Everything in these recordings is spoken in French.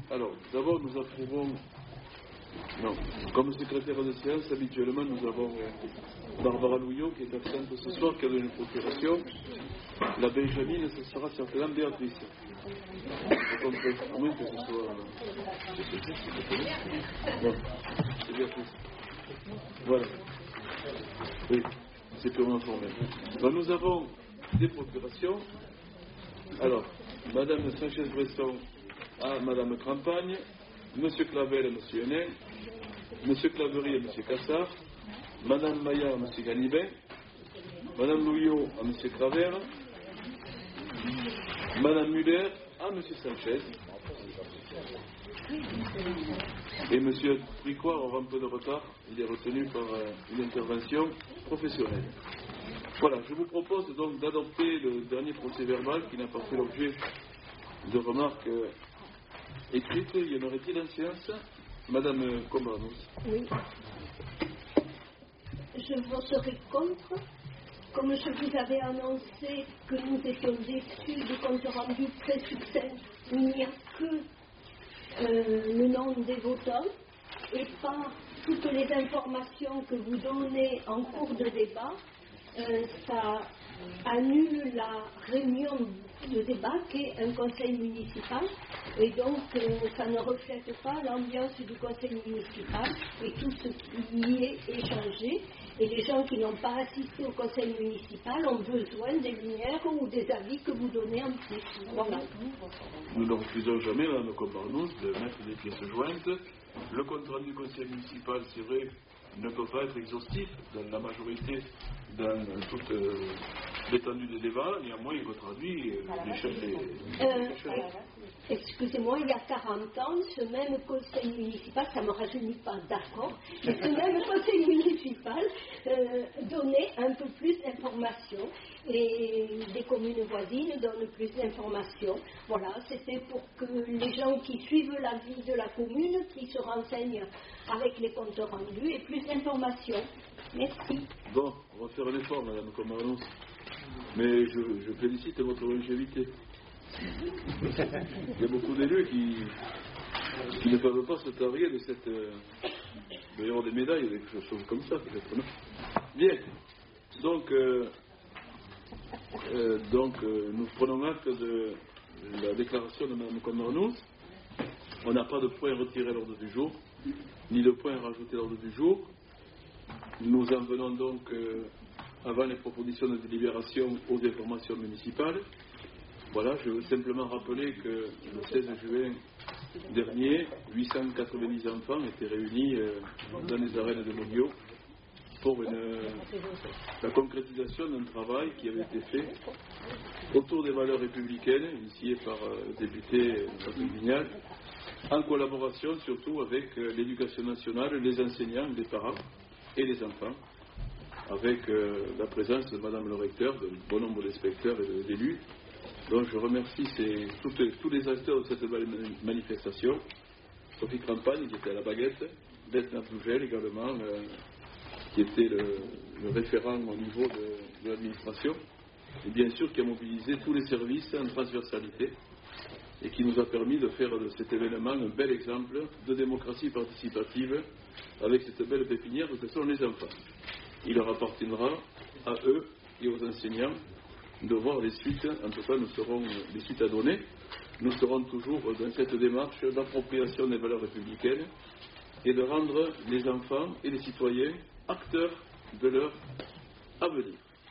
Alors, d'abord, nous approuvons. Non, comme secrétaire de séance, habituellement, nous avons Barbara Louillot qui est absente ce soir, qui a donné une procuration. La Benjamine, ce sera certainement Béatrice. À moins que ce soit. Bon, c'est Béatrice. Voilà. Oui, c'est purement formel. Donc, nous avons des procurations. Alors, Madame Sanchez-Bresson à Madame Crampagne, Monsieur Clavel et Monsieur Hénin, Monsieur Claverie et Monsieur Cassard, Madame Maillard à Monsieur Ganibin, Madame Louillot à Monsieur Cravert, Madame Muller à Monsieur Sanchez, et Monsieur Tricoire aura un peu de retard, il est retenu par une intervention professionnelle. Voilà, je vous propose donc d'adopter le dernier procès verbal qui n'a pas fait l'objet de remarques écrites. Y en aurait-il en séance? Madame Combanos. Oui. Je voterai contre. Comme je vous avais annoncé que nous étions déçus du compte rendu très succinct, il n'y a que le nom des votants et pas toutes les informations que vous donnez en cours de débat. Ça annule la réunion de débat qu'est un conseil municipal et donc ça ne reflète pas l'ambiance du conseil municipal et tout ce qui y est échangé, et les gens qui n'ont pas assisté au conseil municipal ont besoin des lumières ou des avis que vous donnez en plus. Voilà. Nous ne refusons jamais, Mme Combarnos, de mettre des pièces jointes. Le compte rendu du conseil municipal, c'est vrai, ne peut pas être exhaustif dans la majorité, dans toute l'étendue des débats. Néanmoins, il retraduit l'échelle des excusez-moi, il y a 40 ans, ce même conseil municipal, ça ne me rajeunit pas, d'accord, mais ce même conseil municipal donnait un peu plus d'informations et des communes voisines donnent plus d'informations. Voilà, c'était pour que les gens qui suivent la vie de la commune, qui se renseignent avec les comptes rendus, aient plus d'informations. Merci. Bon, on va faire un effort, Madame Combarnos, mais je félicite votre longévité. Il y a beaucoup d'élus qui ne peuvent pas se targuer de cette. Il doit y avoir des médailles, des choses comme ça, peut-être, non? Bien. Donc, nous prenons acte de la déclaration de Mme Combarnos. On n'a pas de point retiré à l'ordre du jour, ni de point rajouté à l'ordre du jour. Nous en venons donc, avant les propositions de délibération, aux informations municipales. Voilà, je veux simplement rappeler que le 16 juin dernier, 890 enfants étaient réunis dans les arènes de Monio pour la concrétisation d'un travail qui avait été fait autour des valeurs républicaines, initié par le député Patrick Vignal, en collaboration surtout avec l'éducation nationale, les enseignants, les parents et les enfants, avec la présence de Madame le recteur, de bon nombre d'inspecteurs et d'élus. Donc je remercie tous les acteurs de cette manifestation. Sophie Crampagne qui était à la baguette, Beth Nafdougel également, qui était le référent au niveau de l'administration, et bien sûr qui a mobilisé tous les services en transversalité et qui nous a permis de faire de cet événement un bel exemple de démocratie participative avec cette belle pépinière que sont les enfants. Il leur appartiendra à eux et aux enseignants de voir les suites. En tout cas, nous serons les suites à donner. Nous serons toujours dans cette démarche d'appropriation des valeurs républicaines et de rendre les enfants et les citoyens acteurs de leur avenir.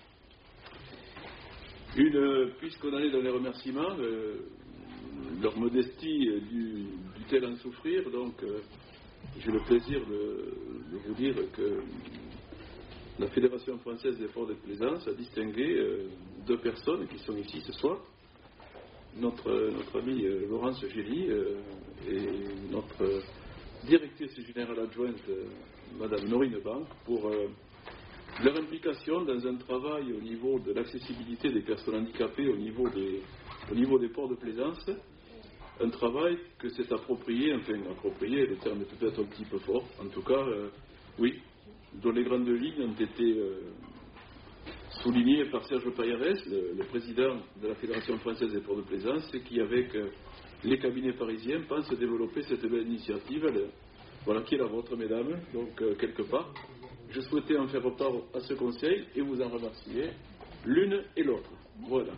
Puisqu'on en est dans les remerciements, leur modestie du-t-elle en souffrir, donc j'ai le plaisir de vous dire que la Fédération française des forts de plaisance a distingué deux personnes qui sont ici ce soir, notre amie Laurence Gély et notre directrice générale adjointe Madame Norine Banque pour leur implication dans un travail au niveau de l'accessibilité des personnes handicapées au niveau des ports de plaisance, un travail que s'est approprié, le terme est peut-être un petit peu fort, en tout cas, oui, dont les grandes lignes ont été soulignées par Serge Payares, le président de la Fédération française des ports de plaisance, qui, avec les cabinets parisiens pensent développer cette belle initiative, voilà, qui est la vôtre, mesdames, donc quelque part. Je souhaitais en faire part à ce conseil et vous en remercier l'une et l'autre. Voilà.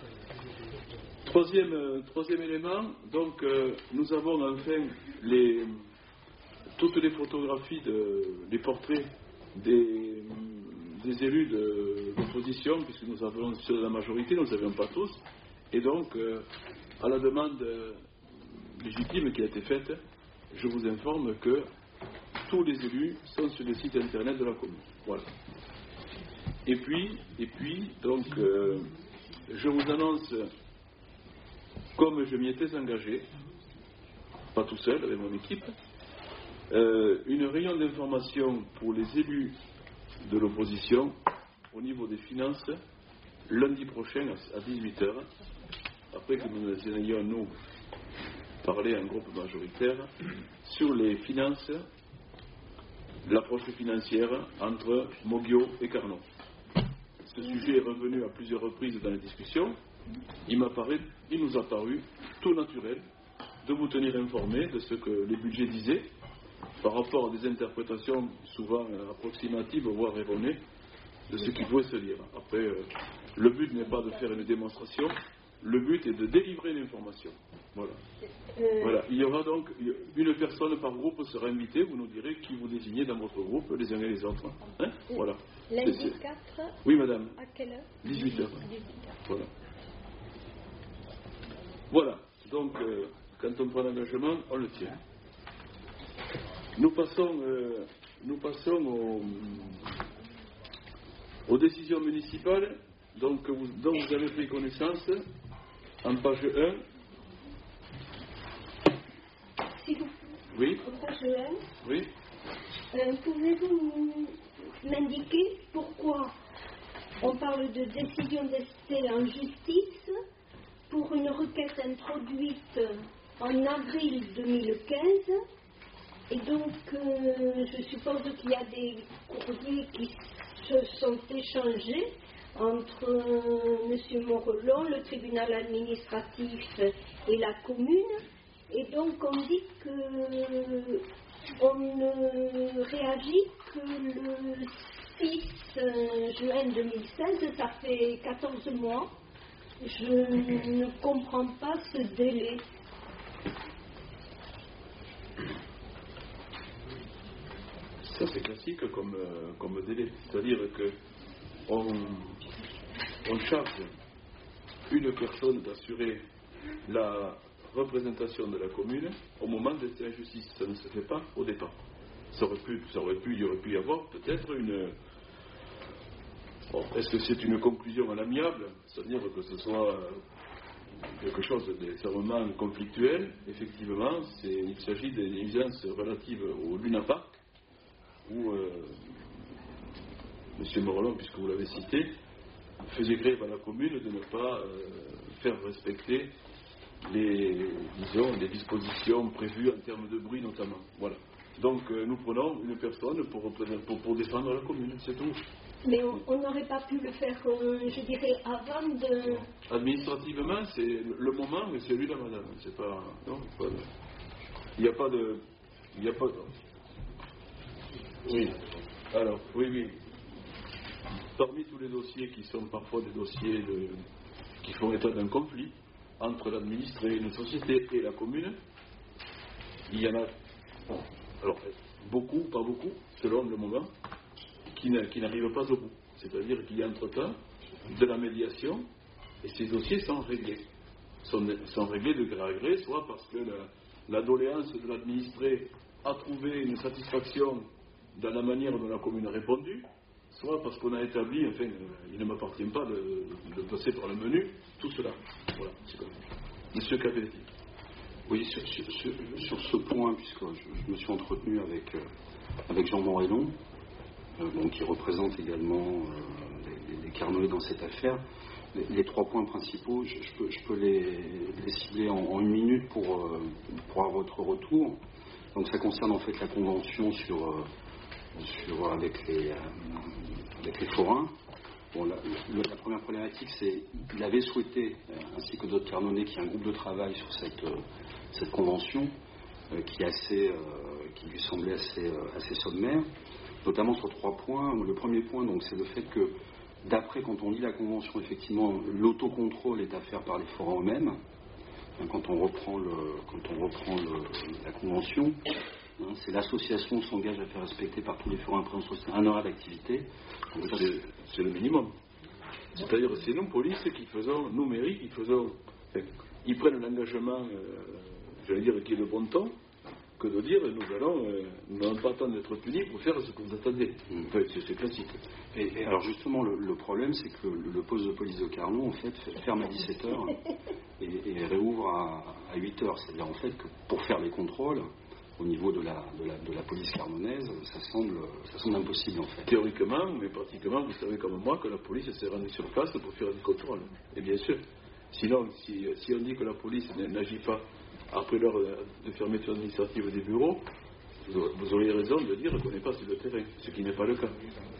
Troisième élément, donc nous avons enfin toutes les photographies, les portraits des élus de l'opposition, puisque nous avons ceux de la majorité, nous ne savions pas tous, et donc à la demande légitime qui a été faite, je vous informe que tous les élus sont sur le site internet de la commune. Voilà. Et puis donc, je vous annonce, comme je m'y étais engagé, pas tout seul, avec mon équipe, une réunion d'information pour les élus de l'opposition au niveau des finances lundi prochain à 18h, après que nous ayons, nous, parlé en groupe majoritaire sur les finances, l'approche financière entre Moggio et Carnot. Ce sujet est revenu à plusieurs reprises dans les discussions. Il nous a paru tout naturel de vous tenir informés de ce que les budgets disaient par rapport à des interprétations souvent approximatives, voire erronées, de ce qui pouvait se dire. Après, le but n'est pas de faire une démonstration, le but est de délivrer l'information. Voilà. Voilà. Il y aura donc une personne par groupe sera invitée, vous nous direz qui vous désignez dans votre groupe, les uns et les autres. Hein? Voilà. Lundi 4. Oui, madame. À quelle heure? 18h. Voilà. Voilà. Donc, quand on prend l'engagement, on le tient. Nous passons aux décisions municipales dont vous avez pris connaissance en page 1. S'il vous plaît. Oui. En page 1. Oui. Pouvez-vous m'indiquer pourquoi on parle de décision d'ester en justice pour une requête introduite en avril 2015? Et donc, je suppose qu'il y a des courriers qui se sont échangés entre M. Morelon, le tribunal administratif et la commune. Et donc, on dit qu'on ne réagit que le 6 juin 2016, ça fait 14 mois. Je ne comprends pas ce délai. Ça, c'est classique comme délai. C'est-à-dire qu'on charge une personne d'assurer la représentation de la commune au moment de cette injustice. Ça ne se fait pas au départ. Il y aurait pu y avoir peut-être une... Bon, est-ce que c'est une conclusion à l'amiable? C'est-à-dire que ce soit quelque chose d'extrêmement conflictuel. Effectivement, il s'agit des exigences relatives au Luna Park, où M. Morelon, puisque vous l'avez cité, faisait grève à la commune de ne pas faire respecter les dispositions prévues en termes de bruit notamment. Voilà. Donc nous prenons une personne pour défendre la commune, c'est tout. Mais on n'aurait pas pu le faire, je dirais, avant de... Administrativement, c'est le moment, mais c'est lui la madame. C'est pas... Non, il n'y a pas de... Oui. Alors, oui. Parmi tous les dossiers qui sont parfois des dossiers qui font état d'un conflit entre l'administré, une société et la commune, il y en a, alors beaucoup, pas beaucoup, selon le moment, qui n'arrivent pas au bout. C'est-à-dire qu'il y a entre-temps de la médiation et ces dossiers sont réglés. Sont réglés de gré à gré, soit parce que la doléance de l'administré a trouvé une satisfaction dans la manière dont la commune a répondu, soit parce qu'on a établi, enfin, il ne m'appartient pas de passer par le menu, tout cela. Voilà, c'est comme ça. Monsieur Capetti. Oui, sur ce point, puisque je me suis entretenu avec Jean Morelon, qui représente également les Carnoët dans cette affaire, les 3 points principaux, je peux les cibler en 1 minute pour avoir votre retour. Donc ça concerne en fait la convention avec les forains. Bon, la première problématique, c'est qu'il avait souhaité, ainsi que d'autres carnonnés, qu'il y ait un groupe de travail sur cette convention qui lui semblait assez sommaire, notamment sur 3 points. Le premier point, donc, c'est le fait que, d'après, quand on lit la convention, effectivement, l'autocontrôle est à faire par les forums eux-mêmes. Quand on reprend la convention, c'est l'association s'engage à faire respecter par tous les forums impréhensions un horaire d'activité. C'est le minimum. C'est-à-dire c'est nous, police, qui faisons, nous, mairie, qui faisons... Ils prennent l'engagement, j'allais dire, qui est le bon temps, que de dire nous n'allons pas attendre d'être punis pour faire ce que vous attendez. Enfin, c'est classique. Et alors justement, le problème, c'est que le poste de police de Carnot, en fait, ferme à 17h et réouvre à 8h. C'est-à-dire, en fait, que pour faire les contrôles, au niveau de la police carnonaise, ça semble impossible, en fait. Théoriquement, mais pratiquement, vous savez comme moi que la police s'est rendue sur place pour faire des contrôles. Et bien sûr. Sinon, si on dit que la police n'agit pas après l'heure de fermeture administrative des bureaux, vous auriez raison de dire qu'on n'est pas sur le terrain, ce qui n'est pas le cas.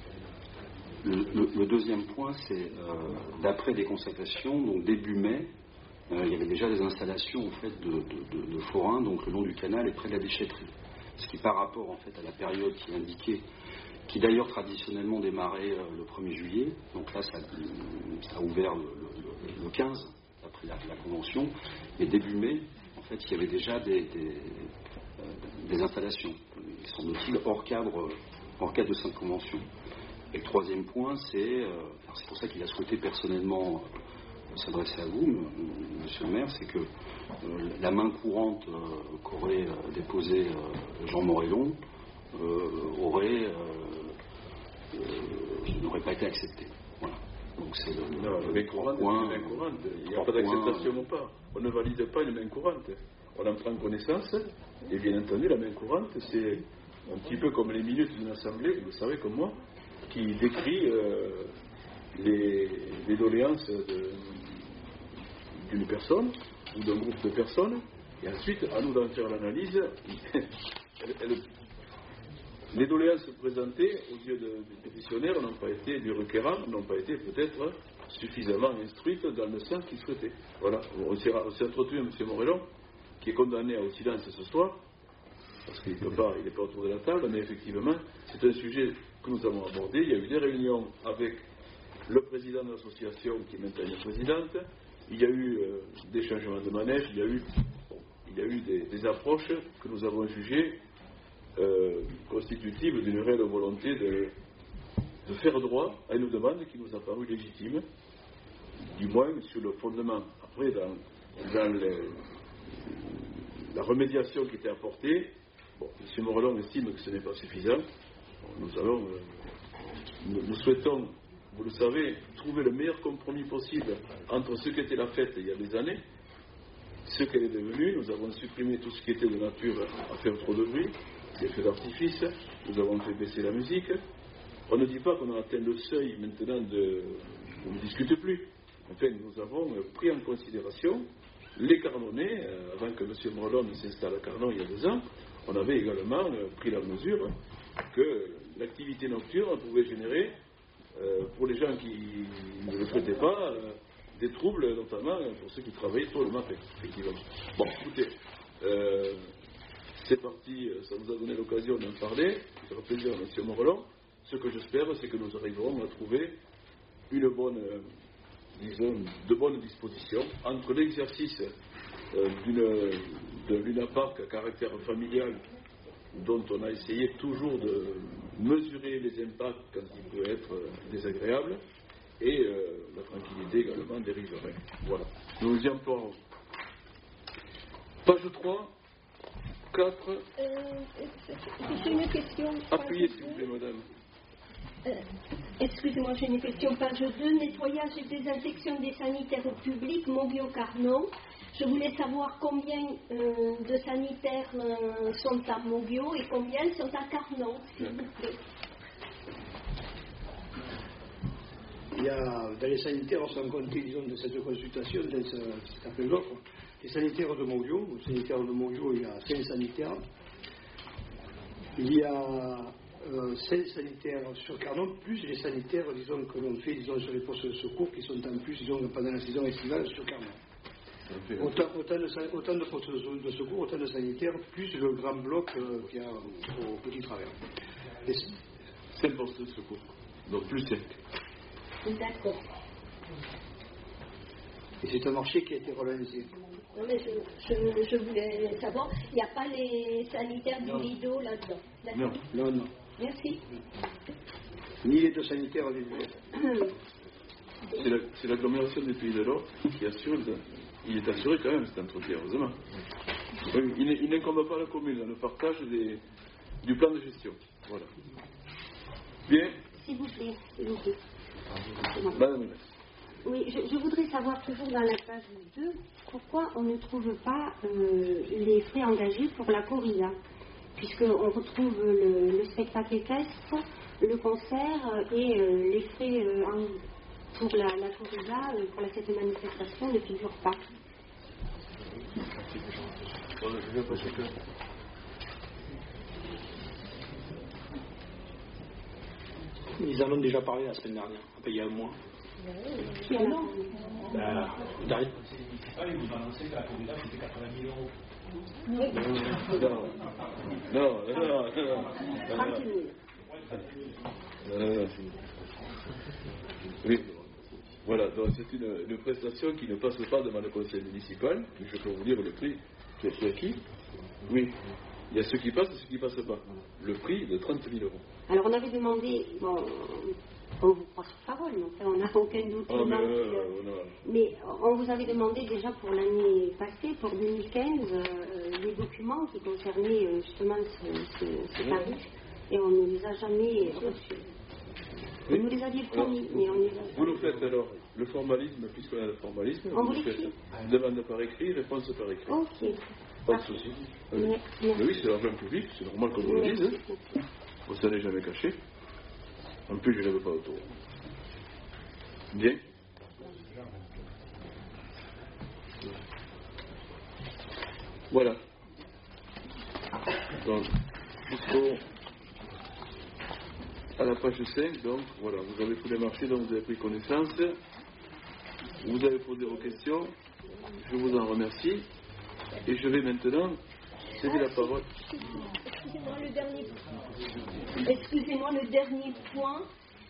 Le deuxième point, c'est d'après des constatations, donc début mai, il y avait déjà des installations en fait de forains, donc le long du canal et près de la déchetterie. Ce qui, par rapport en fait à la période qui est indiquée, qui d'ailleurs traditionnellement démarrait le 1er juillet, donc là ça a ouvert le 15 après la convention, et début mai, en fait, il y avait déjà des installations, semble-t-il, hors cadre de cette convention. Et le troisième point, c'est pour ça qu'il a souhaité personnellement s'adresser à vous, monsieur le maire, c'est que la main courante qu'aurait déposée Jean Morellon n'aurait pas été acceptée. Voilà. Donc c'est la main courante, il n'y a pas d'acceptation ou pas. On ne valide pas une main courante. On en prend connaissance, et bien entendu, la main courante, c'est un petit peu comme les minutes d'une assemblée, vous savez comme moi, qui décrit les doléances d'une personne ou d'un groupe de personnes, et ensuite, à nous d'en faire l'analyse. Les doléances présentées aux yeux des pétitionnaires n'ont pas été, du requérant, n'ont pas été peut-être suffisamment instruites dans le sens qu'ils souhaitaient. Voilà, on s'est entretenu M. Morellon, qui est condamné au silence ce soir, parce qu'il n'est pas autour de la table, mais effectivement, c'est un sujet que nous avons abordé. Il y a eu des réunions avec le président de l'association, qui est maintenant une présidente. Il y a eu des changements de manège, il y a eu des approches que nous avons jugées constitutives d'une réelle volonté de faire droit à une demande qui nous a paru légitime, du moins sur le fondement. Après, dans la remédiation qui était apportée, M. Morellon estime que ce n'est pas suffisant. Nous souhaitons, vous le savez, trouver le meilleur compromis possible entre ce qu'était la fête il y a des années, ce qu'elle est devenue. Nous avons supprimé tout ce qui était de nature à faire trop de bruit, des feux d'artifice, nous avons fait baisser la musique. On ne dit pas qu'on a atteint le seuil maintenant on ne discute plus. Enfin, nous avons pris en considération les Carnonnais, avant que M. Morellon ne s'installe à Carnon il y a 2 ans. On avait également pris la mesure que l'activité nocturne pouvait générer, pour les gens qui ne le souhaitaient pas, des troubles, notamment pour ceux qui travaillaient tôt le matin, effectivement. Bon, écoutez, c'est parti, ça nous a donné l'occasion d'en parler, ça fait plaisir à M. Morellon. Ce que j'espère, c'est que nous arriverons à trouver une bonne, de bonnes dispositions entre l'exercice de l'UNAPARC à caractère familial, dont on a essayé toujours de mesurer les impacts quand il peut être désagréable, et la tranquillité également des riverains. Voilà. Nous y emploierons. Page 3, 4. J'ai une question. Appuyez s'il vous plaît, madame. Excusez-moi, j'ai une question. Page 2, nettoyage et désinfection des sanitaires publics, Moguio-Carnon. Je voulais savoir combien de sanitaires sont à Moguio et combien sont à Carnon, s'il vous plaît. Il y a, dans les sanitaires, sans compter, disons, de cette consultation, de cet appel d'offres, les sanitaires de Moguio. Les sanitaires de Moguio, il y a 5 sanitaires. Il y a 5 sanitaires sur Carnot, plus les sanitaires, disons, que l'on fait, disons, sur les postes de secours qui sont en plus, disons, pendant la saison estivale sur Carnot. Autant de postes de secours, autant de sanitaires, plus le grand bloc qu'il y a au Petit Travers. 5 postes de secours, donc plus 5. D'accord. Et c'est un marché qui a été relancé. Non, mais je voulais savoir, il n'y a pas les sanitaires du Lido là-dedans. D'accord. Non. Merci. Ni les 2 sanitaires des villes. C'est l'agglomération des Pays de l'Or qui assure, il est assuré quand même cet entretien, heureusement. Il n'incombe pas à la commune dans le partage du plan de gestion. Voilà. Bien. S'il vous plaît. Madame. Oui, je voudrais savoir toujours dans la page 2, pourquoi on ne trouve pas les frais engagés pour la corrida, puisqu'on retrouve le spectacle équestre, le concert et les frais pour la corrida, pour cette manifestation ne figurent pas. Ils en ont déjà parlé la semaine dernière, il y a un mois. Qui a non David. Ils vous annoncé que la corrida c'était 80 000 euros. Non. Oui. Voilà, donc c'est une prestation qui ne passe pas devant le conseil municipal. Je peux vous dire le prix qui est acquis. Oui. Il y a ceux qui passent et ceux qui ne passent pas. Le prix de 30 000 euros. Alors on avait demandé, on vous croit sur parole, mais enfin, on n'a aucun doute. Mais on vous avait demandé déjà pour l'année passée, pour 2015, les documents qui concernaient justement ce tarif, et on ne les a jamais reçus. Vous nous les aviez promis, mais on les a... Vous nous faites alors le formalisme, puisqu'on a le formalisme. On vous vous nous faites l'écrit demande par écrit, réponse par écrit. Ok. Pas de souci. Mais oui, c'est l'argent public, c'est normal qu'on vous le dise. Hein. Ça n'est jamais caché. En plus, je ne l'avais pas autour. Bien. Voilà. Donc, jusqu'au à la page 5, donc, voilà, vous avez tous les marchés dont vous avez pris connaissance. Vous avez posé vos questions. Je vous en remercie. Et je vais maintenant céder la parole. Excusez-moi, le dernier point,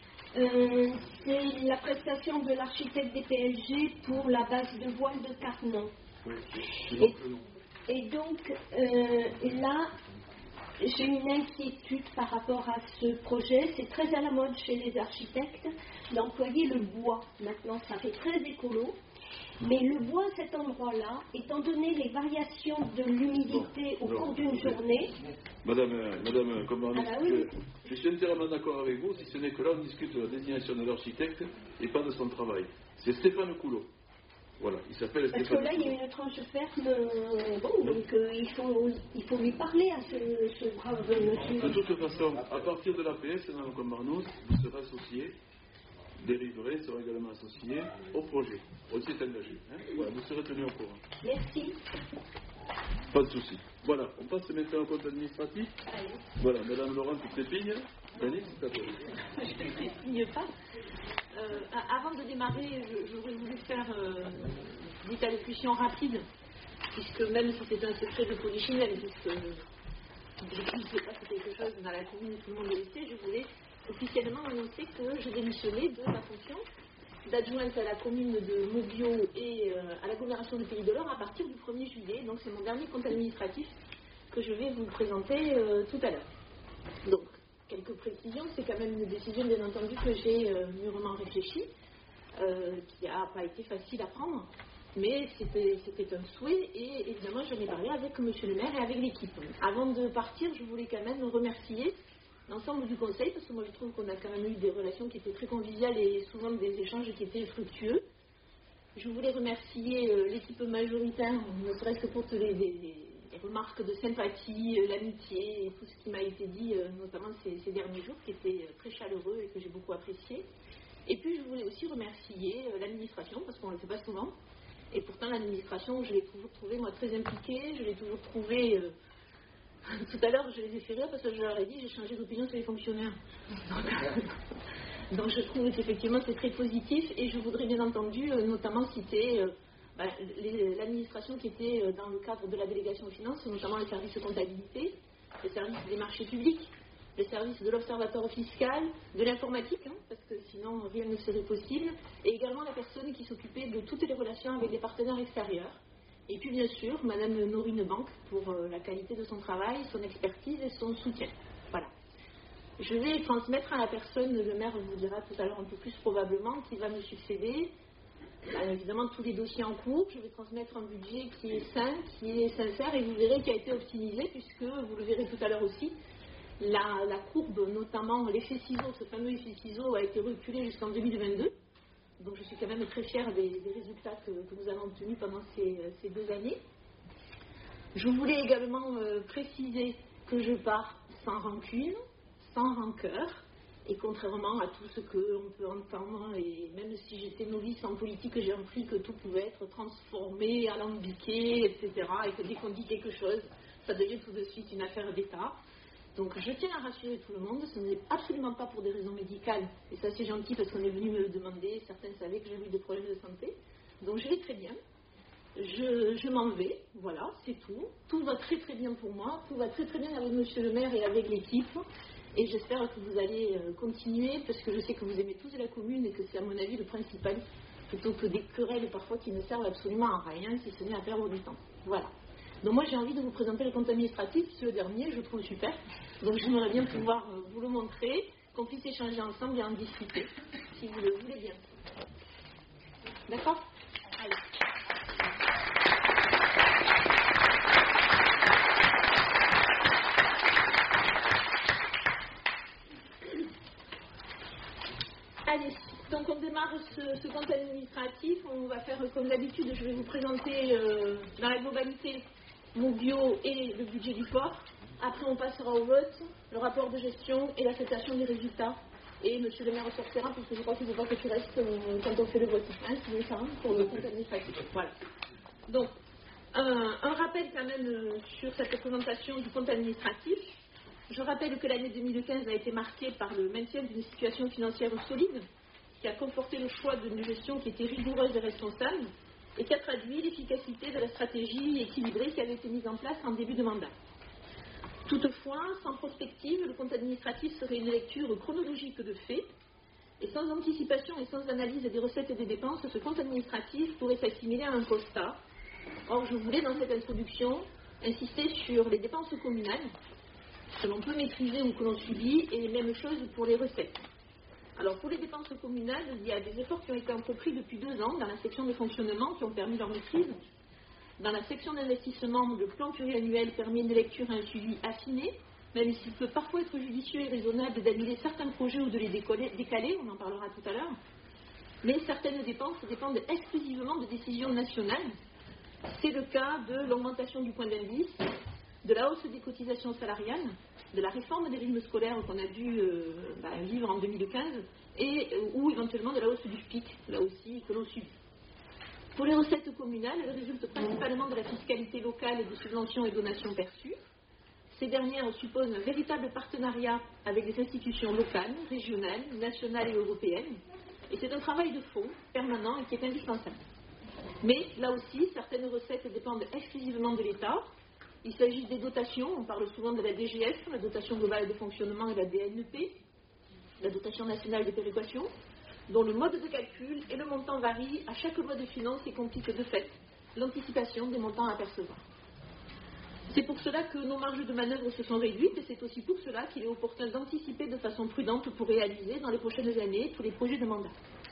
c'est la prestation de l'architecte des PLG pour la base de voile de Carnon. Oui, et donc, là, j'ai une inquiétude par rapport à ce projet. C'est très à la mode chez les architectes d'employer le bois. Maintenant, ça fait très écolo. Mais le bois à cet endroit-là, étant donné les variations de l'humidité au cours d'une journée... Madame Commandant, oui. je suis entièrement d'accord avec vous, si ce n'est que là on discute de la désignation de l'architecte et pas de son travail. C'est Stéphane Coulot. Voilà, il s'appelle Stéphane. Parce que là, il y a une tranche ferme, donc il faut lui parler à ce brave monsieur. De toute façon, à partir de l'APS, dans le Combarnos, vous serez associé. Les riverains seront également associés au projet. Aussi est engagé. Hein, voilà, vous serez tenus au courant. Merci. Pas de souci. Voilà, on passe maintenant au compte administratif. Allez. Voilà, Madame Laurent Trépigne. Dani, c'est à toi. Je ne trépigne pas. Avant de démarrer, j'aurais voulu faire une allocution rapide, puisque même si c'est un secret de polichinelle, puisque je ne sais pas si quelque chose dans la commune, tout le monde le sait, je voulais officiellement annoncer que je démissionnais de ma fonction d'adjointe à la commune de Maubiau et à l'agglomération du Pays de l'Or à partir du 1er juillet. Donc c'est mon dernier compte administratif que je vais vous présenter tout à l'heure. Donc, quelques précisions, c'est quand même une décision bien entendu que j'ai mûrement réfléchie, qui n'a pas été facile à prendre, mais c'était un souhait et évidemment j'en ai parlé avec monsieur le maire et avec l'équipe. Avant de partir, je voulais quand même remercier l'ensemble du conseil, parce que moi je trouve qu'on a quand même eu des relations qui étaient très conviviales et souvent des échanges qui étaient fructueux. Je voulais remercier l'équipe majoritaire, ne serait-ce que pour les remarques de sympathie, l'amitié et tout ce qui m'a été dit, notamment ces derniers jours, qui étaient très chaleureux et que j'ai beaucoup apprécié. Et puis je voulais aussi remercier l'administration, parce qu'on ne le fait pas souvent. Et pourtant l'administration, je l'ai toujours trouvée, moi, très impliquée, je l'ai toujours trouvée Tout à l'heure, je les ai fait rire parce que je leur ai dit j'ai changé d'opinion sur les fonctionnaires. Donc je trouve qu'effectivement c'est très positif et je voudrais bien entendu notamment citer l'administration qui était dans le cadre de la délégation aux finances, notamment le service de comptabilité, le service des marchés publics, le service de l'observatoire fiscal, de l'informatique, parce que sinon rien ne serait possible, et également la personne qui s'occupait de toutes les relations avec les partenaires extérieurs. Et puis bien sûr, Madame Norine Banque pour la qualité de son travail, son expertise et son soutien. Voilà. Je vais transmettre à la personne, le maire vous dira tout à l'heure un peu plus probablement, qui va me succéder, évidemment tous les dossiers en cours. Je vais transmettre un budget qui est sain, qui est sincère, et vous verrez qui a été optimisé, puisque vous le verrez tout à l'heure aussi, la courbe, notamment l'effet ciseau, ce fameux effet ciseau a été reculé jusqu'en 2022. Donc je suis quand même très fière des résultats que nous avons obtenus pendant ces 2 années. Je voulais également préciser que je pars sans rancune, sans rancœur, et contrairement à tout ce qu'on peut entendre, et même si j'étais novice en politique, j'ai appris que tout pouvait être transformé, alambiqué, etc., et que dès qu'on dit quelque chose, ça devient tout de suite une affaire d'État. Donc je tiens à rassurer tout le monde, ce n'est absolument pas pour des raisons médicales, et ça c'est gentil parce qu'on est venu me le demander, certains savaient que j'avais eu des problèmes de santé, donc je vais très bien, je m'en vais, voilà, c'est tout va très très bien pour moi, tout va très très bien avec monsieur le maire et avec l'équipe, et j'espère que vous allez continuer, parce que je sais que vous aimez tous la commune et que c'est à mon avis le principal, plutôt que des querelles parfois qui ne servent absolument à rien, si ce n'est à perdre du temps, voilà. Donc moi j'ai envie de vous présenter le compte administratif, c'est le dernier, je trouve super. Donc j'aimerais bien pouvoir vous le montrer, qu'on puisse échanger ensemble et en discuter, si vous le voulez bien. D'accord ? Allez. Allez, donc on démarre ce compte administratif, on va faire comme d'habitude, je vais vous présenter dans la globalité mon bio et le budget du port. Après on passera au vote, le rapport de gestion et l'acceptation des résultats. Et monsieur le maire ressortira, parce que je crois qu'il ne faut pas que tu restes quand on fait le vote. C'est ça, pour le compte administratif. Voilà. Donc, un rappel quand même sur cette présentation du compte administratif. Je rappelle que l'année 2015 a été marquée par le maintien d'une situation financière solide, qui a conforté le choix d'une gestion qui était rigoureuse et responsable, et qui a traduit l'efficacité de la stratégie équilibrée qui avait été mise en place en début de mandat. Toutefois, sans prospective, le compte administratif serait une lecture chronologique de faits, et sans anticipation et sans analyse des recettes et des dépenses, ce compte administratif pourrait s'assimiler à un constat. Or, je voulais dans cette introduction insister sur les dépenses communales, que l'on peut maîtriser ou que l'on subit, et les mêmes choses pour les recettes. Alors pour les dépenses communales, il y a des efforts qui ont été entrepris depuis 2 ans dans la section de fonctionnement qui ont permis leur maîtrise. Dans la section d'investissement, le plan pluriannuel permet une lecture et un suivi affiné, même s'il peut parfois être judicieux et raisonnable d'annuler certains projets ou de les décaler, on en parlera tout à l'heure. Mais certaines dépenses dépendent exclusivement de décisions nationales. C'est le cas de l'augmentation du point d'indice, de la hausse des cotisations salariales, de la réforme des rythmes scolaires qu'on a dû vivre en 2015, ou éventuellement de la hausse du FPIC, là aussi, que l'on subit. Pour les recettes communales, elles résultent principalement de la fiscalité locale et des subventions et donations perçues. Ces dernières supposent un véritable partenariat avec les institutions locales, régionales, nationales et européennes. Et c'est un travail de fond, permanent et qui est indispensable. Mais là aussi, certaines recettes dépendent exclusivement de l'État. Il s'agit des dotations, on parle souvent de la DGF, la dotation globale de fonctionnement, et la DNP, la dotation nationale de péréquation, dont le mode de calcul et le montant varient à chaque loi de finances et complique de fait l'anticipation des montants à percevoir. C'est pour cela que nos marges de manœuvre se sont réduites, et c'est aussi pour cela qu'il est opportun d'anticiper de façon prudente pour réaliser dans les prochaines années tous les projets de mandat.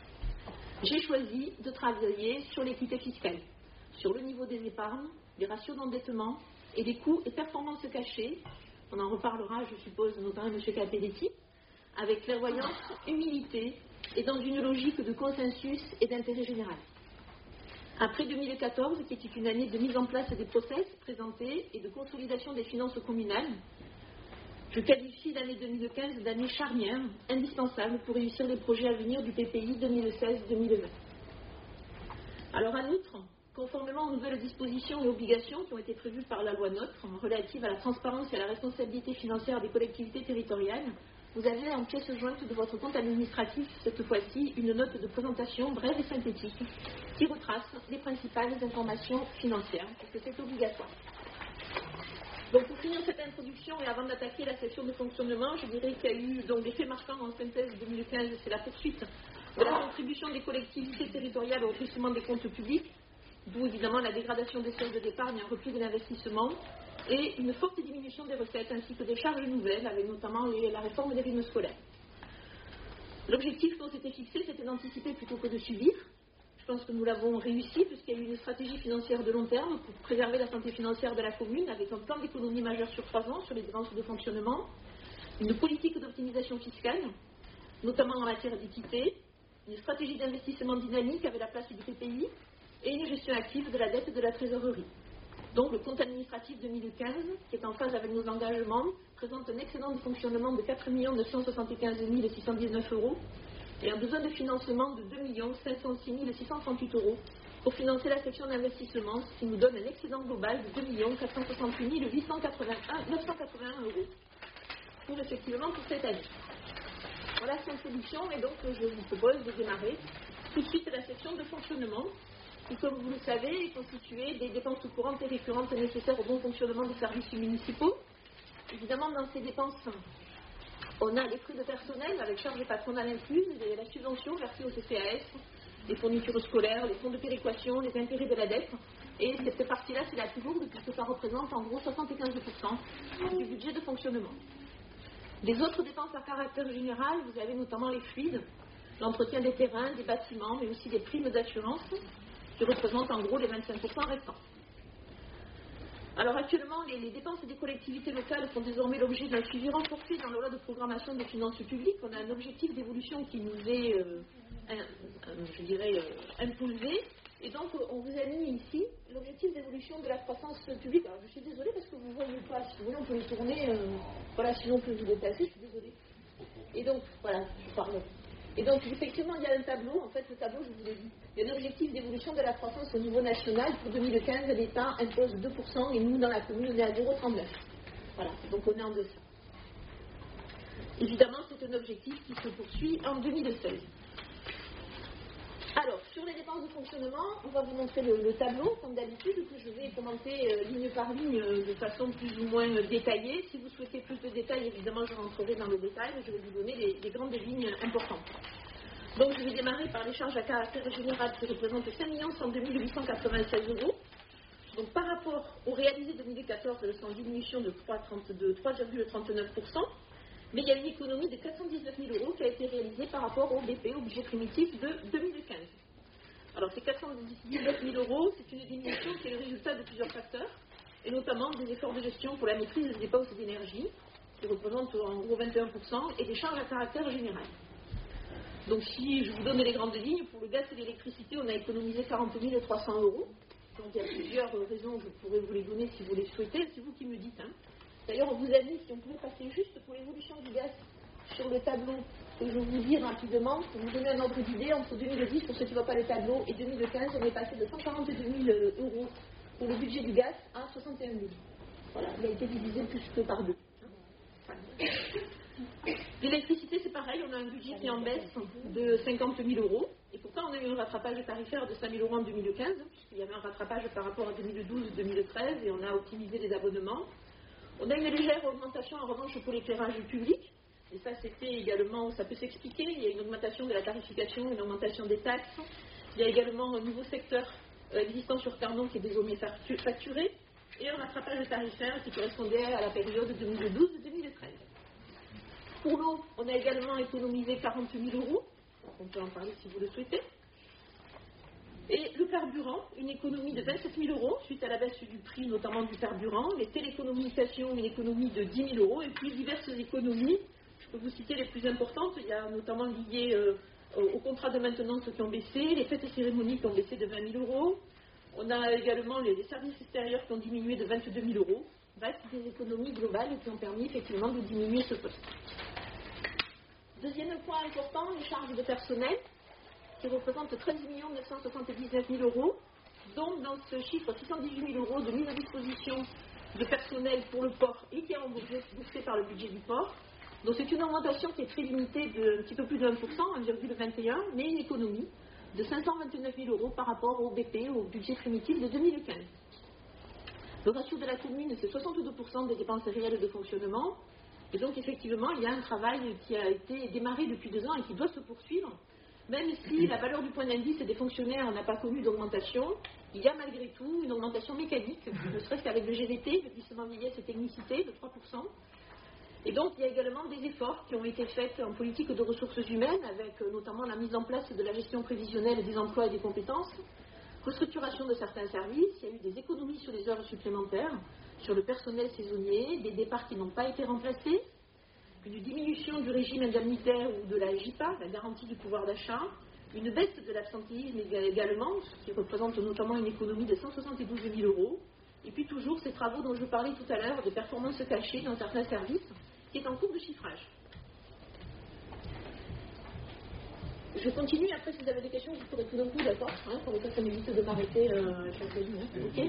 J'ai choisi de travailler sur l'équité fiscale, sur le niveau des épargnes, les ratios d'endettement et les coûts et performances cachées. On en reparlera, je suppose, notamment M. Capelletti, avec clairvoyance, humilité et dans une logique de consensus et d'intérêt général. Après 2014, qui était une année de mise en place des process présentés et de consolidation des finances communales, je qualifie l'année 2015 d'année charnière, indispensable pour réussir les projets à venir du PPI 2016-2020. Alors en outre, conformément aux nouvelles dispositions et obligations qui ont été prévues par la loi NOTRe relative à la transparence et à la responsabilité financière des collectivités territoriales, vous avez en pièce jointe de votre compte administratif, cette fois-ci, une note de présentation brève et synthétique qui retrace les principales informations financières, parce que c'est obligatoire. Donc pour finir cette introduction et avant d'attaquer la section de fonctionnement, je dirais qu'il y a eu donc des faits marquants en synthèse 2015, c'est la poursuite de la contribution des collectivités territoriales au redressement des comptes publics, d'où évidemment la dégradation des soldes d'épargne, un repli de l'investissement et une forte diminution des recettes ainsi que des charges nouvelles, avec notamment la réforme des rythmes scolaires. L'objectif qu'on s'était fixé, c'était d'anticiper plutôt que de subir. Je pense que nous l'avons réussi, puisqu'il y a eu une stratégie financière de long terme pour préserver la santé financière de la commune, avec un plan d'économie majeur sur 3 ans sur les dépenses de fonctionnement, une politique d'optimisation fiscale, notamment en matière d'équité, une stratégie d'investissement dynamique avec la place du PPI et une gestion active de la dette et de la trésorerie. Donc le compte administratif 2015, qui est en phase avec nos engagements, présente un excédent de fonctionnement de 4 975 619 € et un besoin de financement de 2 506 638 € pour financer la section d'investissement, ce qui nous donne un excédent global de 2 468 981 € pour effectivement pour cette année. Voilà cette introduction et donc je vous propose de démarrer tout de suite la section de fonctionnement qui, comme vous le savez, est constituée des dépenses courantes et récurrentes nécessaires au bon fonctionnement des services municipaux. Évidemment, dans ces dépenses, on a les frais de personnel avec charges patronales incluses, la subvention versée au CCAS, les fournitures scolaires, les fonds de péréquation, les intérêts de la dette. Et cette partie-là, c'est la plus lourde puisque ça représente en gros 75% du budget de fonctionnement. Les autres dépenses à caractère général, vous avez notamment les fluides, l'entretien des terrains, des bâtiments, mais aussi des primes d'assurance qui représentent en gros les 25% restants. Alors actuellement, les dépenses des collectivités locales font désormais l'objet d'un suivi renforcé dans la loi de programmation des finances publiques. On a un objectif d'évolution qui nous est, imposé. Et donc, on vous a mis ici l'objectif d'évolution de la croissance publique. Alors, je suis désolée parce que vous ne voyez pas. Si vous voulez, on peut les tourner. Voilà, sinon on peut vous déplacer. Je suis désolée. Et donc, voilà, pardon. Et donc, effectivement, il y a un tableau. En fait, le tableau, je vous l'ai dit. Il y a un objectif d'évolution de la croissance au niveau national. Pour 2015, l'État impose 2% et nous, dans la commune, on est à 0,39. Voilà, donc on est en deçà. Évidemment, c'est un objectif qui se poursuit en 2016. Alors, sur les dépenses de fonctionnement, on va vous montrer le tableau, comme d'habitude, que je vais commenter ligne par ligne de façon plus ou moins détaillée. Si vous souhaitez plus de détails, évidemment, je rentrerai dans le détail, mais je vais vous donner les grandes lignes importantes. Donc, je vais démarrer par les charges à caractère général qui représentent 5 102 896 €. Donc, par rapport au réalisé 2014, elles sont en diminution de 3,39%. Mais il y a une économie de 419 000 € qui a été réalisée par rapport au BP, au budget primitif de 2015. Alors ces 419 000 €, c'est une diminution qui est le résultat de plusieurs facteurs, et notamment des efforts de gestion pour la maîtrise des dépenses d'énergie, qui représentent en gros 21%, et des charges à caractère général. Donc si je vous donne les grandes lignes, pour le gaz et l'électricité, on a économisé 40 300 €. Donc il y a plusieurs raisons, je pourrais vous les donner si vous les souhaitez, c'est vous qui me dites. D'ailleurs, on vous a dit, si on pouvait passer juste pour l'évolution du gaz sur le tableau, que je vous dis rapidement, pour vous donner un ordre d'idée, entre 2010, pour ceux qui ne voient pas le tableau, et 2015, on est passé de 142 000 € pour le budget du gaz à 61 000. Voilà, il a été divisé plus que par 2. L'électricité, c'est pareil, on a un budget qui est en baisse de 50 000 €, et pourtant on a eu un rattrapage tarifaire de 5 000 € en 2015, puisqu'il y avait un rattrapage par rapport à 2012-2013, et on a optimisé les abonnements. On a une légère augmentation en revanche pour l'éclairage public, et ça c'était également, ça peut s'expliquer, il y a une augmentation de la tarification, une augmentation des taxes, il y a également un nouveau secteur existant sur Carnon qui est désormais facturé, et un rattrapage tarifaire qui correspondait à la période 2012-2013. Pour l'eau, on a également économisé 40 000 €, on peut en parler si vous le souhaitez. Et le carburant, une économie de 27 000 € suite à la baisse du prix, notamment du carburant. Les télécommunications, une économie de 10 000 €. Et puis diverses économies, je peux vous citer les plus importantes. Il y a notamment liées aux contrats de maintenance qui ont baissé, les fêtes et cérémonies qui ont baissé de 20 000 €. On a également les services extérieurs qui ont diminué de 22 000 €. Bref, des économies globales qui ont permis effectivement de diminuer ce poste. Deuxième point important, les charges de personnel, qui représente 13 979 000 €. Donc, dans ce chiffre, 618 000 euros de mise à disposition de personnel pour le port et qui est remboursé par le budget du port. Donc, c'est une augmentation qui est très limitée de un petit peu plus de 1%, 1,21, mais une économie de 529 000 euros par rapport au BP, au budget primitif de 2015. Le ratio de la commune, c'est 62% des dépenses réelles de fonctionnement. Et donc, effectivement, il y a un travail qui a été démarré depuis 2 ans et qui doit se poursuivre. Même si la valeur du point d'indice des fonctionnaires n'a pas connu d'augmentation, il y a malgré tout une augmentation mécanique, ne serait-ce qu'avec le GVT, le glissement vieillesse et technicité, de 3%. Et donc, il y a également des efforts qui ont été faits en politique de ressources humaines, avec notamment la mise en place de la gestion prévisionnelle des emplois et des compétences, restructuration de certains services, il y a eu des économies sur les heures supplémentaires, sur le personnel saisonnier, des départs qui n'ont pas été remplacés, une diminution du régime indemnitaire ou de la JIPA, la garantie du pouvoir d'achat, une baisse de l'absentéisme également, ce qui représente notamment une économie de 172 000 euros, et puis toujours ces travaux dont je parlais tout à l'heure, de performances cachées dans certains services, qui est en cours de chiffrage. Je continue, après si vous avez des questions, je pourrais tout d'un coup, d'accord, pour lesquelles ça m'évite de m'arrêter chaque ligne. Ok.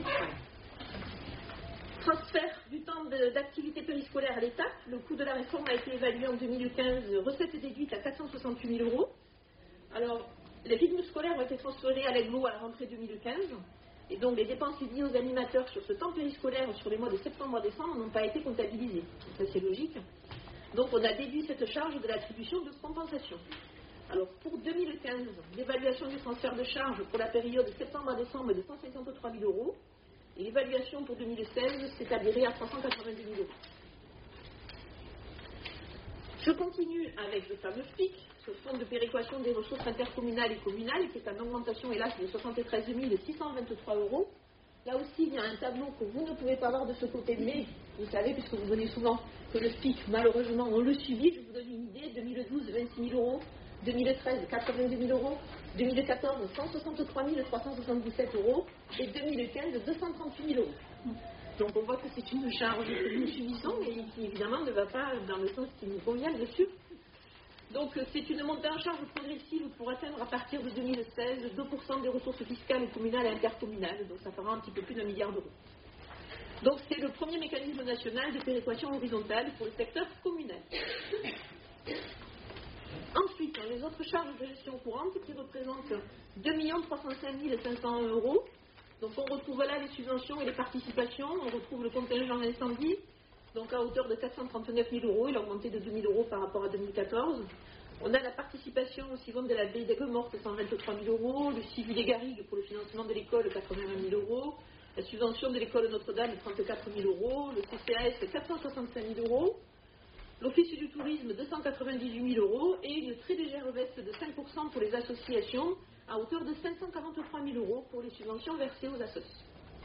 Transfert du temps d'activité périscolaire à l'État. Le coût de la réforme a été évalué en 2015, recettes déduites à 468 000 euros. Alors, les rythmes scolaires ont été transférés à l'EGLO à la rentrée 2015. Et donc, les dépenses liées aux animateurs sur ce temps périscolaire sur les mois de septembre à décembre n'ont pas été comptabilisées. Ça, c'est logique. Donc, on a déduit cette charge de l'attribution de compensation. Alors, pour 2015, l'évaluation du transfert de charge pour la période septembre à décembre est de 153 000 euros. Et l'évaluation pour 2016 s'établirait à 390 000 euros. Je continue avec le fameux FPIC, ce fonds de péréquation des ressources intercommunales et communales, qui est en augmentation, hélas, de 73 623 euros. Là aussi, il y a un tableau que vous ne pouvez pas voir de ce côté, mais vous savez, puisque vous venez souvent, que le FPIC, malheureusement, on le subit. Je vous donne une idée, 2012, 26 000 euros. 2013, 82 000 euros, 2014, 163 377 euros, et 2015, 238 000 euros. Donc on voit que c'est une charge que nous subissons, mais qui évidemment ne va pas dans le sens qui nous convient dessus. Donc c'est une montée en charge progressive pour atteindre à partir de 2016 2% des ressources fiscales communales et intercommunales, donc ça fera un petit peu plus d'1 milliard d'euros. Donc c'est le premier mécanisme national de péréquation horizontale pour le secteur communal. Ensuite, les autres charges de gestion courante qui représentent 2 305 500 euros. Donc on retrouve là les subventions et les participations. On retrouve le contingent incendie, donc à hauteur de 439 000 euros. Il a augmenté de 2 000 euros par rapport à 2014. On a la participation au Civon de l'abbaye d'Aigues-Mortes, 123 000 euros. Le Civu des Garrigues pour le financement de l'école, 81 000 euros. La subvention de l'école Notre-Dame, 34 000 euros. Le CCAS, 465 000 euros. L'Office du tourisme, 298 000 euros, et une très légère baisse de 5% pour les associations, à hauteur de 543 000 euros pour les subventions versées aux associations.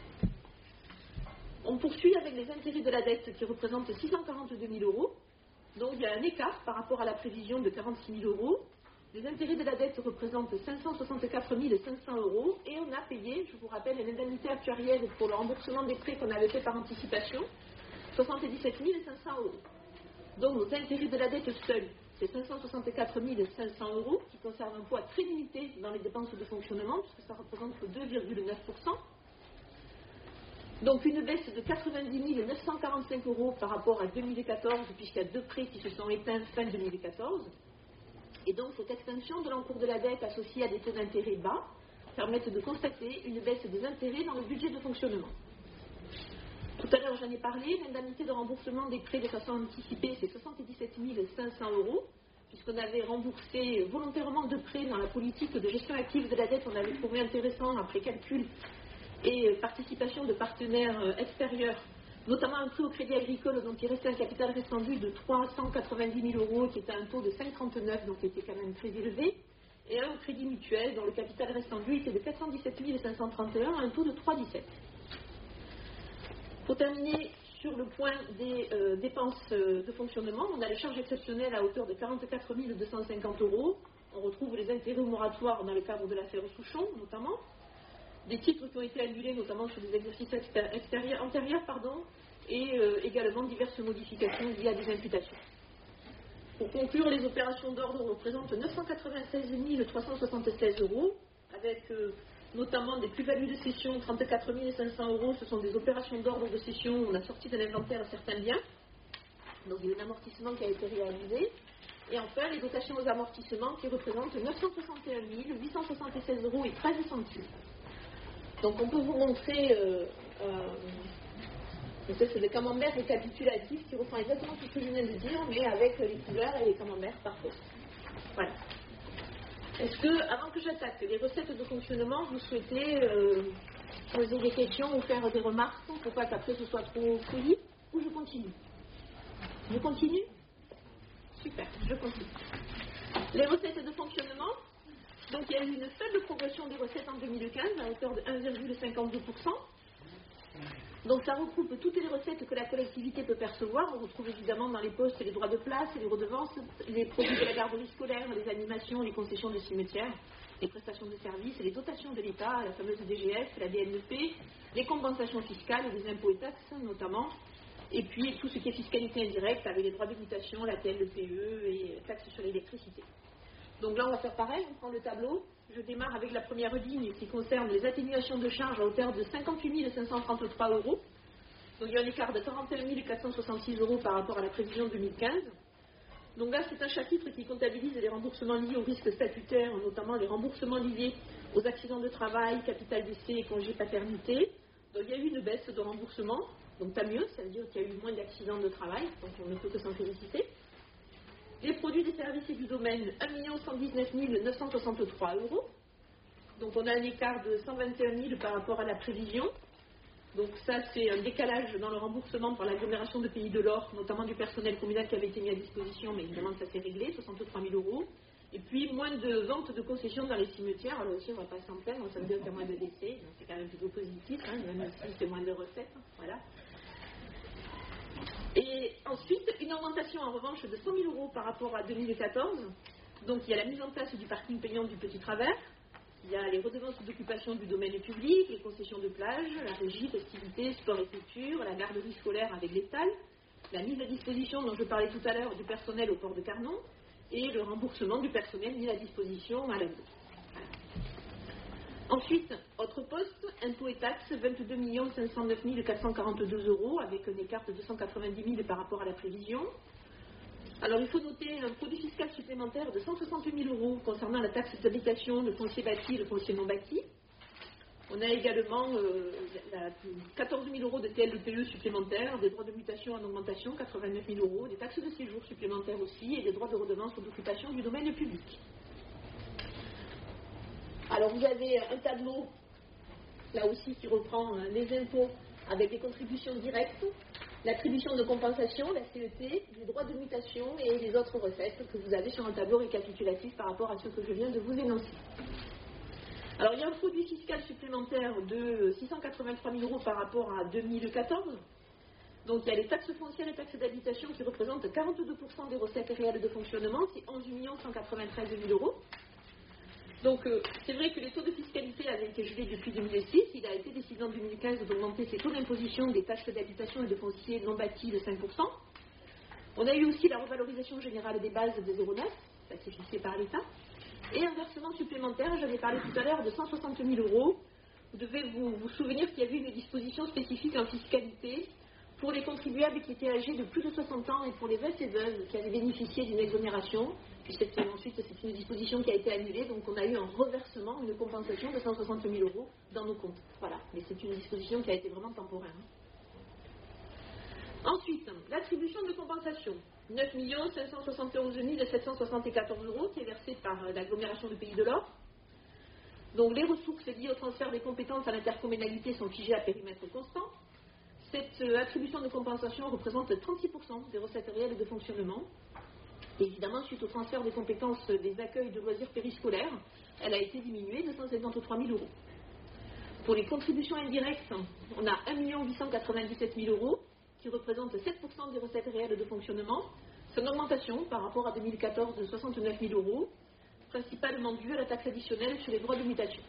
On poursuit avec les intérêts de la dette qui représentent 642 000 euros. Donc il y a un écart par rapport à la prévision de 46 000 euros. Les intérêts de la dette représentent 564 500 euros, et on a payé, je vous rappelle, une indemnité actuarielle pour le remboursement des prêts qu'on avait fait par anticipation, 77 500 euros. Donc nos intérêts de la dette seuls, c'est 564 500 euros, qui conservent un poids très limité dans les dépenses de fonctionnement, puisque ça représente que 2,9%. Donc une baisse de 90 945 euros par rapport à 2014, puisqu'il y a 2 prêts qui se sont éteints fin 2014. Et donc cette extension de l'encours de la dette associée à des taux d'intérêt bas permettent de constater une baisse des intérêts dans le budget de fonctionnement. Tout à l'heure, j'en ai parlé, l'indemnité de remboursement des prêts de façon anticipée, c'est 77 500 euros, puisqu'on avait remboursé volontairement 2 prêts dans la politique de gestion active de la dette. On avait trouvé intéressant, après calcul et participation de partenaires extérieurs, notamment un prêt au crédit agricole dont il restait un capital restant dû de 390 000 euros, qui était un taux de 5,39, donc qui était quand même très élevé, et un au crédit mutuel dont le capital restant dû était de 417 531, un taux de 3,17. Pour terminer sur le point des dépenses de fonctionnement, on a les charges exceptionnelles à hauteur de 44 250 euros. On retrouve les intérêts moratoires dans le cadre de l'affaire Souchon, notamment. Des titres qui ont été annulés, notamment sur des exercices antérieurs, et également diverses modifications liées à des imputations. Pour conclure, les opérations d'ordre représentent 996 376 euros, avec notamment des plus-values de cession, 34 500 €, ce sont des opérations d'ordre de cession où on a sorti de l'inventaire certains biens. Donc il y a eu un amortissement qui a été réalisé. Et enfin, les dotations aux amortissements qui représentent 961 876 € et 13 centimes. Donc on peut vous montrer, c'est des camemberts récapitulatifs qui reprend exactement tout ce que je viens de dire, mais avec les couleurs et les camemberts parfaits. Voilà. Est-ce que, avant que j'attaque les recettes de fonctionnement, vous souhaitez poser des questions ou faire des remarques pour pas qu'après ce soit trop fouillis, ou je continue? Je continue? Super, je continue. Les recettes de fonctionnement, donc il y a eu une faible progression des recettes en 2015 à hauteur de 1,52%. Donc ça regroupe toutes les recettes que la collectivité peut percevoir. On retrouve évidemment dans les postes les droits de place, les redevances, les produits de la garderie scolaire, les animations, les concessions de cimetières, les prestations de services, les dotations de l'État, la fameuse DGF, la DNP, les compensations fiscales, les impôts et taxes notamment, et puis tout ce qui est fiscalité indirecte avec les droits de mutation, la TLPE et taxes sur l'électricité. Donc là on va faire pareil, on prend le tableau. Je démarre avec la première ligne qui concerne les atténuations de charges à hauteur de 58 533 €. Donc il y a un écart de 41 466 € par rapport à la prévision 2015. Donc là c'est un chapitre qui comptabilise les remboursements liés aux risques statutaires, notamment les remboursements liés aux accidents de travail, capital d'essai et congé paternité. Donc il y a eu une baisse de remboursement, donc tant mieux, ça veut dire qu'il y a eu moins d'accidents de travail, donc on ne peut que s'en féliciter. Les produits des services et du domaine, 1 119 963 €. Donc on a un écart de 121 000 par rapport à la prévision. Donc ça c'est un décalage dans le remboursement par l'agglomération de Pays de l'Or, notamment du personnel communal qui avait été mis à disposition, mais évidemment ça s'est réglé, 63 000 €. Et puis moins de ventes de concessions dans les cimetières, alors aussi on ne va pas s'en plaindre, ça veut dire qu'il y a moins de décès, donc c'est quand même plutôt positif, même si c'est moins de recettes, voilà. Et ensuite, une augmentation en revanche de 100 000 € par rapport à 2014. Donc il y a la mise en place du parking payant du Petit Travers, il y a les redevances d'occupation du domaine public, les concessions de plage, la régie, festivités, sport et culture, la garderie scolaire avec les stalles, la mise à disposition dont je parlais tout à l'heure du personnel au port de Carnon et le remboursement du personnel mis à disposition à l'AMDO. Ensuite, autre poste, impôts et taxes, 22 509 442 € avec un écart de 290 000 par rapport à la prévision. Alors il faut noter un produit fiscal supplémentaire de 160 000 € concernant la taxe d'habitation, le foncier bâti et le foncier non bâti. On a également 14 000 € de TLPE supplémentaires, des droits de mutation en augmentation, 89 000 €, des taxes de séjour supplémentaires aussi et des droits de redevance d'occupation du domaine public. Alors vous avez un tableau, là aussi, qui reprend les impôts avec des contributions directes, l'attribution de compensation, la CET, les droits de mutation et les autres recettes que vous avez sur un tableau récapitulatif par rapport à ce que je viens de vous énoncer. Alors il y a un produit fiscal supplémentaire de 683 000 € par rapport à 2014. Donc il y a les taxes foncières et taxes d'habitation qui représentent 42% des recettes réelles de fonctionnement, c'est 11 193 000 €. Donc c'est vrai que les taux de fiscalité avaient été gelés depuis 2006, il a été décidé en 2015 d'augmenter ces taux d'imposition des taxes d'habitation et de foncier non bâti de 5%. On a eu aussi la revalorisation générale des bases de 0,9, ça c'est fixé par l'État, et un versement supplémentaire, j'avais parlé tout à l'heure, de 160 000 €. Vous devez vous souvenir qu'il y avait une disposition spécifique en fiscalité pour les contribuables qui étaient âgés de plus de 60 ans et pour les veufs et veuves qui avaient bénéficié d'une exonération. Puis ensuite, c'est une disposition qui a été annulée, donc on a eu un reversement, une compensation de 160 000 € dans nos comptes. Voilà, mais c'est une disposition qui a été vraiment temporaire. Ensuite, l'attribution de compensation, 9 571 774 € qui est versée par l'agglomération du Pays de l'Or. Donc les ressources liées au transfert des compétences à l'intercommunalité sont figées à périmètre constant. Cette attribution de compensation représente 36% des recettes réelles de fonctionnement. Et évidemment, suite au transfert des compétences des accueils de loisirs périscolaires, elle a été diminuée de 173 000 €. Pour les contributions indirectes, on a 1 897 000 € qui représente 7% des recettes réelles de fonctionnement. C'est une augmentation par rapport à 2014 de 69 000 €, principalement due à la taxe additionnelle sur les droits de mutation.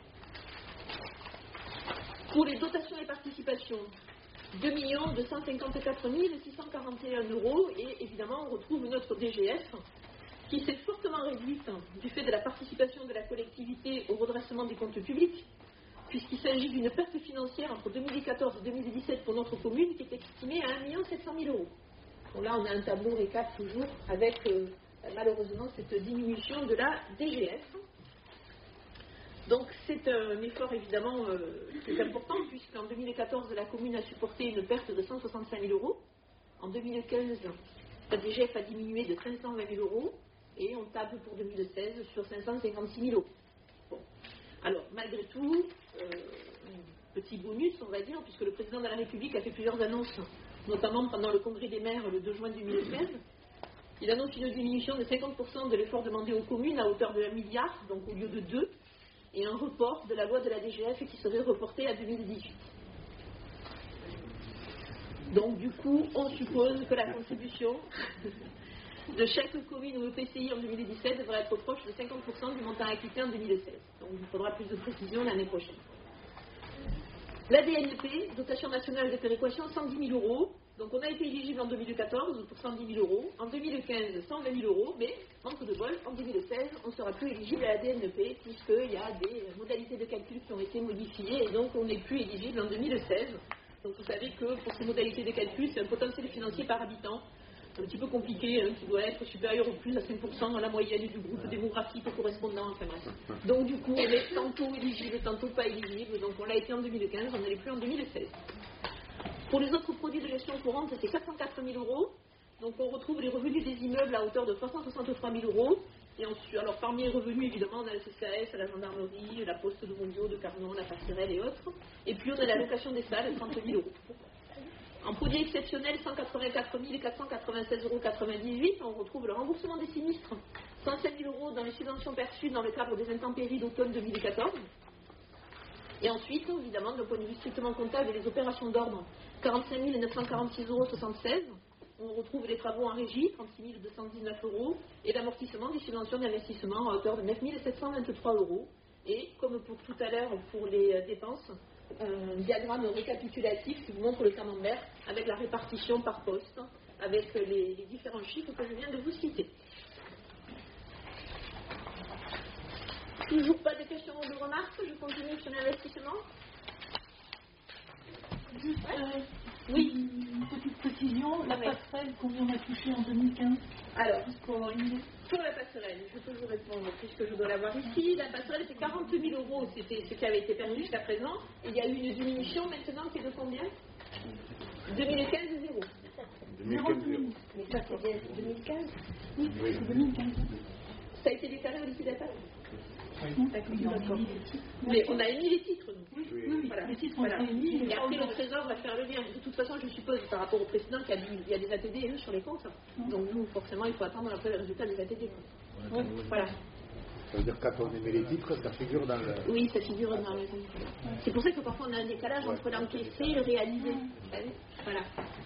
Pour les dotations et participations, 2 254 641 € et évidemment on retrouve notre DGF qui s'est fortement réduite du fait de la participation de la collectivité au redressement des comptes publics. puisqu'il s'agit d'une perte financière entre 2014 et 2017 pour notre commune qui est estimée à 1 700 000 euros. Donc là, on a un tableau récap toujours avec malheureusement cette diminution de la DGF. Donc c'est un effort évidemment très important, puisqu'en 2014, la commune a supporté une perte de 165 000 euros. En 2015, la DGF a diminué de 520 000 euros et on table pour 2016 sur 556 000 euros. Bon. Alors, malgré tout, petit bonus, on va dire, puisque le président de la République a fait plusieurs annonces, notamment pendant le congrès des maires le 2 juin 2016. Il annonce une diminution de 50% de l'effort demandé aux communes à hauteur de 1 milliard, donc au lieu de 2, et un report de la loi de la DGF qui serait reportée à 2018. Donc, du coup, on suppose que la contribution de chaque commune ou EPCI en 2017 devrait être proche de 50% du montant acquitté en 2016. Donc, il faudra plus de précision l'année prochaine. La DNP, dotation nationale de péréquation, 110 000 euros. Donc, on a été éligible en 2014 pour 110 000 euros. En 2015, 120 000 euros. Mais, manque de bol, en 2016, on ne sera plus éligible à la DNP puisqu'il y a des modalités de calcul qui ont été modifiées et donc on n'est plus éligible en 2016. Donc, vous savez que pour ces modalités de calcul, c'est un potentiel financier par habitant un petit peu compliqué, hein, qui doit être supérieur au plus à 5% à la moyenne du groupe démographique correspondant, enfin bref. Donc du coup, on est tantôt éligible, tantôt pas éligible, donc on l'a été en 2015, on ne l'est plus en 2016. Pour les autres produits de gestion courante, c'est 404 000 euros, donc on retrouve les revenus des immeubles à hauteur de 363 000 euros, et ensuite, alors parmi les revenus, évidemment, on a la CCAS, la gendarmerie, la poste de Mondiaux, de Carnon, la passerelle et autres, et puis on a la location des salles, 30 000 euros. En produit exceptionnel, 184 496,98 €, on retrouve le remboursement des sinistres, 105 000 euros dans les subventions perçues dans le cadre des intempéries d'automne 2014. Et ensuite, évidemment, d'un point de vue strictement comptable et les opérations d'ordre, 45 946,76 €. On retrouve les travaux en régie, 36 219 €, et l'amortissement des subventions d'investissement à hauteur de 9 723 €. Et comme pour tout à l'heure, pour les dépenses, un diagramme récapitulatif qui vous montre le camembert avec la répartition par poste, avec les différents chiffres que je viens de vous citer. Toujours pas de questions ou de remarques, je continue sur l'investissement. Juste oui. Une petite précision, la passerelle, combien on a touché en 2015? Alors, sur la passerelle, je peux vous répondre puisque je dois l'avoir ici. La passerelle, c'est 40 000 €, c'était ce qui avait été perdu jusqu'à présent. Il y a eu une diminution maintenant qui est de combien? 2015, 0. 2015. Mais ça, c'est bien 2015. Oui, c'est 2015. Ça a été déclaré au liquidateur? D'accord. Mais on a émis les titres, nous. Oui, voilà. Les titres ont été émis. Et après, le Trésor va faire le lien. De toute façon, je suppose, par rapport au précédent, qu'il y a des ATD sur les comptes. Donc, nous, forcément, il faut attendre après le résultat des ATD. Voilà. Ça veut dire quand on émet les titres, ça figure dans le... Oui, ça figure dans le... C'est pour ça que parfois, on a un décalage entre l'encaissé et le réalisé. Voilà.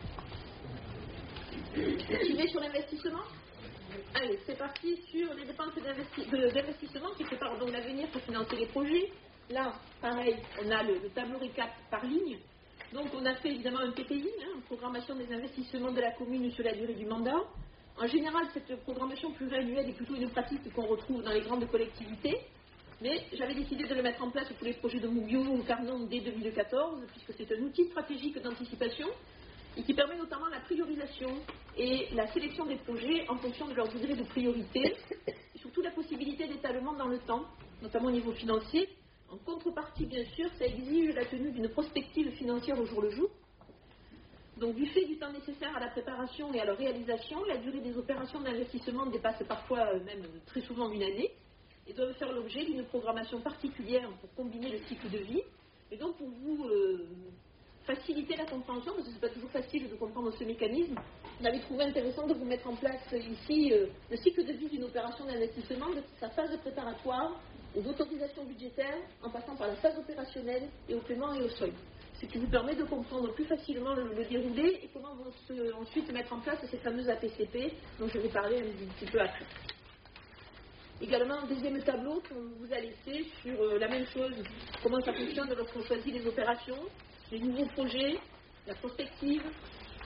Suivez sur l'investissement. Allez, c'est parti sur les dépenses d'investissement qui préparent donc l'avenir pour financer les projets. Là, pareil, on a le tableau récap par ligne. Donc, on a fait évidemment un PTI, une programmation des investissements de la commune sur la durée du mandat. En général, cette programmation pluriannuelle est plutôt une pratique qu'on retrouve dans les grandes collectivités. Mais j'avais décidé de le mettre en place pour les projets de Moubio ou Carnon dès 2014, puisque c'est un outil stratégique d'anticipation et qui permet notamment la priorisation et la sélection des projets en fonction de leur degré de priorité, et surtout la possibilité d'étalement dans le temps, notamment au niveau financier. En contrepartie, bien sûr, ça exige la tenue d'une prospective financière au jour le jour. Donc, du fait du temps nécessaire à la préparation et à leur réalisation, la durée des opérations d'investissement dépasse parfois, même très souvent, une année, et doivent faire l'objet d'une programmation particulière pour combiner le cycle de vie. Et donc, pour vous faciliter la compréhension, parce que ce n'est pas toujours facile de comprendre ce mécanisme, on avait trouvé intéressant de vous mettre en place ici le cycle de vie d'une opération d'investissement, de sa phase préparatoire aux autorisations budgétaires, en passant par la phase opérationnelle et au paiement et au solde. Ce qui vous permet de comprendre plus facilement le déroulé et comment vont ensuite mettre en place ces fameuses APCP dont je vais parler un petit peu après. Également, un deuxième tableau qu'on vous a laissé sur la même chose, comment ça fonctionne lorsqu'on choisit les opérations, les nouveaux projets, la prospective,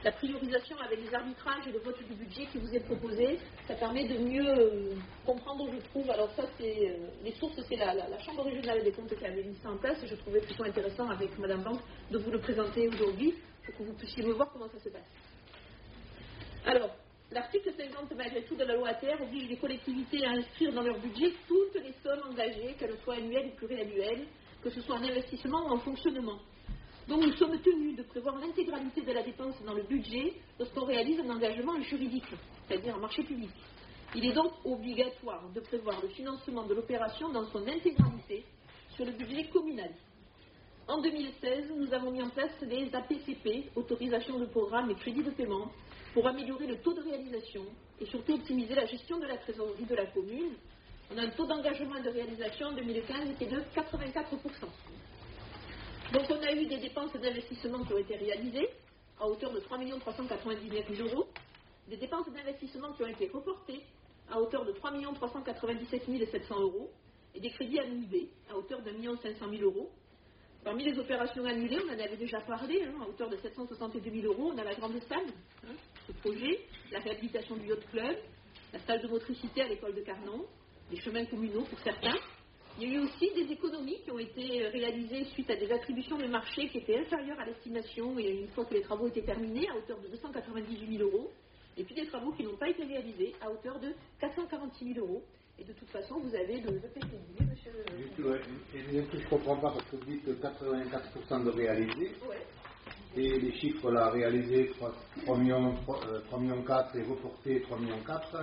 la priorisation avec les arbitrages et le vote du budget qui vous est proposé, ça permet de mieux comprendre, je trouve. Alors ça, c'est les sources, c'est la Chambre régionale des comptes qui avait mis ça en place, et je trouvais plutôt intéressant avec Madame Banque de vous le présenter aujourd'hui, pour que vous puissiez me voir comment ça se passe. Alors, l'article 50, malgré tout, de la loi ATR oblige les collectivités à inscrire dans leur budget toutes les sommes engagées, qu'elles soient annuelles ou pluriannuelles, que ce soit en investissement ou en fonctionnement. Donc nous sommes tenus de prévoir l'intégralité de la dépense dans le budget lorsqu'on réalise un engagement juridique, c'est-à-dire un marché public. Il est donc obligatoire de prévoir le financement de l'opération dans son intégralité sur le budget communal. En 2016, nous avons mis en place les APCP, autorisations de programme et crédits de paiement, pour améliorer le taux de réalisation et surtout optimiser la gestion de la trésorerie de la commune. On a un taux d'engagement et de réalisation en 2015 qui est de 84%. Donc on a eu des dépenses d'investissement qui ont été réalisées à hauteur de 3 399 000 euros, des dépenses d'investissement qui ont été reportées à hauteur de 3 397 700 euros et des crédits annulés à hauteur de 1 500 000 euros. Parmi les opérations annulées, on en avait déjà parlé, à hauteur de 762 000 euros, on a la grande salle, ce projet, la réhabilitation du yacht club, la salle de motricité à l'école de Carnon, les chemins communaux pour certains. Il y a eu aussi des économies qui ont été réalisées suite à des attributions de marché qui étaient inférieures à l'estimation et une fois que les travaux étaient terminés à hauteur de 298 000 euros et puis des travaux qui n'ont pas été réalisés à hauteur de 446 000 euros. Et de toute façon, vous avez le PPI, monsieur le... Je ne comprends pas parce que vous dites 84% de réalisé. Ouais. Et les chiffres là, réalisés 3 millions 4 et reportés 3 millions 4.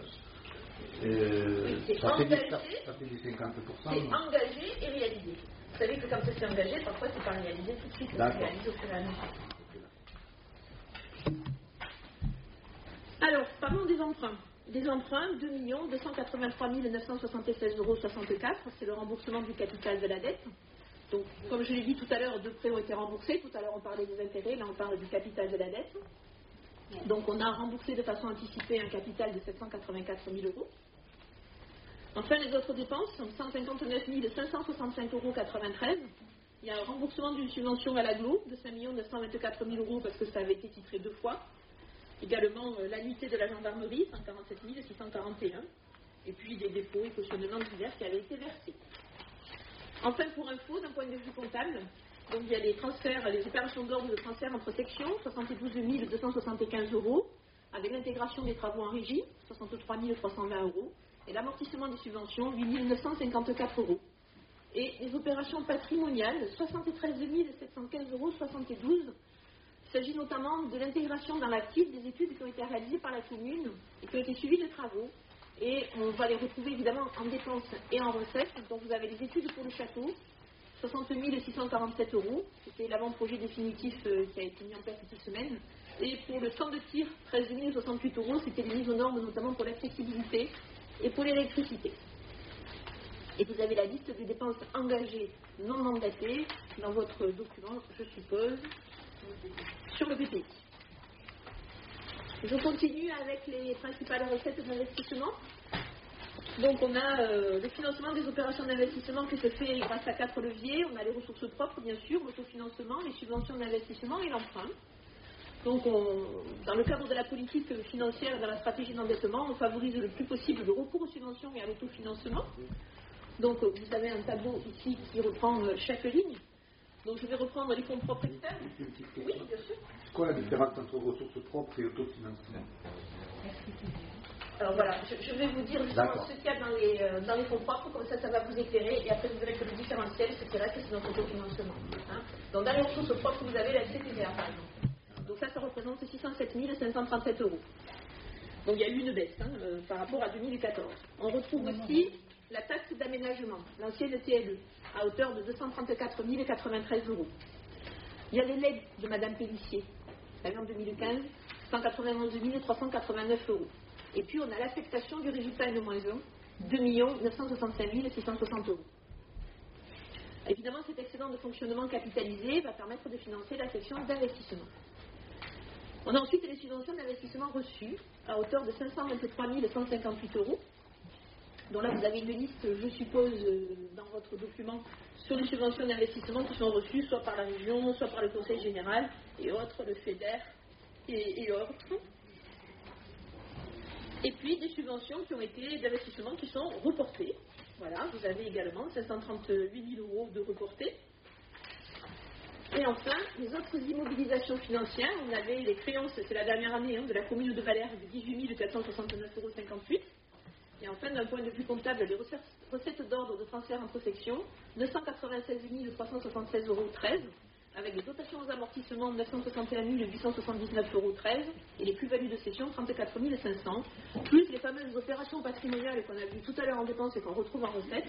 Oui, ça fait du 50%. C'est engagé et réalisé. Vous savez que quand c'est engagé, parfois c'est pas réalisé tout de suite, c'est réalisé au fur et à mesure. Alors, parlons des emprunts. Des emprunts, 2 283 976,64 euros, c'est le remboursement du capital de la dette. Donc, comme je l'ai dit tout à l'heure, 2 prêts ont été remboursés. Tout à l'heure, on parlait des intérêts, là, on parle du capital de la dette. Donc, on a remboursé de façon anticipée un capital de 784 000 euros. Enfin, les autres dépenses sont 159 565,93 euros. Il y a un remboursement d'une subvention à l'aglo de 5 924 000 euros parce que ça avait été titré 2 fois. Également, l'annuité de la gendarmerie, 147 641. Et puis, des dépôts et cautionnements divers qui avaient été versés. Enfin, pour info, d'un point de vue comptable, donc il y a les transferts, les opérations d'ordre de transfert entre sections, 72 275 euros, avec l'intégration des travaux en régie, 63 320 euros, et l'amortissement des subventions, 8 954 euros. Et les opérations patrimoniales, 73 715,72 euros. Il s'agit notamment de l'intégration dans l'actif des études qui ont été réalisées par la commune et qui ont été suivies de travaux. Et on va les retrouver évidemment en dépenses et en recettes. Donc vous avez les études pour le château, 60 647 euros. C'était l'avant-projet définitif qui a été mis en place cette semaine. Et pour le champ de tir, 13 068 euros. C'était les mises aux normes notamment pour l'accessibilité et pour l'électricité. Et vous avez la liste des dépenses engagées non mandatées dans votre document, je suppose, sur le PPI. Je continue avec les principales recettes d'investissement. Donc on a le financement des opérations d'investissement qui se fait grâce à 4 leviers. On a les ressources propres, bien sûr, l'autofinancement, les subventions d'investissement et l'emprunt. Donc dans le cadre de la politique financière et de la stratégie d'endettement, on favorise le plus possible le recours aux subventions et à l'autofinancement. Donc vous avez un tableau ici qui reprend chaque ligne. Donc je vais reprendre les fonds propres externes. Oui, bien sûr. C'est quoi la différence entre ressources propres et autofinancement? Alors voilà, je vais vous dire justement ce qu'il y a dans les fonds propres, comme ça va vous éclairer, et après vous verrez que le différentiel, ce qui reste, c'est notre autofinancement. Donc dans les ressources propres, vous avez la CTVA par exemple. Donc ça représente 607 537 euros. Donc il y a eu une baisse par rapport à 2014. On retrouve aussi la taxe d'aménagement, l'ancienne TLE, à hauteur de 234 093 euros. Il y a les legs de Mme Pellissier, en 2015, 191 389 euros. Et puis on a l'affectation du résultat N-1, 2 965 660 euros. Évidemment, cet excédent de fonctionnement capitalisé va permettre de financer la section d'investissement. On a ensuite les subventions d'investissement reçues à hauteur de 523 158 euros. Donc là, vous avez une liste, je suppose, dans votre document, sur les subventions d'investissement qui sont reçues soit par la région, soit par le Conseil général et autres, le FEDER et autres. Et puis des subventions qui ont été d'investissement qui sont reportées. Voilà, vous avez également 538 000 € de reportés. Et enfin, les autres immobilisations financières, on avait les créances, c'est la dernière année, de la commune de Valère de 18 469,58 €. Et enfin, d'un point de vue comptable, les recettes d'ordre de transfert entre sections, 996 376,13 €, avec les dotations aux amortissements, 961 879,13 € et les plus-values de cession, 34 500, plus les fameuses opérations patrimoniales qu'on a vues tout à l'heure en dépenses et qu'on retrouve en recettes,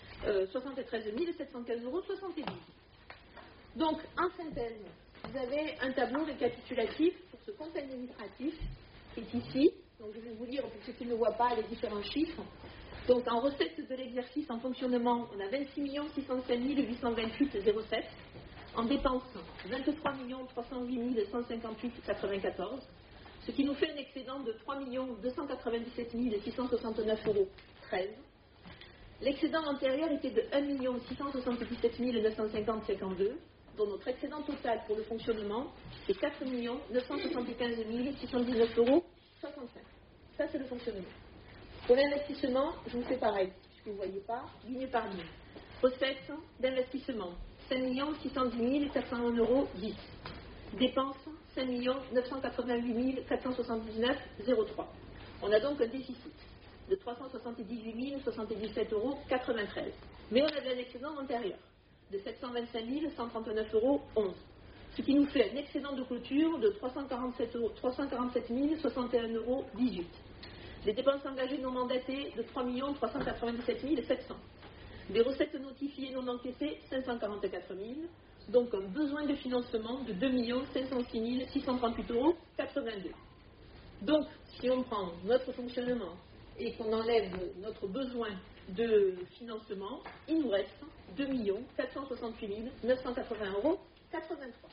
73 715,72 €. Donc, en synthèse, vous avez un tableau récapitulatif pour ce compte administratif qui est ici. Donc, je vais vous lire, pour ceux qui ne voient pas, les différents chiffres. Donc, en recettes de l'exercice en fonctionnement, on a 26 605 828,07. En dépenses, 23 308 158,94. Ce qui nous fait un excédent de 3 297 669,13 €. L'excédent antérieur était de 1 677 950,52 €, dont notre excédent total pour le fonctionnement est 4 975 619,65 €. Ça, c'est le fonctionnement. Pour l'investissement, je vous fais pareil, puisque vous ne voyez pas, ligne par ligne. Recettes d'investissement, 5 610 401,10 €. Dépenses, 5 988 479,03 €. On a donc un déficit de 378 077,93 €. Mais on avait un excédent antérieur de 725 139,11 €. Ce qui nous fait un excédent de clôture de 347 061,18 €. Les dépenses engagées non mandatées de 3 397 700. Des recettes notifiées non encaissées, 544 000. Donc un besoin de financement de 2 506 638,82 €. Donc, si on prend notre fonctionnement et qu'on enlève notre besoin de financement, il nous reste 2 468 980,83 €.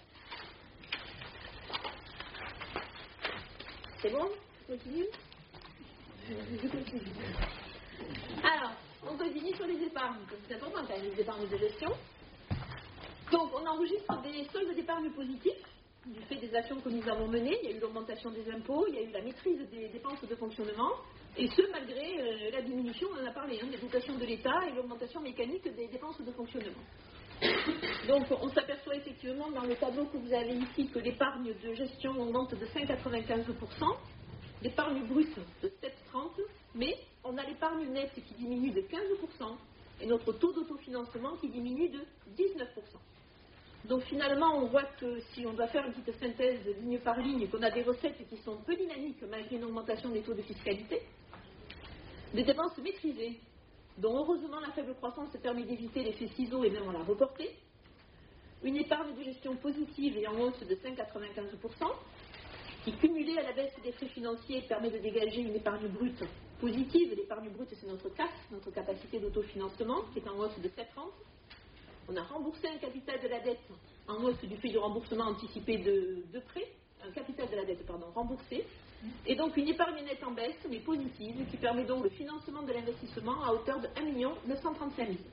C'est bon? Je continue? Je continue. Alors, on continue sur les épargnes. C'est important, les épargnes de gestion. Donc, on enregistre des soldes d'épargne positifs du fait des actions que nous avons menées. Il y a eu l'augmentation des impôts, il y a eu la maîtrise des dépenses de fonctionnement, et ce, malgré la diminution, on en a parlé, des dotations de l'État et l'augmentation mécanique des dépenses de fonctionnement. Donc, on s'aperçoit effectivement dans le tableau que vous avez ici que l'épargne de gestion augmente de 5,95%, l'épargne brute de 7,30%, mais on a l'épargne nette qui diminue de 15%, et notre taux d'autofinancement qui diminue de 19%. Donc finalement, on voit que si on doit faire une petite synthèse ligne par ligne, qu'on a des recettes qui sont peu dynamiques malgré une augmentation des taux de fiscalité, des dépenses maîtrisées, dont heureusement la faible croissance permet d'éviter l'effet ciseau et même on l'a reporté, une épargne de gestion positive et en hausse de 5,95%, qui cumulée à la baisse des frais financiers permet de dégager une épargne brute positive. L'épargne brute, c'est notre CAF, notre capacité d'autofinancement, qui est en hausse de 7,30%. On a remboursé un capital de la dette en hausse du fait du remboursement anticipé de prêts, un capital de la dette, remboursé, et donc une épargne nette en baisse, mais positive, qui permet donc le financement de l'investissement à hauteur de 1 935 000.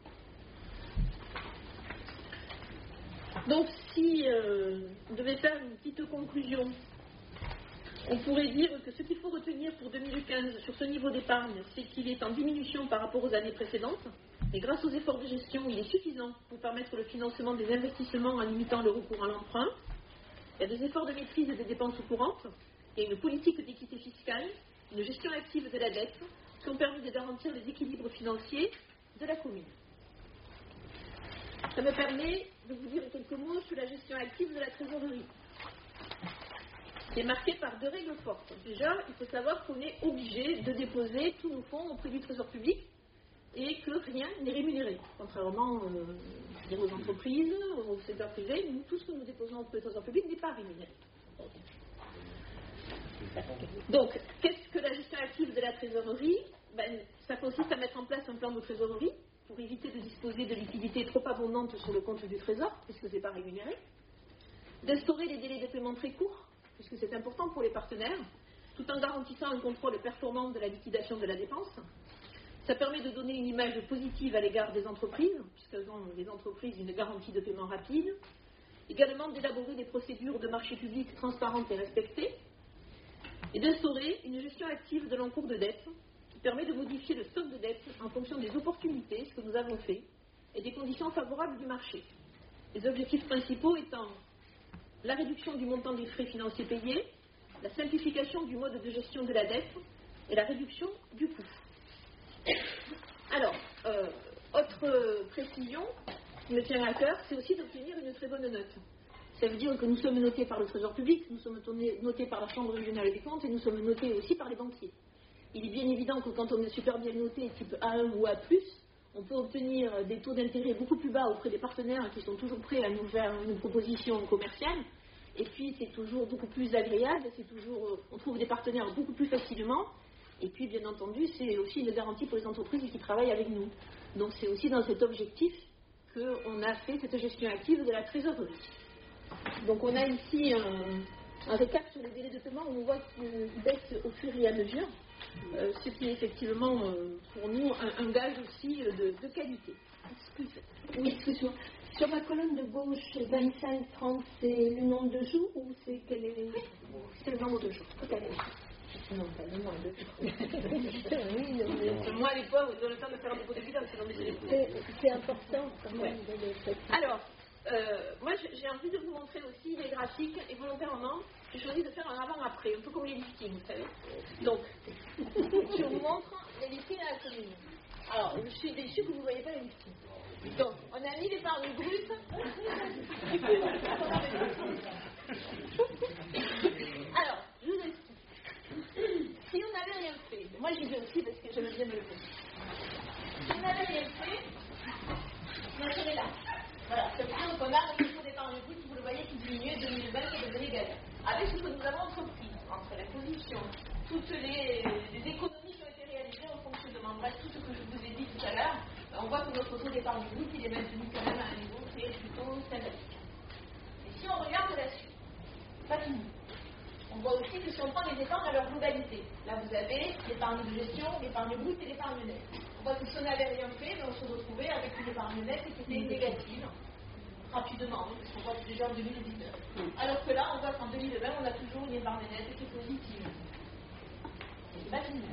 Donc si on devait faire une petite conclusion, on pourrait dire que ce qu'il faut retenir pour 2015 sur ce niveau d'épargne, c'est qu'il est en diminution par rapport aux années précédentes, et grâce aux efforts de gestion, il est suffisant pour permettre le financement des investissements en limitant le recours à l'emprunt. Il y a des efforts de maîtrise des dépenses courantes, il y a une politique d'équité fiscale, une gestion active de la dette, qui ont permis de garantir les équilibres financiers de la commune. Ça me permet de vous dire quelques mots sur la gestion active de la trésorerie. C'est marqué par deux règles fortes. Déjà, il faut savoir qu'on est obligé de déposer tous nos fonds auprès du Trésor public et que rien n'est rémunéré. Contrairement aux entreprises, au secteur privé, nous, tout ce que nous déposons auprès du Trésor public n'est pas rémunéré. Donc, qu'est-ce que la gestion active de la trésorerie? Ça consiste à mettre en place un plan de trésorerie pour éviter de disposer de liquidités trop abondantes sur le compte du Trésor, puisque ce n'est pas rémunéré, d'instaurer des délais de paiement très courts, puisque c'est important pour les partenaires, tout en garantissant un contrôle performant de la liquidation de la dépense. Ça permet de donner une image positive à l'égard des entreprises, puisqu'elles ont les entreprises une garantie de paiement rapide. également d'élaborer des procédures de marché public transparentes et respectées, et d'instaurer une gestion active de l'encours de dette qui permet de modifier le stock de dette en fonction des opportunités, ce que nous avons fait, et des conditions favorables du marché. Les objectifs principaux étant la réduction du montant des frais financiers payés, la simplification du mode de gestion de la dette et la réduction du coût. Alors, autre précision qui me tient à cœur, c'est aussi d'obtenir une très bonne note. Ça veut dire que nous sommes notés par le Trésor public, nous sommes notés par la Chambre régionale des comptes et nous sommes notés aussi par les banquiers. Il est bien évident que quand on est super bien noté, type A1 ou A+, on peut obtenir des taux d'intérêt beaucoup plus bas auprès des partenaires qui sont toujours prêts à nous faire une proposition commerciale. Et puis c'est toujours beaucoup plus agréable, on trouve des partenaires beaucoup plus facilement. Et puis bien entendu, c'est aussi une garantie pour les entreprises qui travaillent avec nous. Donc c'est aussi dans cet objectif qu'on a fait cette gestion active de la trésorerie. Donc on a ici un récap sur les délais de paiement où on voit qu'ils baissent au fur et à mesure, ce qui est effectivement pour nous un gage aussi de qualité. Excuse-moi. Sur la colonne de gauche, 25-30, c'est le nombre de jours ou c'est quel est... C'est le nombre de jours. Non, pas le nombre de jours. Moi, les pauvres, ils ont le temps de faire un dépôt d'évidence. C'est important quand même de le faire. Alors, moi, j'ai envie de vous montrer aussi les graphiques et volontairement, j'ai choisi de faire un avant-après, un peu comme les listings, vous savez. Donc, je vous montre les listings à la commune. Alors, je suis déçue que vous ne voyez pas les listings. Donc, on a mis l'épargne brute. Alors, je vous explique. Si on n'avait rien fait, moi j'y vais aussi parce que j'aime bien me le faire. Si on n'avait rien fait, on serait là. Voilà, ça veut dire qu'on a un niveau d'épargne brute, vous le voyez, qui diminuait de 2020 et de 2020. Avec ce que nous avons entrepris, entre la position, toutes les économies qui ont été réalisées en fonctionnement, bref, tout ce que je vous ai dit tout à l'heure, on voit que notre taux d'épargne brute, il est maintenu quand même à un niveau qui est plutôt sympathique. Et si on regarde la suite, pas fini. On voit aussi que si on prend les épargnes à leur globalité, là vous avez l'épargne de gestion, l'épargne brute et l'épargne nette. On voit que si on n'avait rien fait, on se retrouvait avec une épargne nette qui était négative, rapidement, parce qu'on voit que déjà en 2019. Alors que là, on voit qu'en 2020, on a toujours une épargne nette qui est positive. C'est pas fini.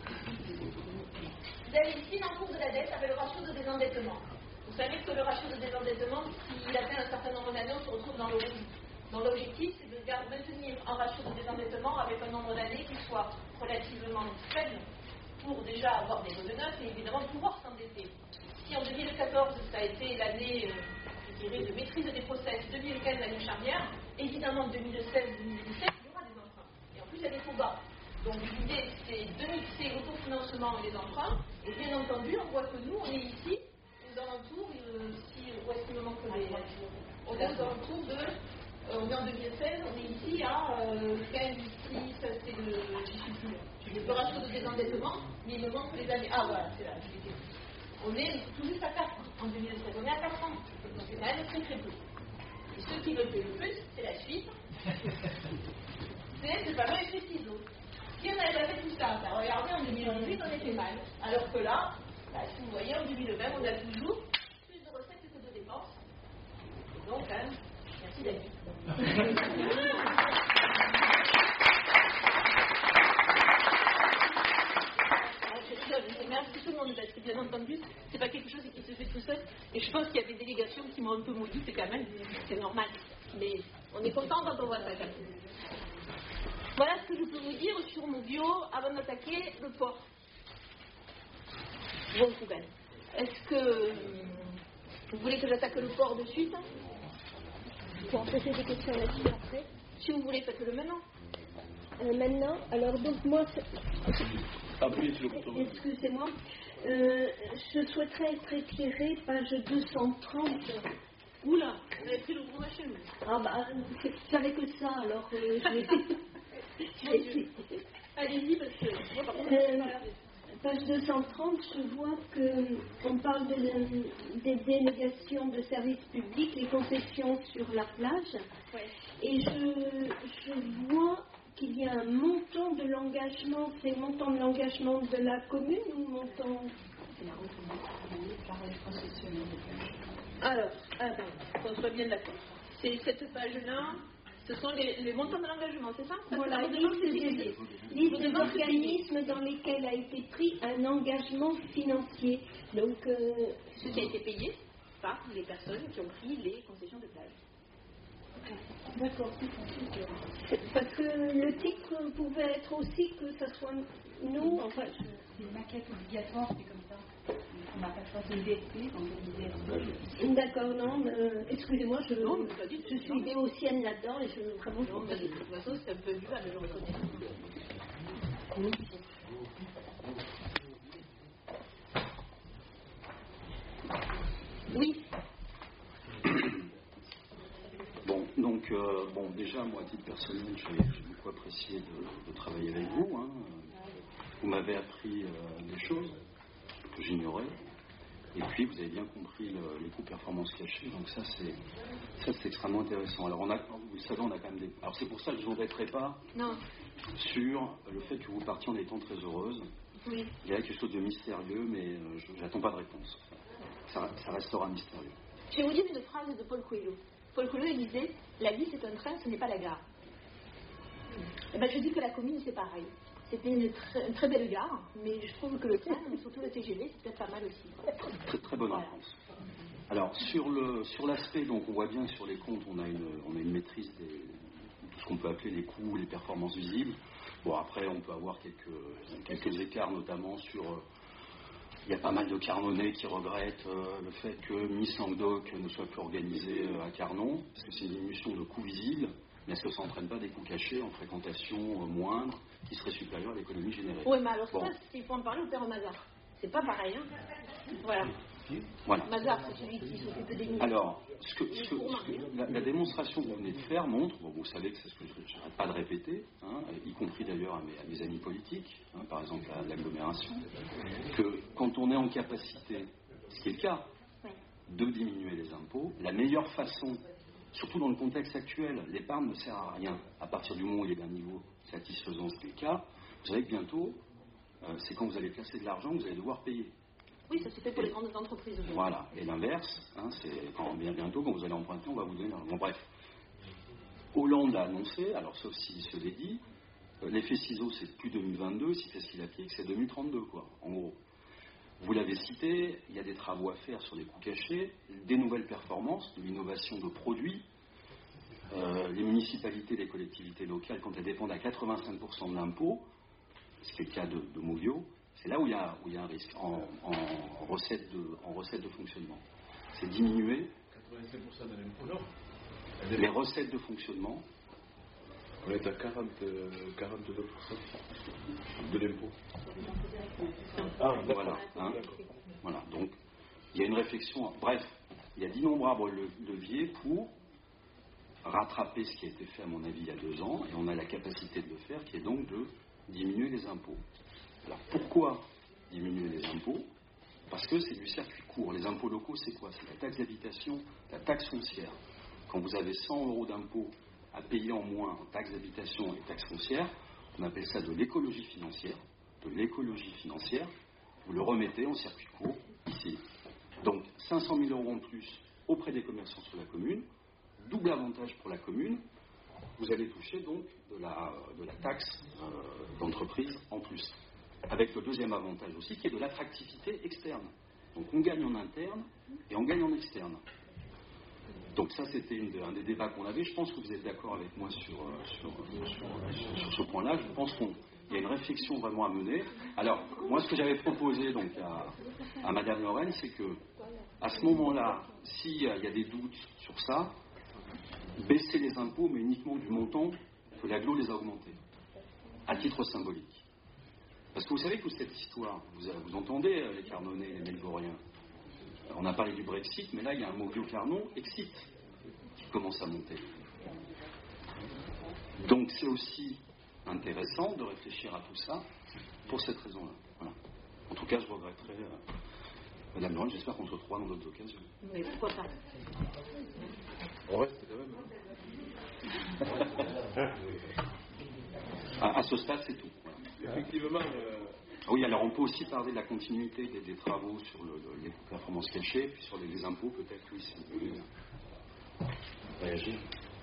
Vous avez ici l'encours de la dette avec le ratio de désendettement. Vous savez que le ratio de désendettement, s'il atteint un certain nombre d'années, on se retrouve dans le rouge. Donc l'objectif, c'est de maintenir un ratio de désendettement avec un nombre d'années qui soit relativement faible pour déjà avoir des bonnes notes et évidemment pouvoir s'endetter. Si en 2014, ça a été l'année, je dirais, de maîtrise des process, 2015, l'année charnière, évidemment 2016-2017, il y aura des emprunts. Et en plus, il y a des taux bas. Donc l'idée, c'est de mixer l'autofinancement et les emprunts. Et bien entendu, on voit que nous, on est ici, aux alentours, où est-ce qu'il me manque les... On est aux alentours de... on est en 2016, on est ici à 15, ici, ça c'est le ratio de désendettement, mais il me manque les années. Ah voilà, c'est là, on est tout juste à 4 ans en 2016, on est à 4 ans, donc c'est quand même très très peu. Et ce qui me plaît le plus, c'est la suite, c'est ce fameux effet ciseau. Si on avait fait tout ça, regardez, en 2018 on était mal, alors que là, si vous voyez, en 2020 on a toujours plus de recettes que de dépenses, donc quand même, merci David. Merci tout le monde, parce que bien entendu, c'est pas quelque chose qui se fait tout seul. Et je pense qu'il y a des délégations qui m'ont un peu maudit, c'est quand même, c'est normal. Mais on est content quand on voit ça quand même. Voilà ce que je peux vous dire sur mon bio avant d'attaquer le port. Bon, Kougan, est-ce que vous voulez que j'attaque le port de suite? Pour en poser des questions là-dessus après. Si vous voulez, faites-le maintenant. Maintenant, alors donc moi, excusez-moi, je souhaiterais être éclairée page 230. Oula, vous avez pris le gros machin. Ah bah, j'avais que ça, alors allez-y, parce que... page 230, je vois qu'on parle des délégations de services publics, les concessions sur la plage. Ouais. Et je vois qu'il y a un montant de l'engagement. C'est le montant de l'engagement de la commune ou montant... Alors, qu'on soit bien d'accord. C'est cette page-là, ce sont les montants de l'engagement, c'est ça? Voilà, liste des organismes dans lesquels a été pris un engagement financier. Donc, ce qui a été payé par les personnes qui ont pris les concessions de plage. D'accord. Parce que le titre pouvait être aussi que ce soit nous. Enfin, c'est une maquette obligatoire, c'est comme ça. On n'a pas le choix de VSP quand on disait. D'accord, non, excusez-moi, je suis béotienne là-dedans et je vraiment. Non, de toute façon, c'est un peu vu, je reconnais. Oui. Bon, déjà, moi, à titre personnel, j'ai beaucoup apprécié de travailler avec vous. Hein. Vous m'avez appris des choses que j'ignorais. Et puis, vous avez bien compris les coûts performances cachés. Donc ça, c'est extrêmement intéressant. Alors, vous savez, on a quand même des... Alors, c'est pour ça que je ne vous embêterai pas sur le fait que vous partiez en étant très heureuse. Oui. Il y a quelque chose de mystérieux, mais je n'attends pas de réponse. Ça restera mystérieux. Je vais vous dire une phrase de Paul Coelho. Paul Coelho, il disait « La vie, c'est un train, ce n'est pas la gare. » Et ben, je dis que la commune, c'est pareil. C'était une très belle gare, mais je trouve que le train, surtout le TGV, c'est peut-être pas mal aussi. Très bonne réponse. Alors, sur l'aspect, donc on voit bien que sur les comptes, on a une maîtrise de tout ce qu'on peut appeler les coûts, les performances visibles. Bon, après, on peut avoir quelques écarts, notamment sur... Il y a pas mal de Carnonnais qui regrettent le fait que Miss Languedoc ne soit plus organisée à Carnon, parce que c'est une diminution de coûts visibles, mais est-ce que ça n'entraîne pas des coûts cachés en fréquentation moindre, qui seraient supérieurs à l'économie générée? Oui, mais alors ça, il faut en parler au père Mazar. C'est pas pareil, hein. Voilà. Mazar, c'est celui qui s'occupe des milliers. Alors, la démonstration que vous venez de faire montre, bon, vous savez que c'est ce que je n'arrête pas de répéter, hein, y compris d'ailleurs à mes amis politiques, hein, par exemple à l'agglomération, que quand on est en capacité, ce qui est le cas, de diminuer les impôts, la meilleure façon, surtout dans le contexte actuel, l'épargne ne sert à rien. À partir du moment où il y a un niveau satisfaisant, ce qui est le cas, vous savez que bientôt, c'est quand vous allez placer de l'argent que vous allez devoir payer. Oui, ça se fait pour les grandes entreprises. Voilà, et l'inverse, hein, c'est bientôt, quand vous allez emprunter, on va vous donner l'argent. Bon, bref. Hollande a annoncé, alors sauf s'il se l'est dit, l'effet ciseau, c'est plus 2022, si c'est ce qu'il applique, c'est 2032, quoi, en gros. Vous l'avez cité, il y a des travaux à faire sur les coûts cachés, des nouvelles performances, de l'innovation de produits. Les municipalités, les collectivités locales, quand elles dépendent à 85% de l'impôt, ce qui est le cas de Movio, c'est là où il y a un risque en recette de fonctionnement. C'est diminuer 85% de l'impôt, non. Les recettes de fonctionnement. On est à 42% de l'impôt. Voilà. Hein, voilà. Donc, il y a une réflexion. Bref, il y a d'innombrables leviers pour rattraper ce qui a été fait, à mon avis, il y a 2 ans, et on a la capacité de le faire, qui est donc de diminuer les impôts. Alors, pourquoi diminuer les impôts? Parce que c'est du circuit court. Les impôts locaux, c'est quoi? C'est la taxe d'habitation, la taxe foncière. Quand vous avez 100 € d'impôts à payer en moins en taxes d'habitation et taxes foncières, on appelle ça de l'écologie financière. De l'écologie financière, vous le remettez en circuit court, ici. Donc, 500 000 € en plus auprès des commerçants sur la commune, double avantage pour la commune, vous allez toucher donc de la taxe d'entreprise en plus. Avec le deuxième avantage aussi, qui est de l'attractivité externe. Donc on gagne en interne et on gagne en externe. Donc ça, c'était un des débats qu'on avait. Je pense que vous êtes d'accord avec moi sur ce point-là. Je pense qu'il y a une réflexion vraiment à mener. Alors, moi, ce que j'avais proposé donc à Madame Lorraine, c'est que à ce moment-là, s'il y a des doutes sur ça, baisser les impôts, mais uniquement du montant que l'aglo les a augmentés, à titre symbolique. Parce que vous savez toute cette histoire, vous entendez les Carnonnais, les Melgoriens. On a parlé du Brexit, mais là il y a un mot bio-Carnon, exit, qui commence à monter. Donc c'est aussi intéressant de réfléchir à tout ça pour cette raison-là. Voilà. En tout cas, je regretterai, Madame Lorraine, j'espère qu'on se retrouvera dans d'autres occasions. Mais pourquoi pas? On reste quand même. À ce stade, c'est tout. Voilà. Effectivement. Oui, alors on peut aussi parler de la continuité des travaux sur les performances cachées, puis sur les impôts, peut-être, oui, si vous voulez. réagir.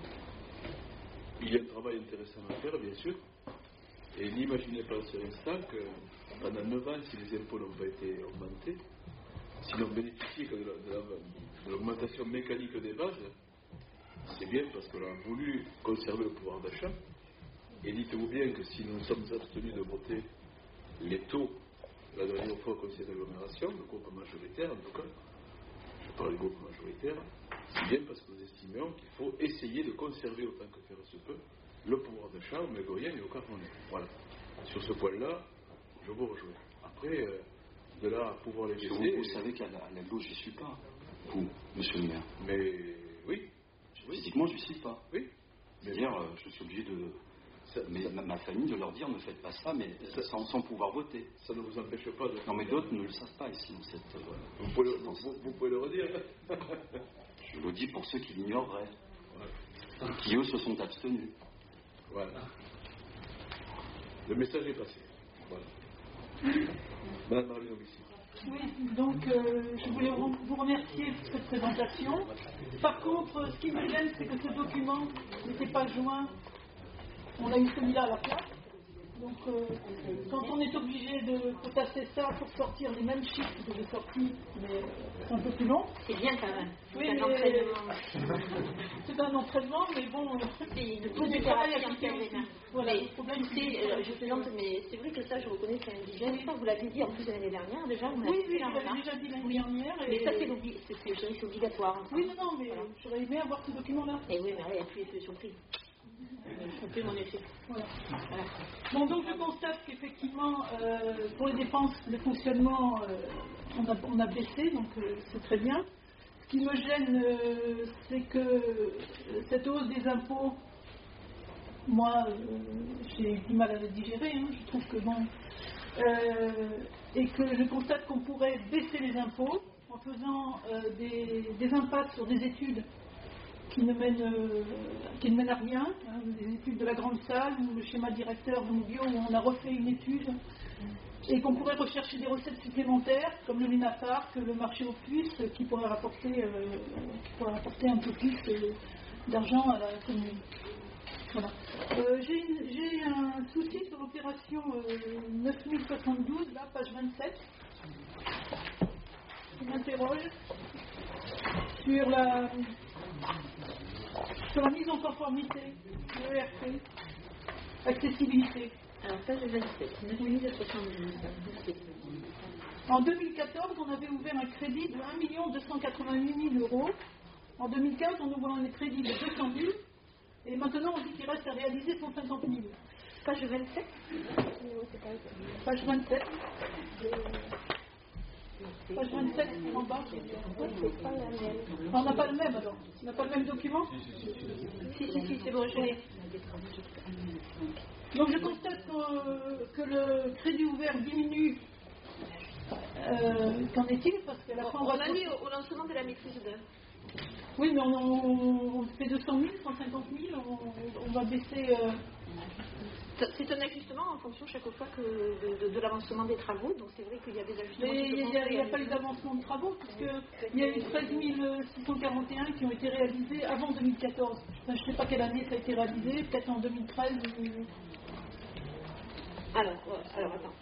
Il y a un travail intéressant à faire, bien sûr. Et n'imaginez pas un seul instant que pendant 9 ans, si les impôts n'ont pas été augmentés, si l'on bénéficie que de l'augmentation mécanique des bases, c'est bien parce qu'on a voulu conserver le pouvoir d'achat. Et dites-vous bien que si nous nous sommes abstenus de voter les taux la dernière fois au Conseil d'agglomération, le groupe majoritaire en tout cas, je parle du groupe majoritaire, c'est bien parce que nous estimions qu'il faut essayer de conserver autant que faire se peut le pouvoir d'achat au mégoyen et au carbonais. Voilà. Sur ce point-là, je vous rejoins. Après, de là à pouvoir les baisser... Vous savez qu'à la gauche, je n'y suis pas, vous, monsieur le maire. Mais oui. Physiquement, je n'y suis pas. Oui. C'est-à-dire, je suis obligé de... ma famille, de leur dire ne faites pas ça, mais sans pouvoir voter. Ça ne vous empêche pas de... Non, mais d'autres ne le savent pas ici. Dans cette, vous pouvez le redire. Je le dis pour ceux qui l'ignoreraient. Ouais. Qui, eux, se sont abstenus. Voilà. Le message est passé. Voilà. Madame Marlene ici. Oui, donc je voulais vous remercier pour cette présentation. Par contre, ce qui me gêne, c'est que ce document n'était pas joint. On a eu celui-là à la place. Donc, quand on est obligé de potasser ça pour sortir les mêmes chiffres que j'ai sortis, mais c'est un peu plus long. C'est bien quand même. Oui, c'est un entraînement. C'est un entraînement, mais bon, il faut du travail appliqué aussi. Voilà, le problème, je plaisante, mais c'est vrai que ça, je reconnais que c'est indigène. Je crois que vous l'avez dit en plus l'année dernière déjà. Oui, je l'avais déjà dit l'année dernière. Mais ça, c'est obligatoire. Oui, non, mais j'aurais aimé avoir ce document-là. Et oui, mais il n'y a plus de surprise. Je mon effet. Voilà. Bon, donc je constate qu'effectivement, pour les dépenses de fonctionnement, on a baissé, donc c'est très bien. Ce qui me gêne, c'est que cette hausse des impôts, moi, j'ai du mal à la digérer, hein, je trouve que bon. Et que je constate qu'on pourrait baisser les impôts en faisant des impacts sur des études qui ne mènent à rien, hein, des études de la grande salle ou le schéma directeur de Moubio où on a refait une étude et qu'on pourrait rechercher des recettes supplémentaires comme le Lunapark, le marché aux puces qui pourrait rapporter un peu plus d'argent à la commune. Voilà. J'ai un souci sur l'opération 9072, là, page 27. Je m'interroge sur la mise en conformité de l'ERP, accessibilité. Alors, page 27, 9072. En 2014, on avait ouvert un crédit de 1 288 000 €. En 2015, on ouvre un crédit de 200 000. Et maintenant, on dit qu'il reste à réaliser 150 000. Page 27 Page 27. Page 27, en bas. C'est pas la même. On n'a pas le même alors. On n'a pas le même document. Si, c'est bon, je l'ai. Donc je constate que le crédit ouvert diminue. Qu'en est-il? Parce qu'à la fin, on l'a mis au lancement de la maîtrise d'œuvre. Oui, mais on fait 200 000, 150 000, on va baisser. C'est un ajustement en fonction chaque fois de l'avancement des travaux, donc c'est vrai qu'il y a des ajustements. Mais il n'y a pas les avancements de travaux, puisqu'il y a eu 13 641 qui ont été réalisés avant 2014. Enfin, je ne sais pas quelle année ça a été réalisé, peut-être en 2013. Alors attends.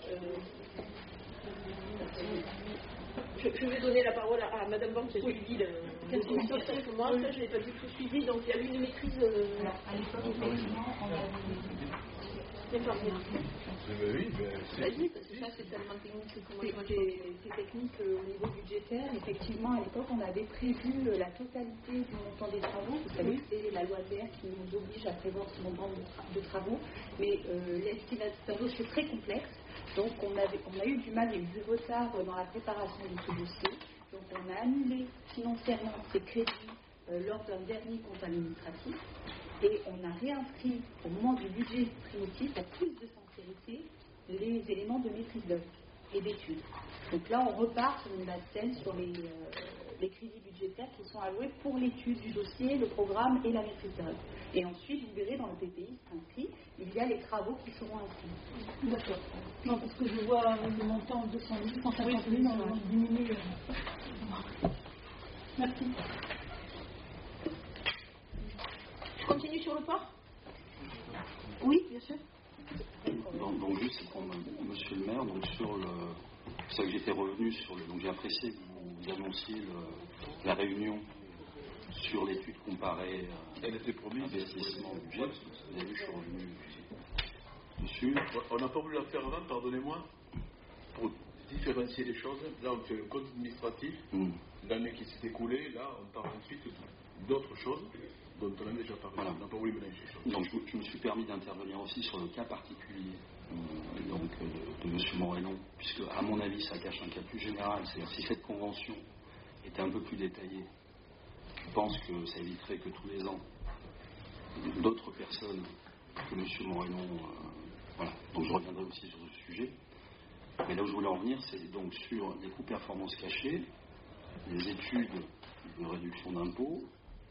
Je vais donner la parole à Madame Banque qui a suivi le dossier que moi, ça je ne l'ai pas du tout suivi, donc il y a eu une maîtrise. Alors, à l'époque, effectivement, on avait. D'accord. Oui, vas-y, parce que ça c'est tellement technique que moi c'est technique au niveau budgétaire. Effectivement, à l'époque, on avait prévu la totalité du montant des travaux. Vous savez que c'est la loi DR qui nous oblige à prévoir ce montant de travaux. Mais l'estimation, c'est un dossier très complexe. Donc on a eu du mal, il y a eu du retard dans la préparation de ce dossier. Donc on a annulé financièrement ces crédits lors d'un dernier compte administratif et on a réinscrit au moment du budget primitif à plus de sincérité les éléments de maîtrise d'œuvre et d'études. Donc là on repart sur une base saine sur les crédits budgétaires qui sont alloués pour l'étude du dossier, le programme et la maîtrise d'œuvre. Et ensuite, vous verrez dans le PPI inscrit, il y a les travaux qui seront inscrits. D'accord. Non, parce que je vois le montant de 200 000, 150 000, on diminue. Merci. renseigner sur le port? Oui, bien sûr. Donc juste pour monsieur le maire, donc sur le... C'est ça que j'étais revenu sur le... Donc j'ai apprécié que vous annonciez la réunion sur l'étude comparée investissement budget. Vous avez vu, je suis revenu dessus. On n'a pas voulu la faire avant, pardonnez-moi, pour différencier les choses. Là, on fait le compte administratif. L'année qui s'est écoulée, là, on parle ensuite d'autres choses dont on a déjà parlé. Voilà. On n'a pas voulu mélanger les choses. Donc, je me suis permis d'intervenir aussi sur le cas particulier de M. Morellon, puisque, à mon avis, ça cache un cas plus général. C'est-à-dire, si cette convention était un peu plus détaillée, je pense que ça éviterait que tous les ans, d'autres personnes que M. Morellon... voilà. Donc, je reviendrai aussi sur ce sujet. Mais là où je voulais en venir, c'est donc sur les coûts performances cachés, les études de réduction d'impôts,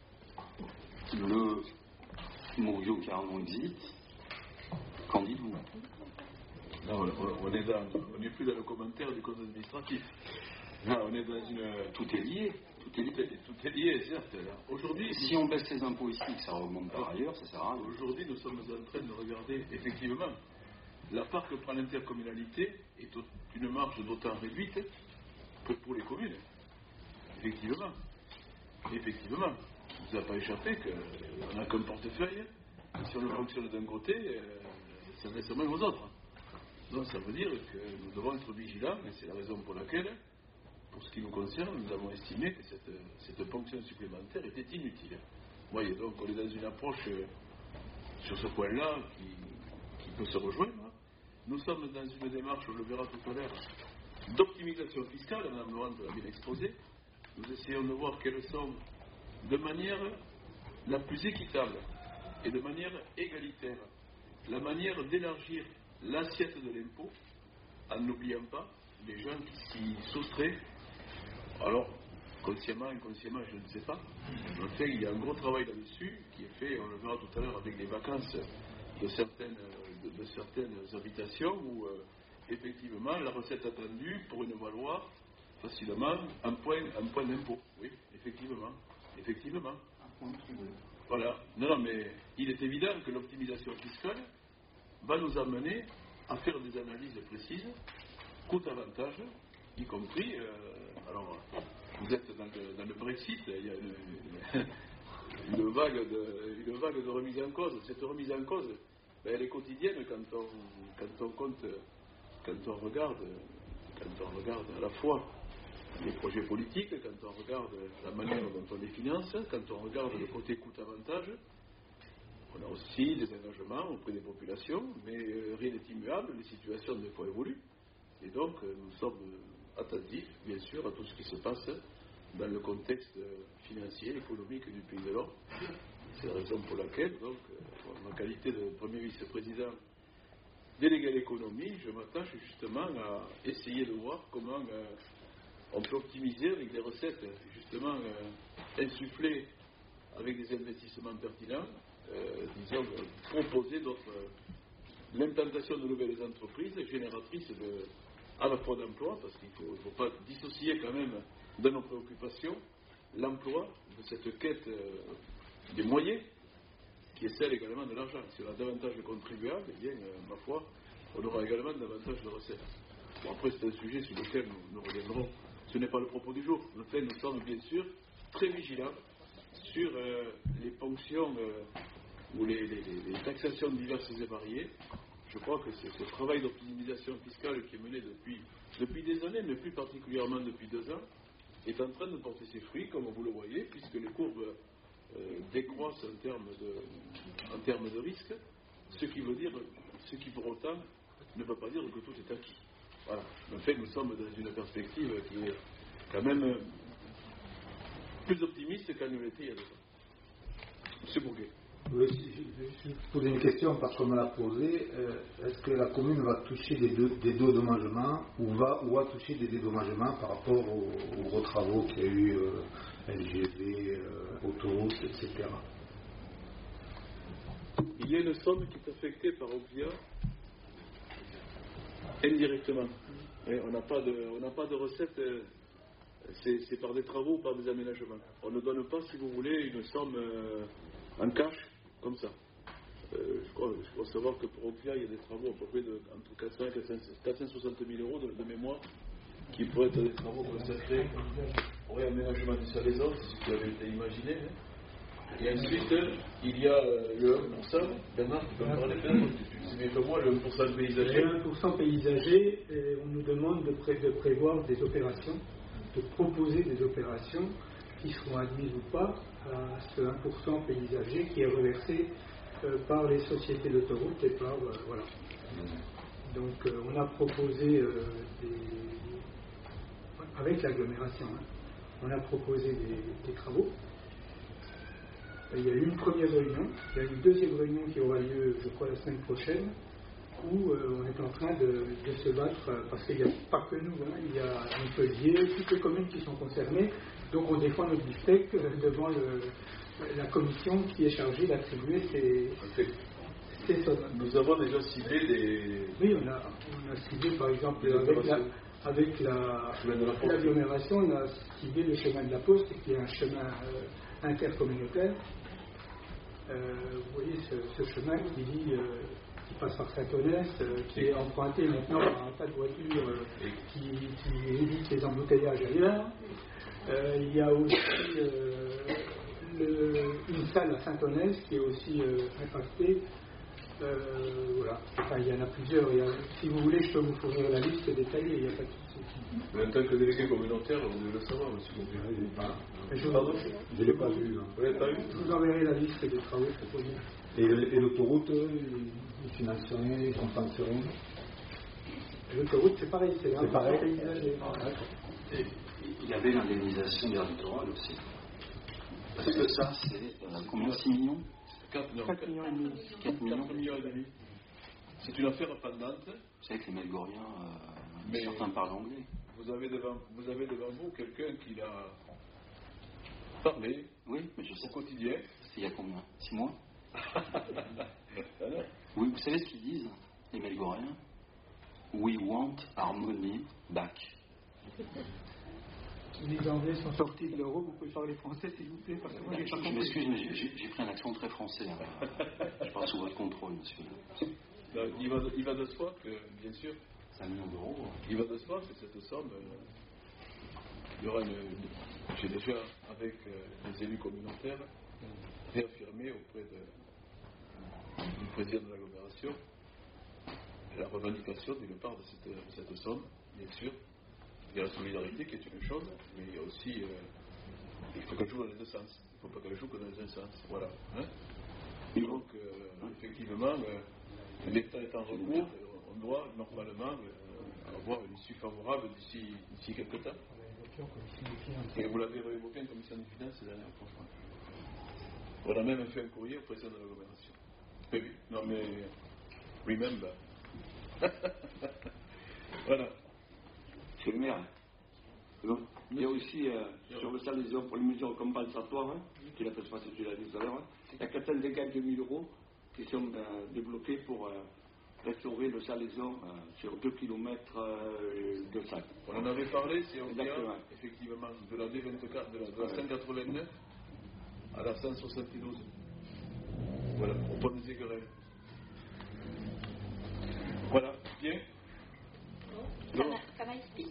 le Morio Carnon exit. Qu'en dites-vous? Non, on n'est plus dans le commentaire du code administratif. Là, on est dans une... Tout est lié. Tout est lié, certes. Aujourd'hui, si on baisse les impôts ici et que ça augmente par ailleurs, ça sert à rien. Aujourd'hui, nous sommes en train de regarder, effectivement, la part que prend l'intercommunalité est une marge d'autant réduite que pour les communes. Effectivement. Il ne vous a pas échappé qu'on n'a qu'un portefeuille. Et si on le fonctionne d'un côté, ça laisse moins aux autres. Donc ça veut dire que nous devons être vigilants, et c'est la raison pour laquelle, pour ce qui nous concerne, nous avons estimé que cette ponction supplémentaire était inutile. Vous voyez, donc on est dans une approche sur ce point-là qui peut se rejoindre. Nous sommes dans une démarche, on le verra tout à l'heure, d'optimisation fiscale, Mme Laurent l'a bien exposé. Nous essayons de voir quelles sont, de manière la plus équitable et de manière égalitaire, la manière d'élargir l'assiette de l'impôt, en n'oubliant pas les gens qui s'y soustraient. Alors, consciemment, inconsciemment, je ne sais pas. En fait, il y a un gros travail là-dessus qui est fait, on le verra tout à l'heure avec les vacances de certaines habitations où effectivement la recette attendue pourrait nous valoir facilement un point d'impôt. Oui, effectivement. Voilà. Non, mais il est évident que l'optimisation fiscale va nous amener à faire des analyses précises, coût-avantage, y compris. Alors, vous êtes dans le Brexit, il y a une vague de remise en cause. Cette remise en cause, elle est quotidienne quand on regarde à la fois les projets politiques, quand on regarde la manière dont on les finance, quand on regarde le côté coût-avantage. On a aussi des engagements auprès des populations, mais rien n'est immuable, les situations des fois évoluent. Et donc nous sommes attentifs, bien sûr, à tout ce qui se passe dans le contexte financier, économique du pays de l'Europe. C'est la raison pour laquelle, donc, en ma qualité de premier vice-président délégué à l'économie, je m'attache justement à essayer de voir comment on peut optimiser avec des recettes justement insufflées avec des investissements pertinents, disons, proposer l'implantation de nouvelles entreprises génératrices à la fois d'emploi, parce qu'il ne faut pas dissocier quand même de nos préoccupations l'emploi de cette quête des moyens, qui est celle également de l'argent. Si on a davantage de contribuables, eh bien, ma foi, on aura également davantage de recettes. Bon, après, c'est un sujet sur lequel nous reviendrons. Ce n'est pas le propos du jour. En fait, nous sommes bien sûr très vigilants sur les ponctions ou les taxations diverses et variées. Je crois que c'est ce travail d'optimisation fiscale qui est mené depuis des années, mais plus particulièrement depuis 2 ans, est en train de porter ses fruits, comme vous le voyez, puisque les courbes décroissent en termes de risque, ce qui pour autant ne veut pas dire que tout est acquis. Voilà. En fait, nous sommes dans une perspective qui est quand même plus optimiste qu'elle ne l'était il y a 2 ans. Monsieur Bourguet. Oui, je pose une question parce qu'on me l'a posée. Est-ce que la commune va toucher des dédommagements ou va toucher des dédommagements par rapport aux gros travaux qu'il y a eu, LGV, autoroutes, etc. Il y a une somme qui est affectée par Opvia indirectement. Et on n'a pas de recettes, c'est par des travaux ou par des aménagements. On ne donne pas, si vous voulez, une somme en cash comme ça. Je crois savoir que pour Ocvia, il y a des travaux à peu près entre 460 000 euros de mémoire qui pourraient être des travaux consacrés au réaménagement du Salaison, c'est ce qui avait été imaginé. Et ensuite, il y a le 1%. Bernard, tu peux me parler peut-être, tu sais mieux que moi, le 1% paysager. Le 1% paysager, on nous demande de prévoir des opérations, de proposer des opérations qui seront admises ou pas à ce 1% paysager qui est reversé par les sociétés d'autoroutes et par voilà. Donc on a proposé avec l'agglomération, on a proposé des travaux. Il y a eu une première réunion, il y a une deuxième réunion qui aura lieu, je crois, la semaine prochaine, où on est en train de se battre, parce qu'il n'y a pas que nous, il y a Montpellier, toutes les communes qui sont concernées, donc on défend notre bistec devant la commission qui est chargée d'attribuer ces sommes. Nous avons déjà ciblé des... Oui, on a ciblé par exemple avec l'agglomération, on a ciblé le chemin de la Poste, qui est un chemin intercommunautaire. Vous voyez ce chemin qui passe par Saint-Onès, qui est emprunté maintenant par un tas de voitures qui évite les embouteillages ailleurs. Il y a aussi une salle à Saint-Onès qui est aussi impactée. Voilà. Enfin, il y en a plusieurs. Si vous voulez, je peux vous fournir la liste détaillée, il n'y a pas de souci. Mais en tant que délégué communautaire, vous devez le savoir, monsieur Compier. Je ne l'ai pas vu. Vous l'avez pas vu? Je vous enverrai la liste des travaux proposés. Et l'autoroute, ils financent rien, ils compensent rien. L'autoroute, c'est pareil, c'est pareil. Et il y avait l'indemnisation des littorales aussi. Parce que ça, c'est combien? 6 millions 4 millions et demi. C'est une affaire pendante. Vous savez que les Melgoriens, certains parlent anglais. Vous avez devant vous quelqu'un qui l'a parlé, oui, mais je sais. Au quotidien. C'est il y a combien? 6 mois? Oui, vous savez ce qu'ils disent, les Melgoriens? We want our money back. Les Anglais sont sortis de l'euro, vous pouvez parler français s'il vous plaît, parce que moi j'ai pas compris. Je m'excuse, mais j'ai pris un accent très français. Je parle sous votre contrôle, monsieur. Il va de soi que, bien sûr, 5 millions d'euros. Il va de soi que cette somme, il y aura j'ai déjà, avec les élus communautaires, réaffirmé auprès du président de l'agglomération la revendication d'une part de cette somme, bien sûr. Il y a la solidarité qui est une chose, mais il y a aussi, il faut qu'elle joue dans les deux sens. Il ne faut pas qu'elle joue que dans les un sens. Voilà. Et donc, effectivement, l'État est en recours, on doit normalement avoir une issue favorable d'ici quelques temps. Et vous l'avez évoqué en commission des finances la dernière fois. On a même fait un courrier au président de l'agglomération. Oui, non mais, remember. Voilà. C'est le maire. Il y a aussi, sur le Salaison, pour les mesures compensatoires, qui l'a fait se passer, tu l'as dit tout à l'heure, il y a 452 000 euros qui sont débloqués pour restaurer le Salaison sur 2 km de sac. On en avait parlé, c'est en lien, effectivement, de la D24, de la 189 à la 172. Voilà, au pont des Aiguerelles. Voilà, bien. Can I speak?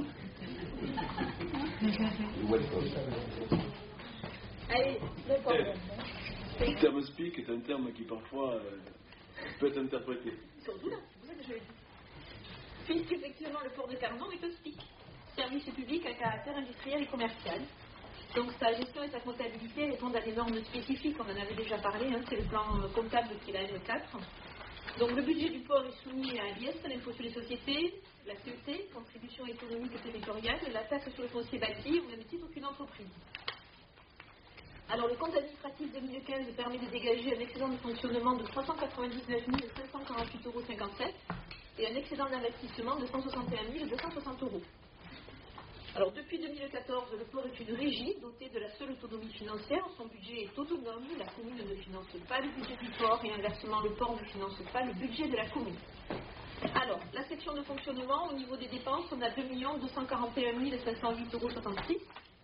Allez, le problème. Le terme speak est un terme qui parfois peut être interprété. Surtout là, c'est pour ça que je l'ai dit. Puisqu'effectivement le port de Carnon est un SPIC, service public à caractère industriel et commercial. Donc sa gestion et sa comptabilité répondent à des normes spécifiques, on en avait déjà parlé, c'est le plan comptable qui est la L4. Donc le budget du port est soumis à l'IS, l'impôt sur les sociétés, la CET, contribution économique et territoriale, la taxe sur le foncier bâti, au même titre qu'une entreprise. Alors le compte administratif 2015 permet de dégager un excédent de fonctionnement de 399 548,57 € et un excédent d'investissement de 161 260 €. Alors depuis 2014, le port est une régie dotée de la seule autonomie financière. Son budget est autonome, la commune ne finance pas le budget du port et inversement, le port ne finance pas le budget de la commune. Alors, la section de fonctionnement, au niveau des dépenses, on a 2 241 508,66 € avec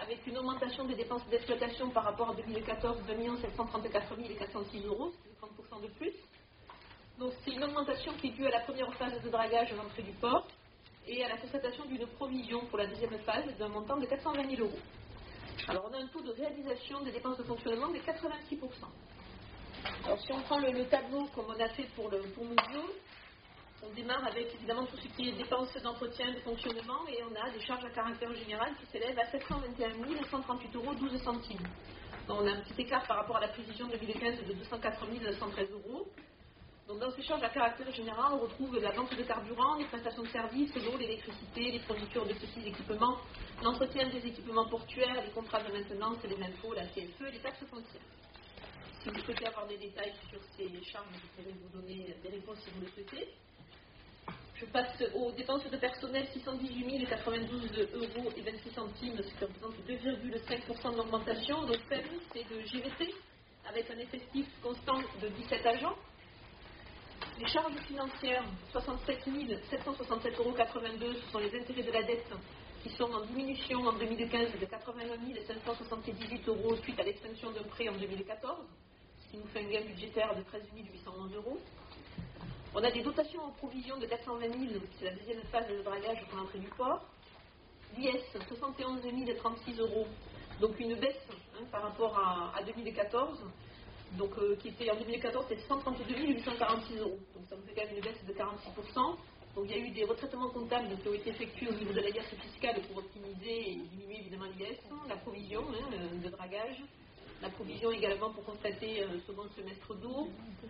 avec une augmentation des dépenses d'exploitation par rapport à 2014, 2 734 406 €, c'est 30% de plus. Donc c'est une augmentation qui est due à la première phase de dragage à l'entrée du port et à la constatation d'une provision pour la deuxième phase d'un montant de 420 000 €. Alors on a un taux de réalisation des dépenses de fonctionnement de 86%. Alors si on prend le tableau comme on a fait pour Mouvio, on démarre avec évidemment tout ce qui est dépenses d'entretien, de fonctionnement, et on a des charges à caractère général qui s'élèvent à 721 138 € 12 centimes. Donc on a un petit écart par rapport à la prévision 2015 de 204 113 €. Donc dans ces charges à caractère général, on retrouve la vente de carburant, les prestations de services, l'eau, l'électricité, les fournitures de petits équipements, l'entretien des équipements portuaires, les contrats de maintenance, les impôts, la CFE et les taxes foncières. Si vous souhaitez avoir des détails sur ces charges, je pourrai vous donner des réponses si vous le souhaitez. Je passe aux dépenses de personnel, 618 092 € et 26 centimes, ce qui représente 2,5% d'augmentation. Donc faible, c'est de GVT, avec un effectif constant de 17 agents. Les charges financières, 67 767,82 €, ce sont les intérêts de la dette qui sont en diminution en 2015 de 81 578 € suite à l'extinction d'un prêt en 2014, ce qui nous fait un gain budgétaire de 13 811 €. On a des dotations en provision de 420 000, c'est la deuxième phase de dragage pour l'entrée du port. L'IS, 71 036 €, donc une baisse par rapport à 2014. Donc, qui était en 2014, c'était 132 846 €. Donc ça nous fait quand même une baisse de 46%. Donc il y a eu des retraitements comptables qui ont été effectués au niveau de la liasse fiscale pour optimiser et diminuer évidemment l'IS, la provision de dragage, la provision également pour constater un second semestre d'eau,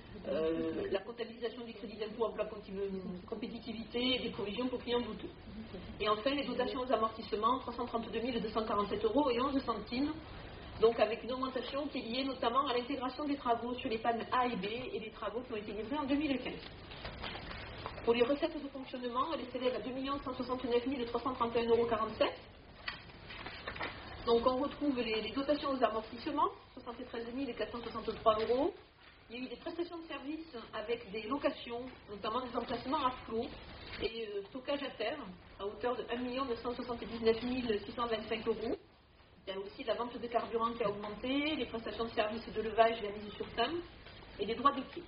la comptabilisation du crédit d'impôt emploi compétitivité et des provisions pour clients douteux. Et enfin les dotations aux amortissements, 332 247 € et 11 centimes. Donc avec une augmentation qui est liée notamment à l'intégration des travaux sur les pannes A et B et les travaux qui ont été livrés en 2015. Pour les recettes de fonctionnement, elles s'élèvent à 2 169 331,47 €. Donc on retrouve les dotations aux amortissements, 73 463 €. Il y a eu des prestations de services avec des locations, notamment des emplacements à flot et stockage à terre, à hauteur de 1 979 625 €. Il y a aussi la vente de carburant qui a augmenté, les prestations de services de levage et la mise sur table, et les droits de quai.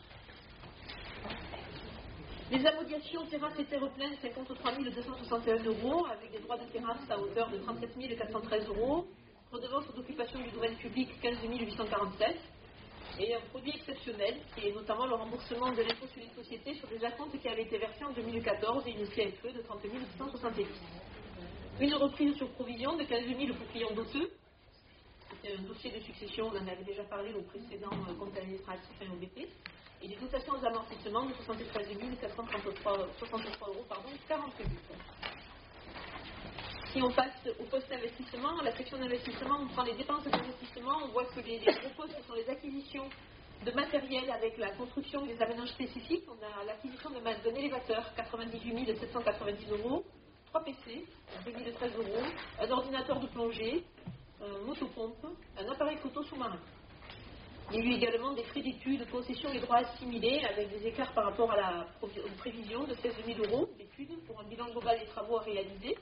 Les amodiations terrasses et terre-pleine, 53 261 €, avec des droits de terrasse à hauteur de 37 413 €. Redevance d'occupation du domaine public, 15 847. Et un produit exceptionnel, qui est notamment le remboursement de l'impôt sur les sociétés sur des acomptes qui avaient été versés en 2014 et une CFE de 30 670. Une reprise sur provision de 15 000 pour clients douteux. C'était un dossier de succession, on en avait déjà parlé au précédent compte administratif OBP. Et les dotations aux amortissements de 73 463 €, 48. Si on passe au poste d'investissement, à la section d'investissement, on prend les dépenses d'investissement, on voit que les gros postes sont les acquisitions de matériel avec la construction des aménagements spécifiques. On a l'acquisition d'un élévateur, 98 790 €, 3 PC, 2013 €, un ordinateur de plongée, une motopompe, un appareil photo sous-marin. Il y a eu également des frais d'études, concessions et droits assimilés avec des écarts par rapport à aux prévisions de 16 000 € d'études pour un bilan global des travaux à réaliser.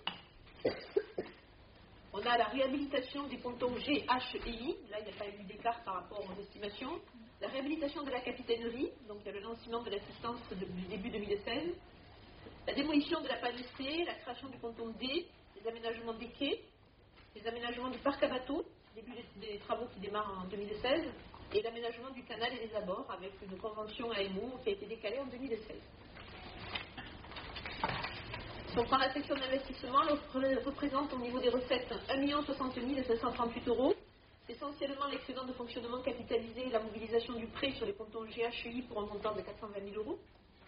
On a la réhabilitation des pontons G, H et I. Là, il n'y a pas eu d'écart par rapport aux estimations. La réhabilitation de la capitainerie, donc il y a le lancement de l'assistance du début 2016. La démolition de la panne C, la création du ponton D, les aménagements des quais, les aménagements du parc à bateaux, début des travaux qui démarrent en 2016, et l'aménagement du canal et des abords avec une convention AMO qui a été décalée en 2016. Si on prend la section d'investissement, elle représente au niveau des recettes 1 60 538 €, essentiellement l'excédent de fonctionnement capitalisé et la mobilisation du prêt sur les pontons GHI pour un montant de 420 000 €.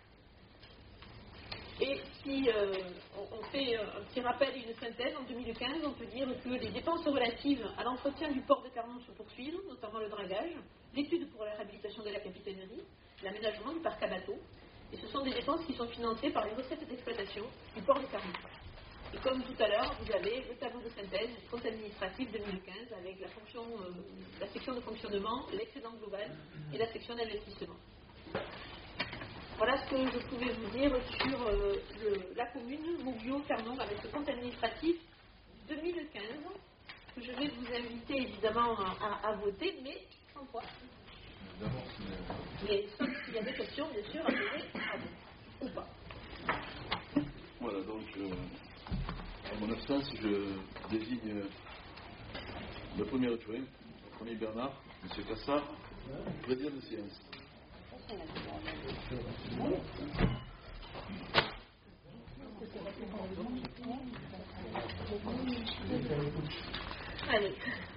Et si on fait un petit rappel et une synthèse, en 2015, on peut dire que les dépenses relatives à l'entretien du port de Carnon se poursuivent, notamment le dragage, l'étude pour la réhabilitation de la capitainerie, l'aménagement du parc à bateaux, et ce sont des dépenses qui sont financées par les recettes d'exploitation du port de Carnon. Et comme tout à l'heure, vous avez le tableau de synthèse du compte administratif 2015 avec la section de fonctionnement, l'excédent global et la section d'investissement. Voilà ce que je pouvais vous dire sur la commune Mouvio Carnon avec le compte administratif 2015. que je vais vous inviter évidemment à voter, mais sans foi. Mais sauf s'il y a des questions, bien sûr, à poser à vous, ou pas. Voilà, donc, à mon absence, je désigne le premier adjoint, le premier Bernard, M. Cassard, président de séance. Allez.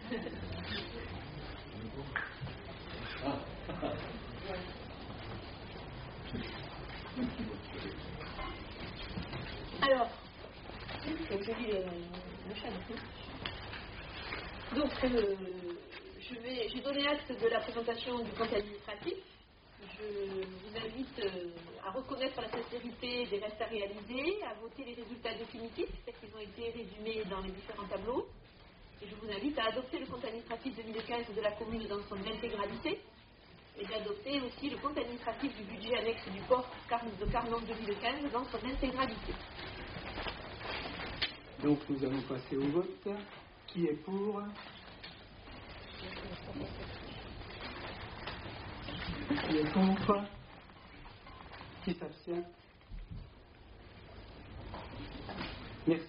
Alors, je lis le chaîne. Donc, j'ai donné acte de la présentation du compte administratif. Je vous invite à reconnaître la sincérité des restes à réaliser, à voter les résultats définitifs, tels qu'ils ont été résumés dans les différents tableaux. Et je vous invite à adopter le compte administratif 2015 de la commune dans son intégralité et d'adopter aussi le compte administratif du budget annexe du port de Carnon 2015 dans son intégralité. Donc nous allons passer au vote. Qui est pour? Qui est contre? Qui s'abstient? Merci.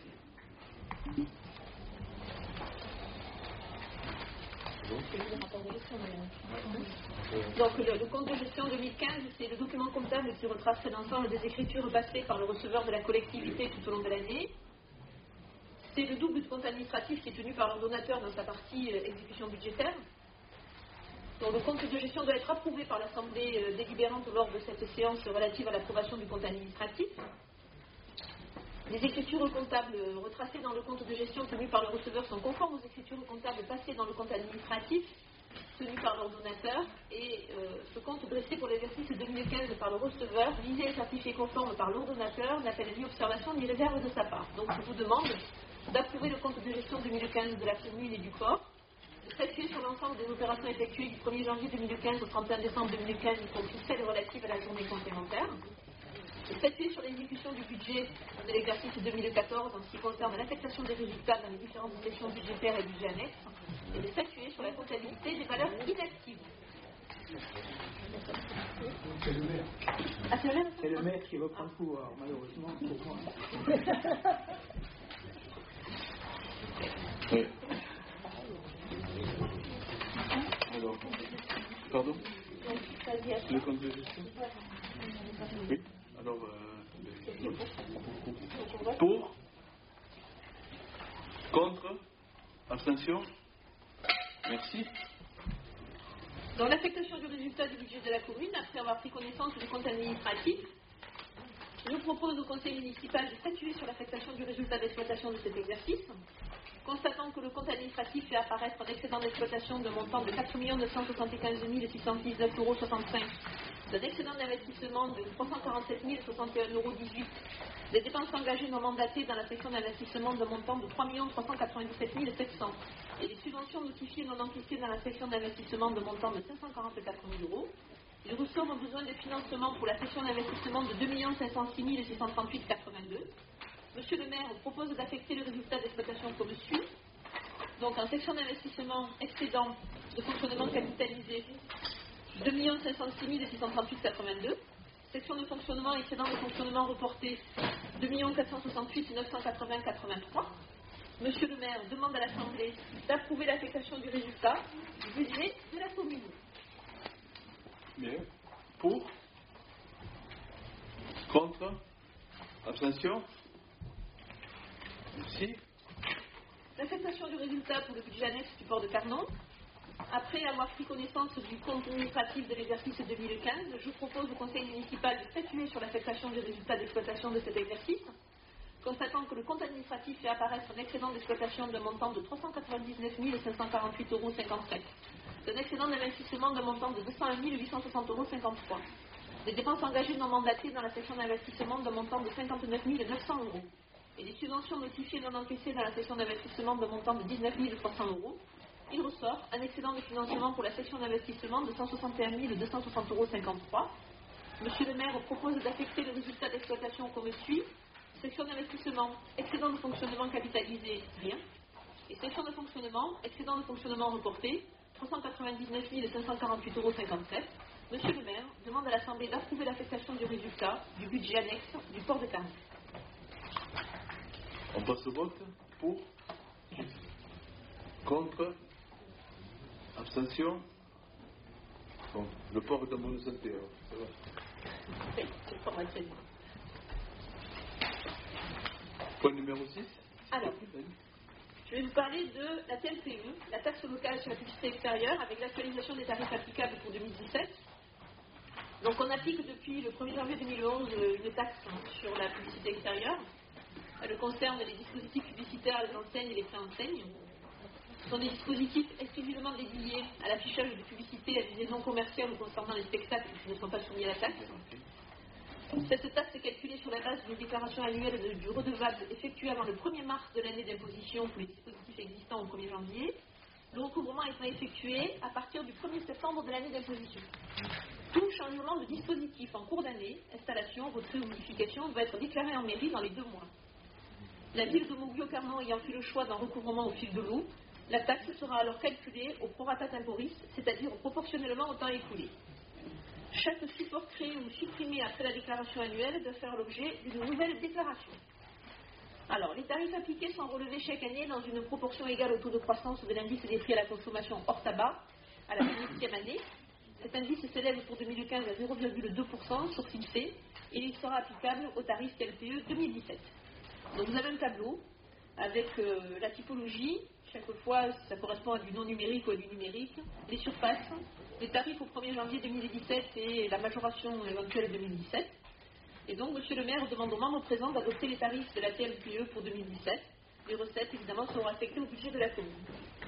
Donc le compte de gestion 2015, c'est le document comptable qui retrace l'ensemble des écritures passées par le receveur de la collectivité tout au long de l'année. C'est le double du compte administratif qui est tenu par l'ordonnateur dans sa partie exécution budgétaire. Donc le compte de gestion doit être approuvé par l'Assemblée délibérante lors de cette séance relative à l'approbation du compte administratif. Les écritures comptables retracées dans le compte de gestion tenu par le receveur sont conformes aux écritures comptables passées dans le compte administratif tenu par l'ordonnateur et ce compte dressé pour l'exercice 2015 par le receveur, visé et certifié conforme par l'ordonnateur, n'appelle ni observation ni réserve de sa part. Donc je vous demande d'approuver le compte de gestion 2015 de la commune et du port, de statuer sur l'ensemble des opérations effectuées du 1er janvier 2015 au 31 décembre 2015, y compris celles relatives à la journée complémentaire, de statuer sur l'exécution du budget de l'exercice 2014 en ce qui concerne l'affectation des résultats dans les différentes sections budgétaires et budgets annexes, et de statuer sur la comptabilité des valeurs inactives. C'est le maire. Ah, c'est le maire? C'est le maire qui reprend le pouvoir, malheureusement pour moi. Oui. Alors, pardon? Le compte de gestion? Oui. Alors, pour? Contre? Abstention? Merci. Dans l'affectation du résultat du budget de la commune, après avoir pris connaissance du compte administratif, je propose au conseil municipal de statuer sur l'affectation du résultat d'exploitation de cet exercice, constatant que le compte administratif fait apparaître un excédent d'exploitation de montant de 4 975 619,65 €, d'un excédent d'investissement de 347 061,18 €, des dépenses engagées non mandatées dans la section d'investissement de montant de 3 397 700 € et des subventions notifiées non encaissées dans la section d'investissement de montant de 544 000 €. Il ressort un besoin de financement pour la section d'investissement de 2 506 638,82 €. Monsieur le maire propose d'affecter le résultat d'exploitation comme suit. Donc en section d'investissement, excédent de fonctionnement capitalisé 2 506 638,82 €. Section de fonctionnement, excédent de fonctionnement reporté 2 468 980,83 €. Monsieur le maire demande à l'Assemblée d'approuver l'affectation du résultat du budget de la commune. Bien. Pour? Contre? Abstention? Merci. L'affectation du résultat pour le budget annexe du port de Carnon. Après avoir pris connaissance du compte administratif de l'exercice 2015, je propose au conseil municipal de statuer sur l'affectation des résultats d'exploitation de cet exercice, constatant que le compte administratif fait apparaître un excédent d'exploitation de montant de 399 548,57 €, d'un excédent d'investissement de montant de 201 860,53 €, des dépenses engagées non mandatées dans la section d'investissement de montant de 59 900 €, et des subventions notifiées non encaissées dans la section d'investissement de montant de 19 300 €. Il ressort un excédent de financement pour la section d'investissement de 161 260,53 €. Monsieur le maire propose d'affecter le résultat d'exploitation comme suit. Section d'investissement, excédent de fonctionnement capitalisé, rien. Et section de fonctionnement, excédent de fonctionnement reporté, 399 548,57 €. Monsieur le maire demande à l'Assemblée d'approuver l'affectation du résultat du budget annexe du port de Carnot. On passe au vote. Pour? Contre? Abstention? Bon, le port est en bonne santé, alors. Ça va. Oui, le port va très bien. Point numéro 6. Alors, je vais vous parler de la TLPE, la taxe locale sur la publicité extérieure, avec l'actualisation des tarifs applicables pour 2017. Donc on applique depuis le 1er janvier 2011 une taxe sur la publicité extérieure. Elle concerne les dispositifs publicitaires, les enseignes et les préenseignes. Ce sont des dispositifs exclusivement dédiés à l'affichage de publicité à visée non commerciale ou concernant les spectacles qui ne sont pas soumis à la taxe. Cette taxe est calculée sur la base d'une déclaration annuelle du redevable effectuée avant le 1er mars de l'année d'imposition pour les dispositifs existants au 1er janvier, le recouvrement étant effectué à partir du 1er septembre de l'année d'imposition. Tout changement de dispositif en cours d'année, installation, retrait ou modification, doit être déclaré en mairie dans les 2 mois. La ville de Mauguio-Carnon ayant fait le choix d'un recouvrement au fil de l'eau, la taxe sera alors calculée au prorata temporis, c'est-à-dire proportionnellement au temps écoulé. Chaque support créé ou supprimé après la déclaration annuelle doit faire l'objet d'une nouvelle déclaration. Alors, les tarifs appliqués sont relevés chaque année dans une proportion égale au taux de croissance de l'indice des prix à la consommation hors tabac à la 8e année. Cet indice s'élève pour 2015 à 0,2% sur fixé et il sera applicable au tarif TLPE 2017. Donc vous avez un tableau avec la typologie, chaque fois ça correspond à du non numérique ou à du numérique, les surfaces, les tarifs au 1er janvier 2017 et la majoration éventuelle 2017. Et donc monsieur le maire demande aux membres présents d'adopter les tarifs de la TLPE pour 2017. Les recettes évidemment seront affectées au budget de la commune.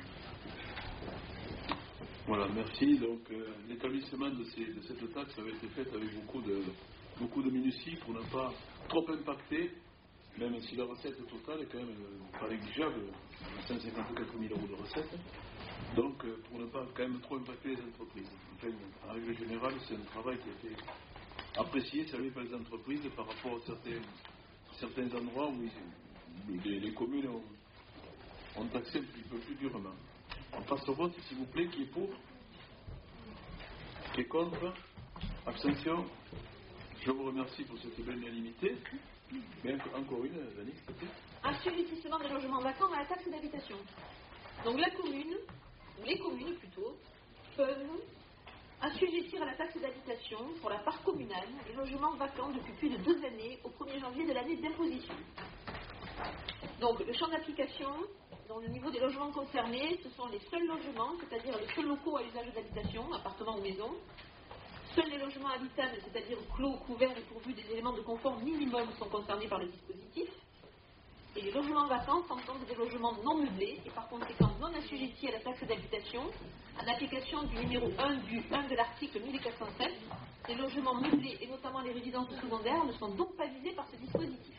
Voilà, merci. Donc l'établissement de cette taxe avait été fait avec beaucoup de minutie pour ne pas trop impacter, même si la recette totale est quand même pas négligeable, 154 000 € de recettes. Donc pour ne pas quand même trop impacter les entreprises. Enfin, en règle générale, c'est un travail qui a été apprécié, salué par les entreprises par rapport à certains endroits où les communes ont taxé un petit peu plus durement. On passe au vote, s'il vous plaît. Qui est pour? Qui est contre? Abstention? Je vous remercie pour cette belle unanimité. Mais encore une, Dani, s'il te plaît. Assujettissement des logements vacants à la taxe d'habitation. Donc la commune, ou les communes plutôt, peuvent assujettir à la taxe d'habitation pour la part communale les logements vacants depuis plus de 2 années au 1er janvier de l'année d'imposition. Donc le champ d'application, dans le niveau des logements concernés, ce sont les seuls logements, c'est-à-dire les seuls locaux à usage d'habitation, appartements ou maisons, seuls les logements habitables, c'est-à-dire clos, couverts et pourvus des éléments de confort minimum sont concernés par le dispositif, et les logements vacants s'entendent des logements non meublés et par conséquent non assujettis à la taxe d'habitation, en application du numéro 1 de l'article 1407. Les logements meublés et notamment les résidences secondaires ne sont donc pas visés par ce dispositif.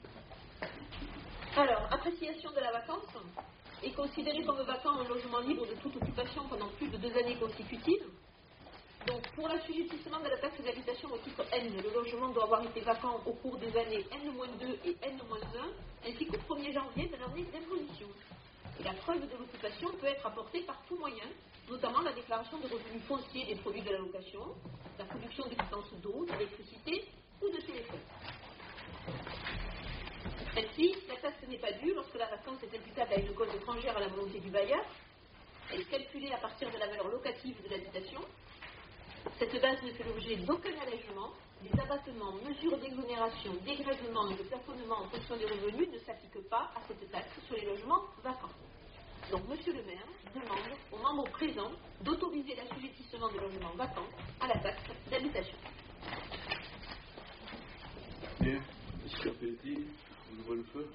Alors, appréciation de la vacance est considéré comme vacant un logement libre de toute occupation pendant plus de 2 années consécutives. Donc, pour l'assujettissement de la taxe d'habitation au titre N, le logement doit avoir été vacant au cours des années N-2 et N-1, ainsi qu'au 1er janvier de l'année d'imposition. Et la preuve de l'occupation peut être apportée par tout moyen, notamment la déclaration de revenus fonciers des produits de la location, la production de quittances d'eau, d'électricité ou de téléphone. Ainsi, la taxe n'est pas due lorsque la vacance est imputable à une cause étrangère à la volonté du bailleur. Elle est calculée à partir de la valeur locative de l'habitation. Cette base ne fait l'objet d'aucun allègement. Les abattements, mesures d'exonération, dégrèvement et de plafonnement en fonction des revenus ne s'appliquent pas à cette taxe sur les logements vacants. Donc, monsieur le maire demande aux membres présents d'autoriser l'assujettissement des logements vacants à la taxe d'habitation. Bien. Monsieur Pelletier, vous ouvrez le feu.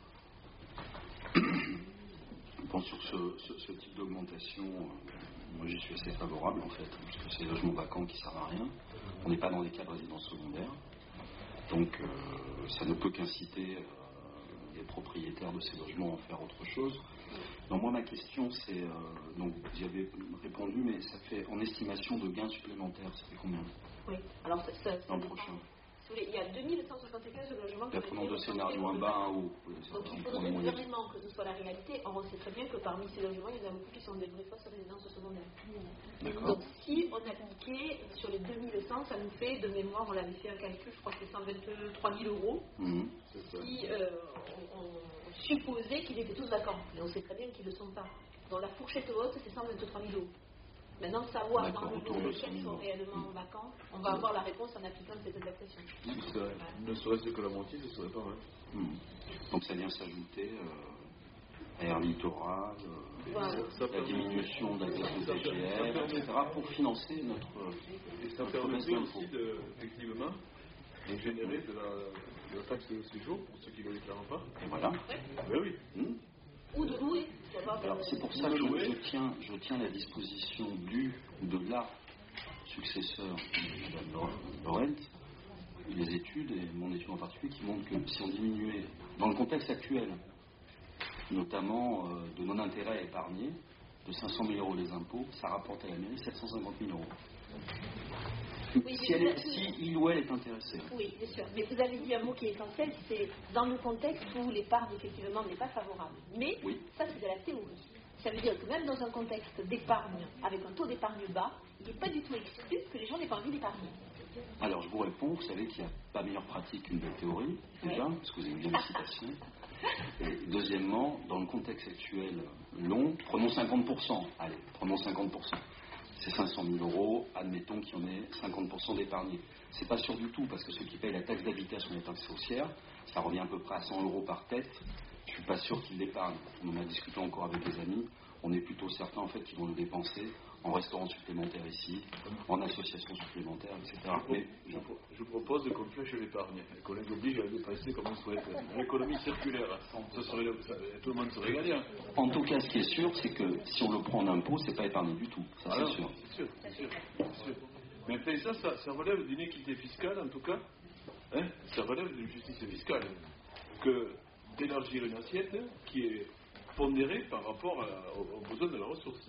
Bon, sur ce type d'augmentation, moi j'y suis assez favorable en fait, puisque c'est des logements vacants qui ne servent à rien. On n'est pas dans des cas de résidence secondaire. Donc ça ne peut qu'inciter les propriétaires de ces logements à en faire autre chose. Donc moi ma question c'est, donc vous y avez répondu, mais ça fait en estimation de gains supplémentaires, ça fait combien? Oui, alors ça l'an prochain. il y a 2175 logements qui ont été prenons deux scénarios, un bas, un haut. Donc il faudrait vraiment que ce soit la réalité. Or, on sait très bien que parmi ces logements, il y en a beaucoup qui sont des vraies fausses résidences secondaires. Donc si on appliquait sur les 2100, ça nous fait, de mémoire, on l'avait fait un calcul, je crois que c'est 123 000 euros, si on supposait qu'ils étaient tous vacants. Mais on sait très bien qu'ils ne le sont pas. Dans la fourchette haute, c'est 123 000 euros. Maintenant, savoir dans le lot lesquels sont réellement vacants, on va avoir la réponse en appliquant cette indexation. Ne serait-ce que la moitié, ce serait pas mal. Donc ça vient s'ajouter air littoral, la diminution de la DGR, etc. pour financer notre. Et ça permettrait aussi effectivement de générer de la taxe de séjour pour ceux qui ne le déclarent pas. Et voilà. Ben oui. Ou de louer. Alors c'est pour ça que je tiens la disposition du ou de la successeur de Laurent, les études, et mon étude en particulier, qui montrent que si on diminuait, dans le contexte actuel, notamment de non-intérêt à épargner, de 500 000 euros les impôts, ça rapporte à la mairie 750 000 euros. Oui, si il ou elle est intéressé. Oui, bien sûr. Mais vous avez dit un mot qui est essentiel, c'est dans le contexte où l'épargne, effectivement, n'est pas favorable. Mais ça, c'est de la théorie. Ça veut dire que même dans un contexte d'épargne, avec un taux d'épargne bas, il n'est pas du tout exclu que les gens n'aient pas envie d'épargner. Alors, je vous réponds, vous savez qu'il n'y a pas meilleure pratique qu'une belle théorie, déjà, parce que vous avez bien les citations. Et deuxièmement, dans le contexte actuel long, prenons 50%. Allez, prenons 50%. C'est 500 000 euros, admettons qu'il y en ait 50% d'épargnés. C'est pas sûr du tout, parce que ceux qui payent la taxe d'habitation et la taxe foncière, ça revient à peu près à 100 euros par tête. Je suis pas sûr qu'ils l'épargnent. On en a discuté encore avec des amis. On est plutôt certains, en fait, qu'ils vont le dépenser en restaurant supplémentaire ici, en association supplémentaire, etc. Mais je propose qu'on flèche l'épargne et qu'on les oblige à le dépenser comme on souhaite. L'économie circulaire, tout le monde serait gagnant. En tout cas, ce qui est sûr, c'est que si on le prend en impôt, c'est pas épargné du tout. Ça, c'est sûr. C'est sûr. Mais après ça relève d'une équité fiscale, en tout cas. Ça relève d'une justice fiscale. Que d'élargir une assiette qui est pondérée par rapport aux besoins de la ressource.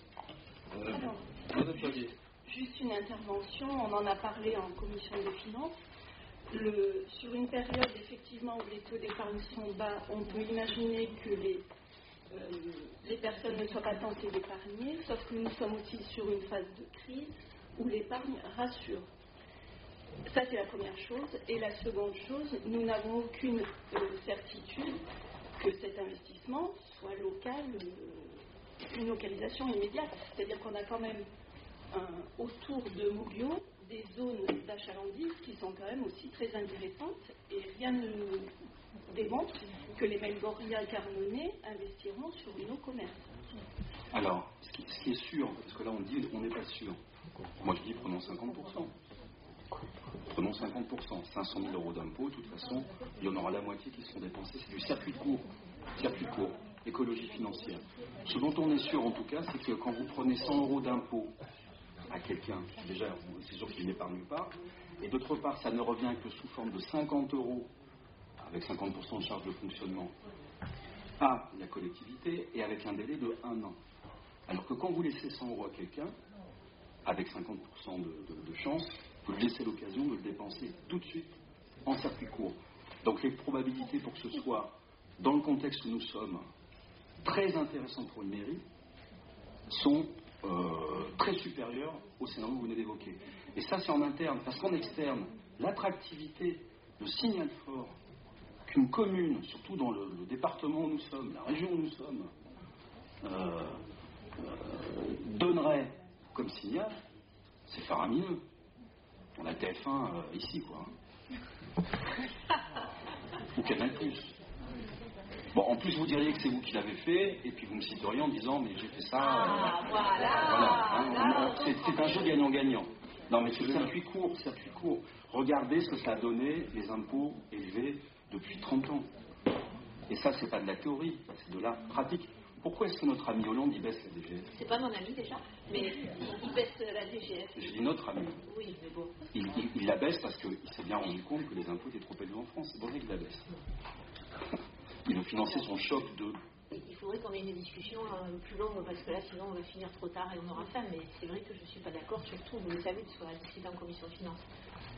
Juste une intervention, on en a parlé en commission des finances. Sur une période effectivement où les taux d'épargne sont bas, on peut imaginer que les personnes ne soient pas tentées d'épargner, sauf que nous sommes aussi sur une phase de crise où l'épargne rassure. Ça, c'est la première chose. Et la seconde chose, nous n'avons aucune certitude que cet investissement soit local, une localisation immédiate. C'est-à-dire qu'on a quand même autour de Mougio des zones d'achalandise qui sont quand même aussi très intéressantes, et rien ne nous démontre que les Melgoria Carnonais investiront sur nos commerces. Alors, ce qui est sûr, parce que là on dit on n'est pas sûr. Moi je dis prenons 50%. Prenons 50%, 500 000 euros d'impôts, de toute façon, il y en aura la moitié qui seront dépensés. C'est du circuit court, écologie financière. Ce dont on est sûr en tout cas, c'est que quand vous prenez 100 euros d'impôts à quelqu'un, déjà c'est sûr qu'il n'épargne pas, et d'autre part ça ne revient que sous forme de 50 euros, avec 50% de charge de fonctionnement, à la collectivité, et avec un délai de 1 an. Alors que quand vous laissez 100 euros à quelqu'un, avec 50% de chance, vous lui laissez l'occasion de le dépenser tout de suite en circuit court. Donc les probabilités pour que ce soit, dans le contexte où nous sommes, très intéressant pour une mairie, sont très supérieures au scénario que vous venez d'évoquer. Et ça, c'est en interne, parce qu'en externe, l'attractivité, le signal fort qu'une commune, surtout dans le département où nous sommes, la région où nous sommes, donnerait comme signal, c'est faramineux. On a TF1 ici, quoi. Ou Canal+. Bon, en plus, vous diriez que c'est vous qui l'avez fait, et puis vous me citeriez en disant, mais j'ai fait ça. Voilà. C'est un jeu gagnant-gagnant. Non, mais c'est circuit court. Regardez ce que ça a donné, les impôts élevés depuis 30 ans. Et ça, c'est pas de la théorie, c'est de la pratique. Pourquoi est-ce que notre ami Hollande, il baisse la DGF? C'est pas mon ami déjà, mais il baisse la DGF. J'ai dit notre ami. Oui, mais bon. Il la baisse parce qu'il s'est bien rendu compte que les impôts étaient trop élevés en France. C'est pour ça qu'il la baisse. Il veut financer son choc de... Il faudrait qu'on ait une discussion plus longue, parce que là, sinon, on va finir trop tard et on aura faim. Mais c'est vrai que je ne suis pas d'accord, surtout, vous le savez, sur la discussion en commission de finances.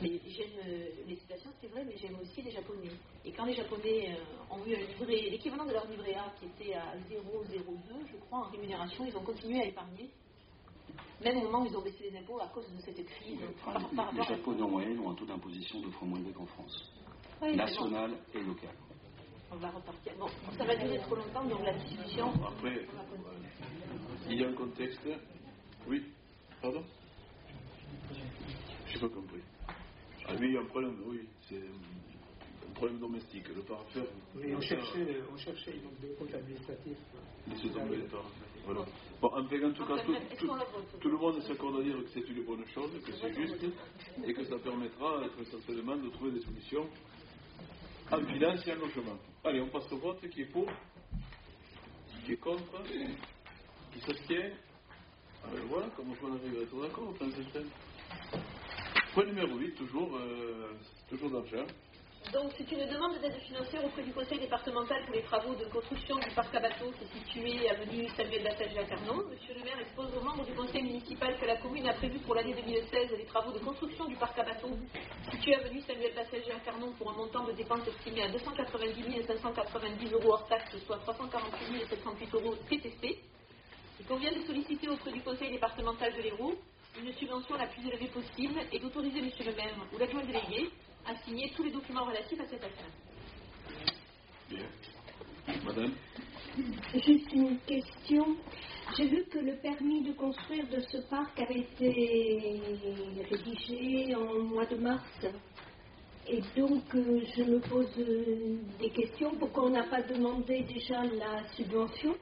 Mais j'aime les citations, c'est vrai, mais j'aime aussi les Japonais. Et quand les Japonais ont eu un livret, l'équivalent de leur livret A qui était à 0,02, je crois, en rémunération, ils ont continué à épargner. Même au moment où ils ont baissé les impôts à cause de cette crise. Les Japonais en moyenne ont un taux d'imposition 2 fois moins élevé qu'en France. Oui, national et local. On va repartir. Bon, ça va durer trop longtemps, donc la discussion... Après, il y a un contexte... Oui, pardon? Je n'ai pas compris. Ah oui, il y a un problème, oui, c'est un problème domestique. Le paraffeur... Oui, on cherchait donc des comptes administratifs. Laissez tomber les paraffeurs. Voilà. Bon, en tout cas, tout le monde s'accorde à dire que c'est une bonne chose, que c'est juste, et que ça permettra très certainement de trouver des solutions en finance et en logement. Allez, on passe au vote. Qui est pour? Qui est contre? Qui s'abstient? Voilà, comment on arrive à être d'accord au plan système. Point numéro 8, toujours d'argent. Donc, c'est une demande d'aide financière auprès du conseil départemental pour les travaux de construction du parc à bateaux qui est situé avenue Samuel Battager à Carnon. Monsieur le maire expose aux membres du conseil municipal que la commune a prévu pour l'année 2016 les travaux de construction du parc à bateaux situé avenue Samuel Battager à Carnon pour un montant de dépenses estimé à 290 590 € hors taxe, soit 348 708 € TTC. Il convient de solliciter auprès du conseil départemental de l'Hérault une subvention la plus élevée possible et d'autoriser monsieur le maire ou l'adjoint délégué à signer tous les documents relatifs à cette affaire. Bien. Madame? Juste une question. J'ai vu que le permis de construire de ce parc avait été rédigé en mois de mars. Et donc, je me pose des questions. Pourquoi on n'a pas demandé déjà la subvention?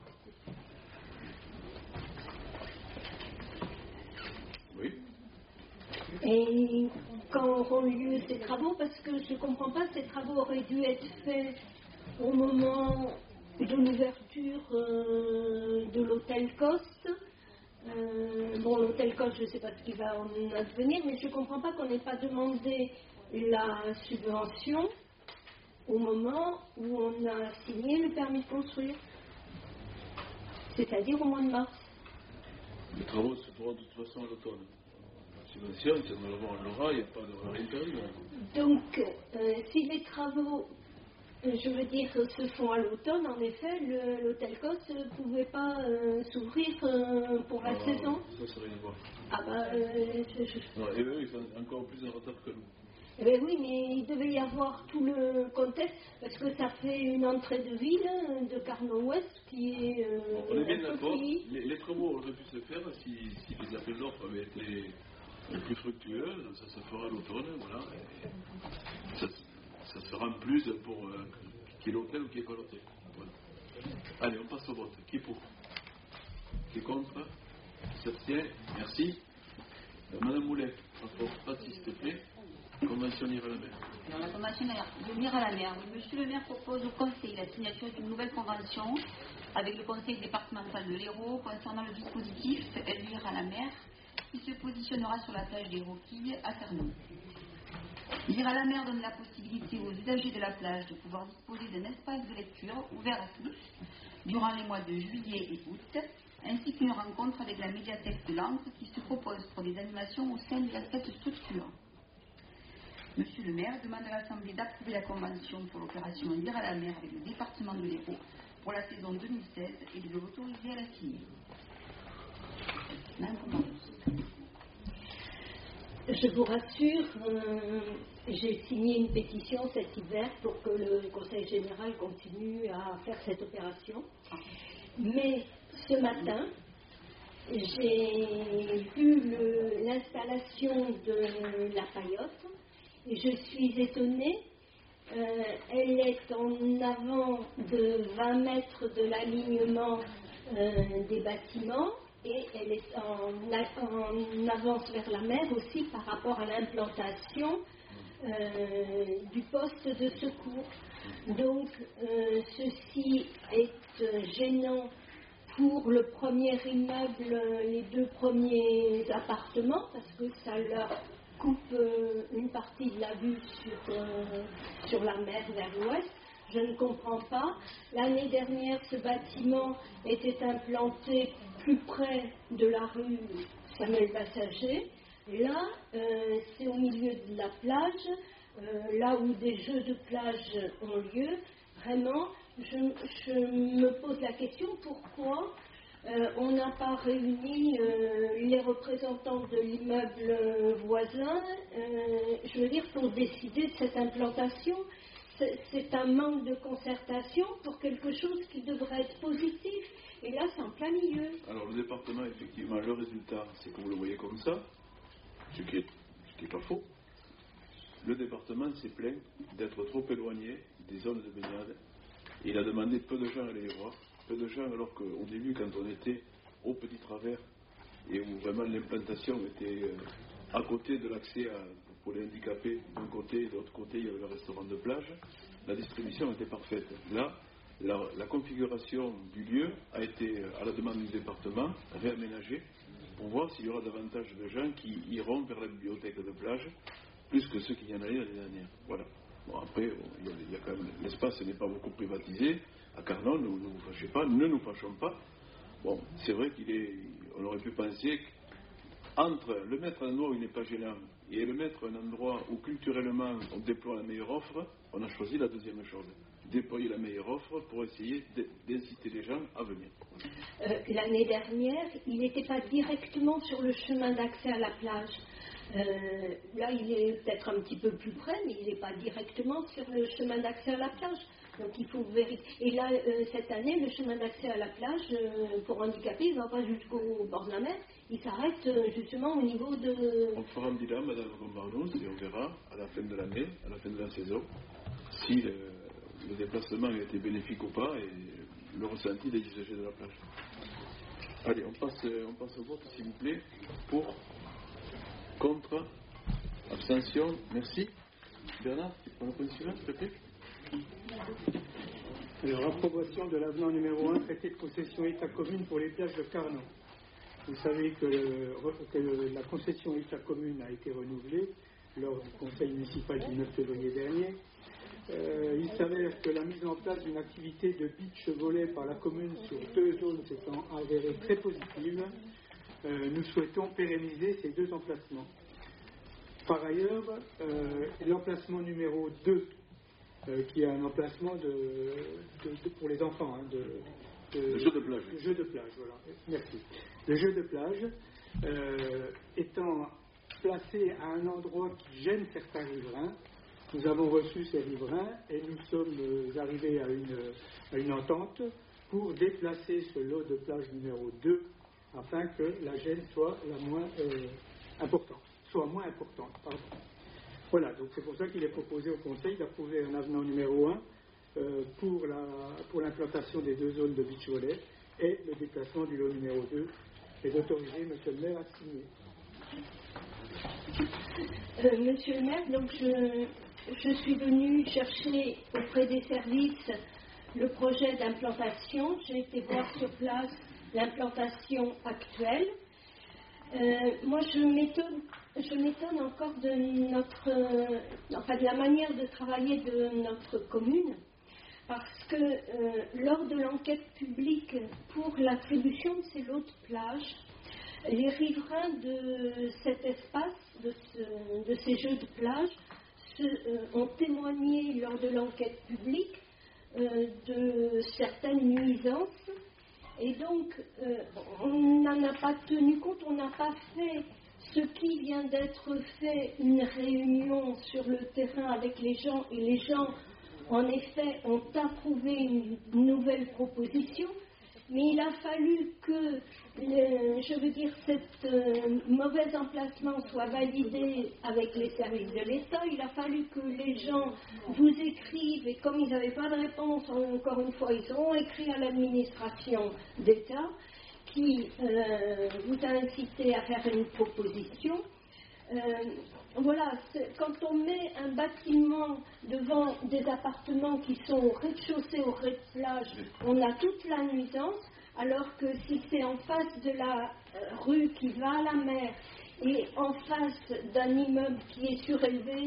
Oui. Et quand auront lieu ces travaux, parce que je ne comprends pas, ces travaux auraient dû être faits au moment de l'ouverture de l'hôtel Coste. Bon, l'hôtel Coste, je ne sais pas ce qui va en advenir, mais je ne comprends pas qu'on n'ait pas demandé la subvention au moment où on a signé le permis de construire, c'est-à-dire au mois de mars. Les travaux se feront de toute façon à l'automne. Subvention, si on l'aura, il n'y a pas de rien perdu. Donc, si les travaux, je veux dire, se font à l'automne, en effet, l'hôtel Coste ne pouvait pas s'ouvrir pour la saison. Ça serait une voie. Ah bah, non, et eux, ils sont encore plus en retard que nous. Eh bien oui, mais il devait y avoir tout le contexte, parce que ça fait une entrée de ville de Carnon-Ouest qui est... on est bien d'accord, les travaux auraient pu se faire si les appels d'offres avaient été plus fructueux, ça se fera à l'automne, voilà. Ça se fera en plus pour qui est l'hôtel ou qui est pas l'hôtel. Voilà. Allez, on passe au vote. Qui est pour? Qui est contre? Qui s'abstient? Merci. Madame Moulet, rapport Patis, s'il te plaît. Convention Lire à la mer. Dans la convention de Lire à la mer, monsieur le maire propose au conseil la signature d'une nouvelle convention avec le conseil départemental de l'Hérault concernant le dispositif Lire à la mer qui se positionnera sur la plage des Roquilles à Carnon. Lire à la mer donne la possibilité aux usagers de la plage de pouvoir disposer d'un espace de lecture ouvert à tous durant les mois de juillet et août, ainsi qu'une rencontre avec la médiathèque de l'Ancre qui se propose pour des animations au sein de cette structure. Monsieur le maire demande à l'Assemblée d'approuver la convention pour l'opération Lire à la mer avec le département de l'Hérault pour la saison 2016 et de l'autoriser à la signer. Je vous rassure, j'ai signé une pétition cet hiver pour que le Conseil général continue à faire cette opération. Mais ce matin, j'ai vu l'installation de la paillote et je suis étonnée. Elle est en avant de 20 mètres de l'alignement des bâtiments et elle est en avance vers la mer aussi par rapport à l'implantation du poste de secours. Donc ceci est gênant pour le premier immeuble, les deux premiers appartements, parce que ça leur coupe une partie de la vue sur la mer vers l'ouest. Je ne comprends pas. L'année dernière, ce bâtiment était implanté plus près de la rue Samuel Battager. Là, c'est au milieu de la plage, là où des jeux de plage ont lieu. Vraiment, je me pose la question pourquoi on n'a pas réuni les représentants de l'immeuble voisin, je veux dire, pour décider de cette implantation. C'est un manque de concertation pour quelque chose qui devrait être positif. Et là, c'est en plein milieu. Alors, le département, effectivement, le résultat, c'est que vous le voyez comme ça, ce qui est pas faux. Le département s'est plaint d'être trop éloigné des zones de baignade. Il a demandé peu de gens à aller les voir. Peu de gens, alors qu'au début, quand on était au Petit Travers, et où vraiment l'implantation était à côté de l'accès pour les handicapés, d'un côté et de l'autre côté, il y avait le restaurant de plage, la distribution était parfaite. Là, la configuration du lieu a été, à la demande du département, réaménagée pour voir s'il y aura davantage de gens qui iront vers la bibliothèque de plage, plus que ceux qui y en allaient l'année dernière. Voilà. Bon, après, il y a quand même, l'espace n'est pas beaucoup privatisé. À Carnon, ne vous fâchez pas, ne nous fâchons pas. Bon, c'est vrai on aurait pu penser qu'entre le mettre un endroit où il n'est pas gênant et le mettre un endroit où culturellement on déploie la meilleure offre, on a choisi la deuxième chose. Déployer la meilleure offre pour essayer d'inciter les gens à venir. L'année dernière, il n'était pas directement sur le chemin d'accès à la plage. Là, il est peut-être un petit peu plus près, mais il n'est pas directement sur le chemin d'accès à la plage. Donc il faut vérifier. Et là, cette année, le chemin d'accès à la plage pour handicapés, il ne va pas jusqu'au bord de la mer, il s'arrête justement au niveau de... On fera un bilan, Madame Gombarnos, et on verra à la fin de l'année, à la fin de la saison, si le déplacement a été bénéfique ou pas, et le ressenti des usagers de la plage. Allez, on passe au vote, s'il vous plaît, pour, contre, abstention, merci. Bernard, tu prends la position, s'il te plaît. Alors, approbation de l'avenant numéro 1, traité de concession État-commune pour les plages de Carnon. Vous savez que la concession État-commune a été renouvelée lors du conseil municipal du 9 février dernier. Il s'avère que la mise en place d'une activité de beach volley par la commune sur 2 zones s'étant avérée très positive, nous souhaitons pérenniser ces 2 emplacements. Par ailleurs, l'emplacement numéro 2, qui est un emplacement pour les enfants, le jeu de plage. Le jeu de plage, voilà. Merci. Le jeu de plage étant placé à un endroit qui gêne certains riverains, nous avons reçu ces riverains et nous sommes arrivés à une entente pour déplacer ce lot de plage numéro 2 afin que la gêne soit moins importante. Pardon. Voilà, donc c'est pour ça qu'il est proposé au Conseil d'approuver un avenant numéro 1 pour l'implantation des 2 zones de beach volley et le déplacement du lot numéro 2 et d'autoriser Monsieur le maire à signer. Monsieur le maire, donc je suis venue chercher auprès des services le projet d'implantation. J'ai été voir sur place l'implantation actuelle. Moi, je m'étonne encore de de la manière de travailler de notre commune, parce que lors de l'enquête publique pour l'attribution de ces lots de plage, les riverains de cet espace, de ces jeux de plage, ont témoigné lors de l'enquête publique de certaines nuisances. Et donc, on n'en a pas tenu compte, on n'a pas fait ce qui vient d'être fait, une réunion sur le terrain avec les gens, et les gens, en effet, ont approuvé une nouvelle proposition, mais il a fallu que, cette mauvais emplacement soit validé avec les services de l'État. Il a fallu que les gens vous écrivent, et comme ils n'avaient pas de réponse, encore une fois, ils ont écrit à l'administration d'État qui vous a incité à faire une proposition. Voilà, quand on met un bâtiment devant des appartements qui sont au rez-de-chaussée, au rez-de-plage, on a toute la nuisance, alors que si c'est en face de la rue qui va à la mer et en face d'un immeuble qui est surélevé,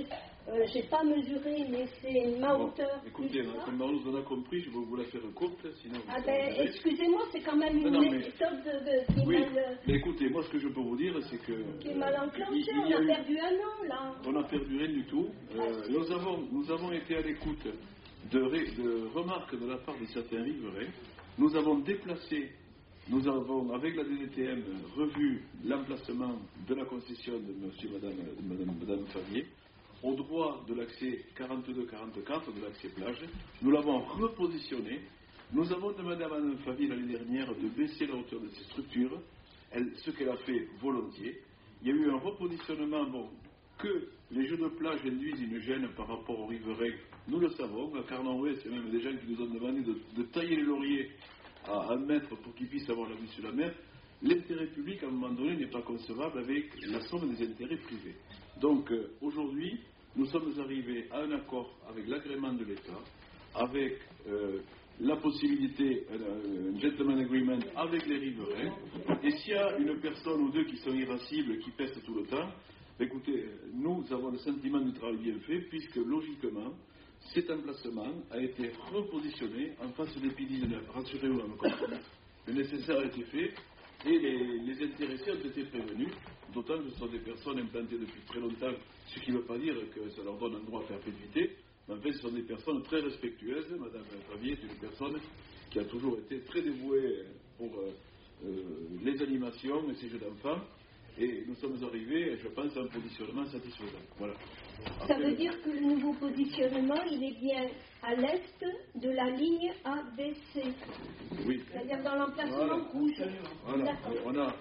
je n'ai pas mesuré, mais c'est ma hauteur. Écoutez, comme on a compris, je vais vous la faire courte, sinon... excusez-moi, c'est quand même une méthode qui oui, mais écoutez, moi ce que je peux vous dire, c'est que... Qui est mal enclenchée, on a perdu un an, là. On n'a perdu rien du tout. Nous avons été à l'écoute de remarques de la part de certains riverains. Nous avons déplacé, avec la DDTM, revu l'emplacement de la concession de monsieur et madame Favier, au droit de l'accès 42-44, de l'accès plage. Nous l'avons repositionné. Nous avons demandé à madame Favier l'année dernière de baisser la hauteur de ces structures, ce qu'elle a fait volontiers. Il y a eu un repositionnement, que les jeux de plage induisent une gêne par rapport aux riverains. Nous le savons, à Carnouet, c'est même des gens qui nous ont demandé de tailler les lauriers à 1 mètre pour qu'ils puissent avoir la vue sur la mer. L'intérêt public, à un moment donné, n'est pas concevable avec la somme des intérêts privés. Donc, aujourd'hui, nous sommes arrivés à un accord avec l'agrément de l'État, avec la possibilité, un gentleman agreement avec les riverains, et s'il y a une personne ou deux qui sont irascibles, qui pestent tout le temps, écoutez, nous avons le sentiment du travail bien fait, puisque logiquement, cet emplacement a été repositionné en face des P19. Rassurez-vous, le nécessaire a été fait et les intéressés ont été prévenus, d'autant que ce sont des personnes implantées depuis très longtemps, ce qui ne veut pas dire que ça leur donne un droit à perpétuité, mais en fait ce sont des personnes très respectueuses. Madame Favier est une personne qui a toujours été très dévouée pour les animations et ces jeux d'enfants. Et nous sommes arrivés, je pense, à un positionnement satisfaisant. Voilà. Ça veut dire que le nouveau positionnement, il est bien à l'est de la ligne ABC. Oui. C'est-à-dire dans l'emplacement rouge. Voilà.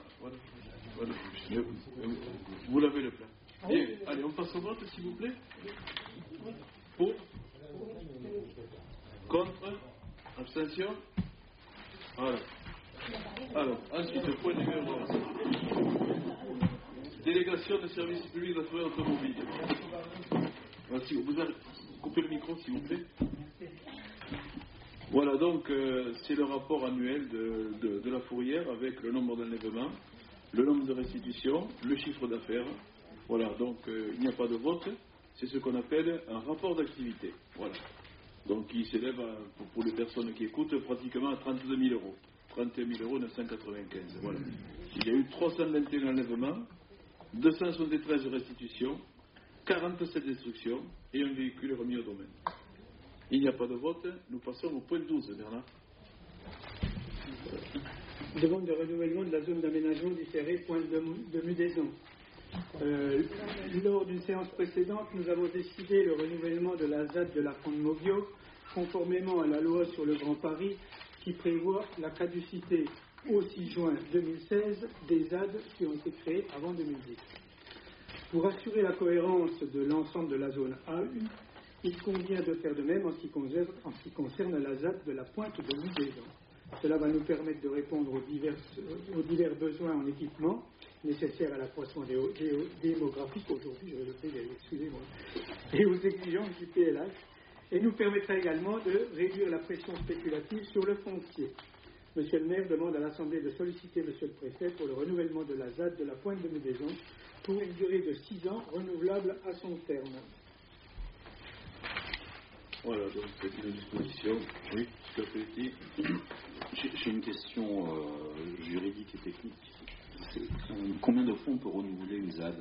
Vous l'avez le plan. Et, allez, on passe au vote, s'il vous plaît. Pour? Contre? Abstention? Voilà. Alors, ensuite, le point numéro 1. Délégation de services publics d'affaires automobiles. Voici, vous avez coupé le micro, s'il vous plaît. Voilà, donc, c'est le rapport annuel de la Fourrière avec le nombre d'enlèvements, le nombre de restitutions, le chiffre d'affaires. Voilà, donc, il n'y a pas de vote. C'est ce qu'on appelle un rapport d'activité. Voilà. Donc, il s'élève, pour les personnes qui écoutent, pratiquement à 32 000 euros. 31 995. Voilà. Il y a eu 321 enlèvements, 273 restitutions, 47 destructions et un véhicule remis au domaine. Il n'y a pas de vote. Nous passons au point 12, Bernard. Demande de renouvellement de la zone d'aménagement différée Pointe de Mudaison. Lors d'une séance précédente, nous avons décidé le renouvellement de la ZAD de la Pointe-Mauguio, conformément à la loi sur le Grand Paris, qui prévoit la caducité au 6 juin 2016 des ZAD qui ont été créées avant 2010. Pour assurer la cohérence de l'ensemble de la zone AU, il convient de faire de même en ce qui concerne la ZAD de la Pointe de Mudaison. Cela va nous permettre de répondre aux divers besoins en équipement nécessaires à l'accroissement démographique aujourd'hui, je vais le dire, excusez-moi, et aux exigences du PLH, et nous permettra également de réduire la pression spéculative sur le foncier. Monsieur le maire demande à l'Assemblée de solliciter Monsieur le préfet pour le renouvellement de la ZAD de la Pointe de Mudaison pour une durée de 6 ans renouvelable à son terme. Voilà, donc c'est une disposition. Oui, tout à fait dit. J'ai une question juridique et technique. Combien de fois on peut renouveler une ZAD?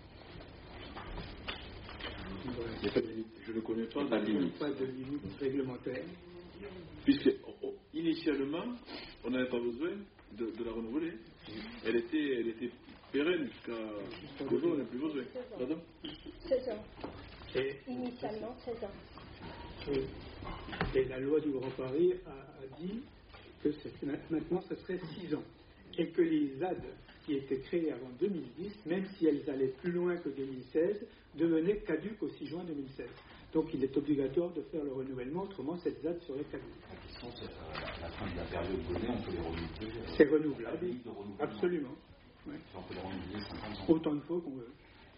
Il n'y a pas de limite. Je ne connais pas. Pas de limite réglementaire. Puisque, initialement, on n'avait pas besoin de la renouveler. Elle était pérenne jusqu'à aujourd'hui, on n'a plus besoin. Pardon 16 ans. Initialement, 16 ans. Oui. Et la loi du Grand Paris a dit que maintenant ce serait 6 ans. Et que les ZAD qui étaient créées avant 2010, même si elles allaient plus loin que 2016, devenaient caduques au 6 juin 2016. Donc il est obligatoire de faire le renouvellement, autrement cette ZAD serait caduque. La question, c'est à la fin de la période donnée, on peut les renouveler. C'est renouvelable, absolument. Ouais. On peut les renouveler 50 ans. Autant de fois qu'on veut.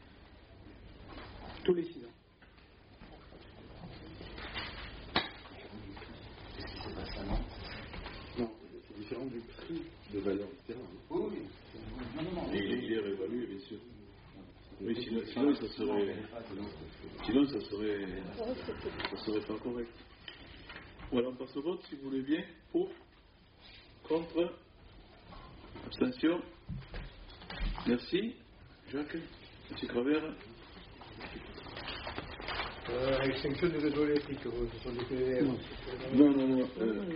Tous les 6 ans. Qu'est-ce qui s'est passé avant? Non, c'est différent du prix de valeur du terrain. Oui. Et il est réévalué, bien sûr. Oui, sinon ça serait pas correct. Voilà, on passe au vote, si vous voulez bien. Pour, contre, abstention. Merci. Jacques, M. Cravert. Extinction du réseau électrique, ce sont des PVR. Non.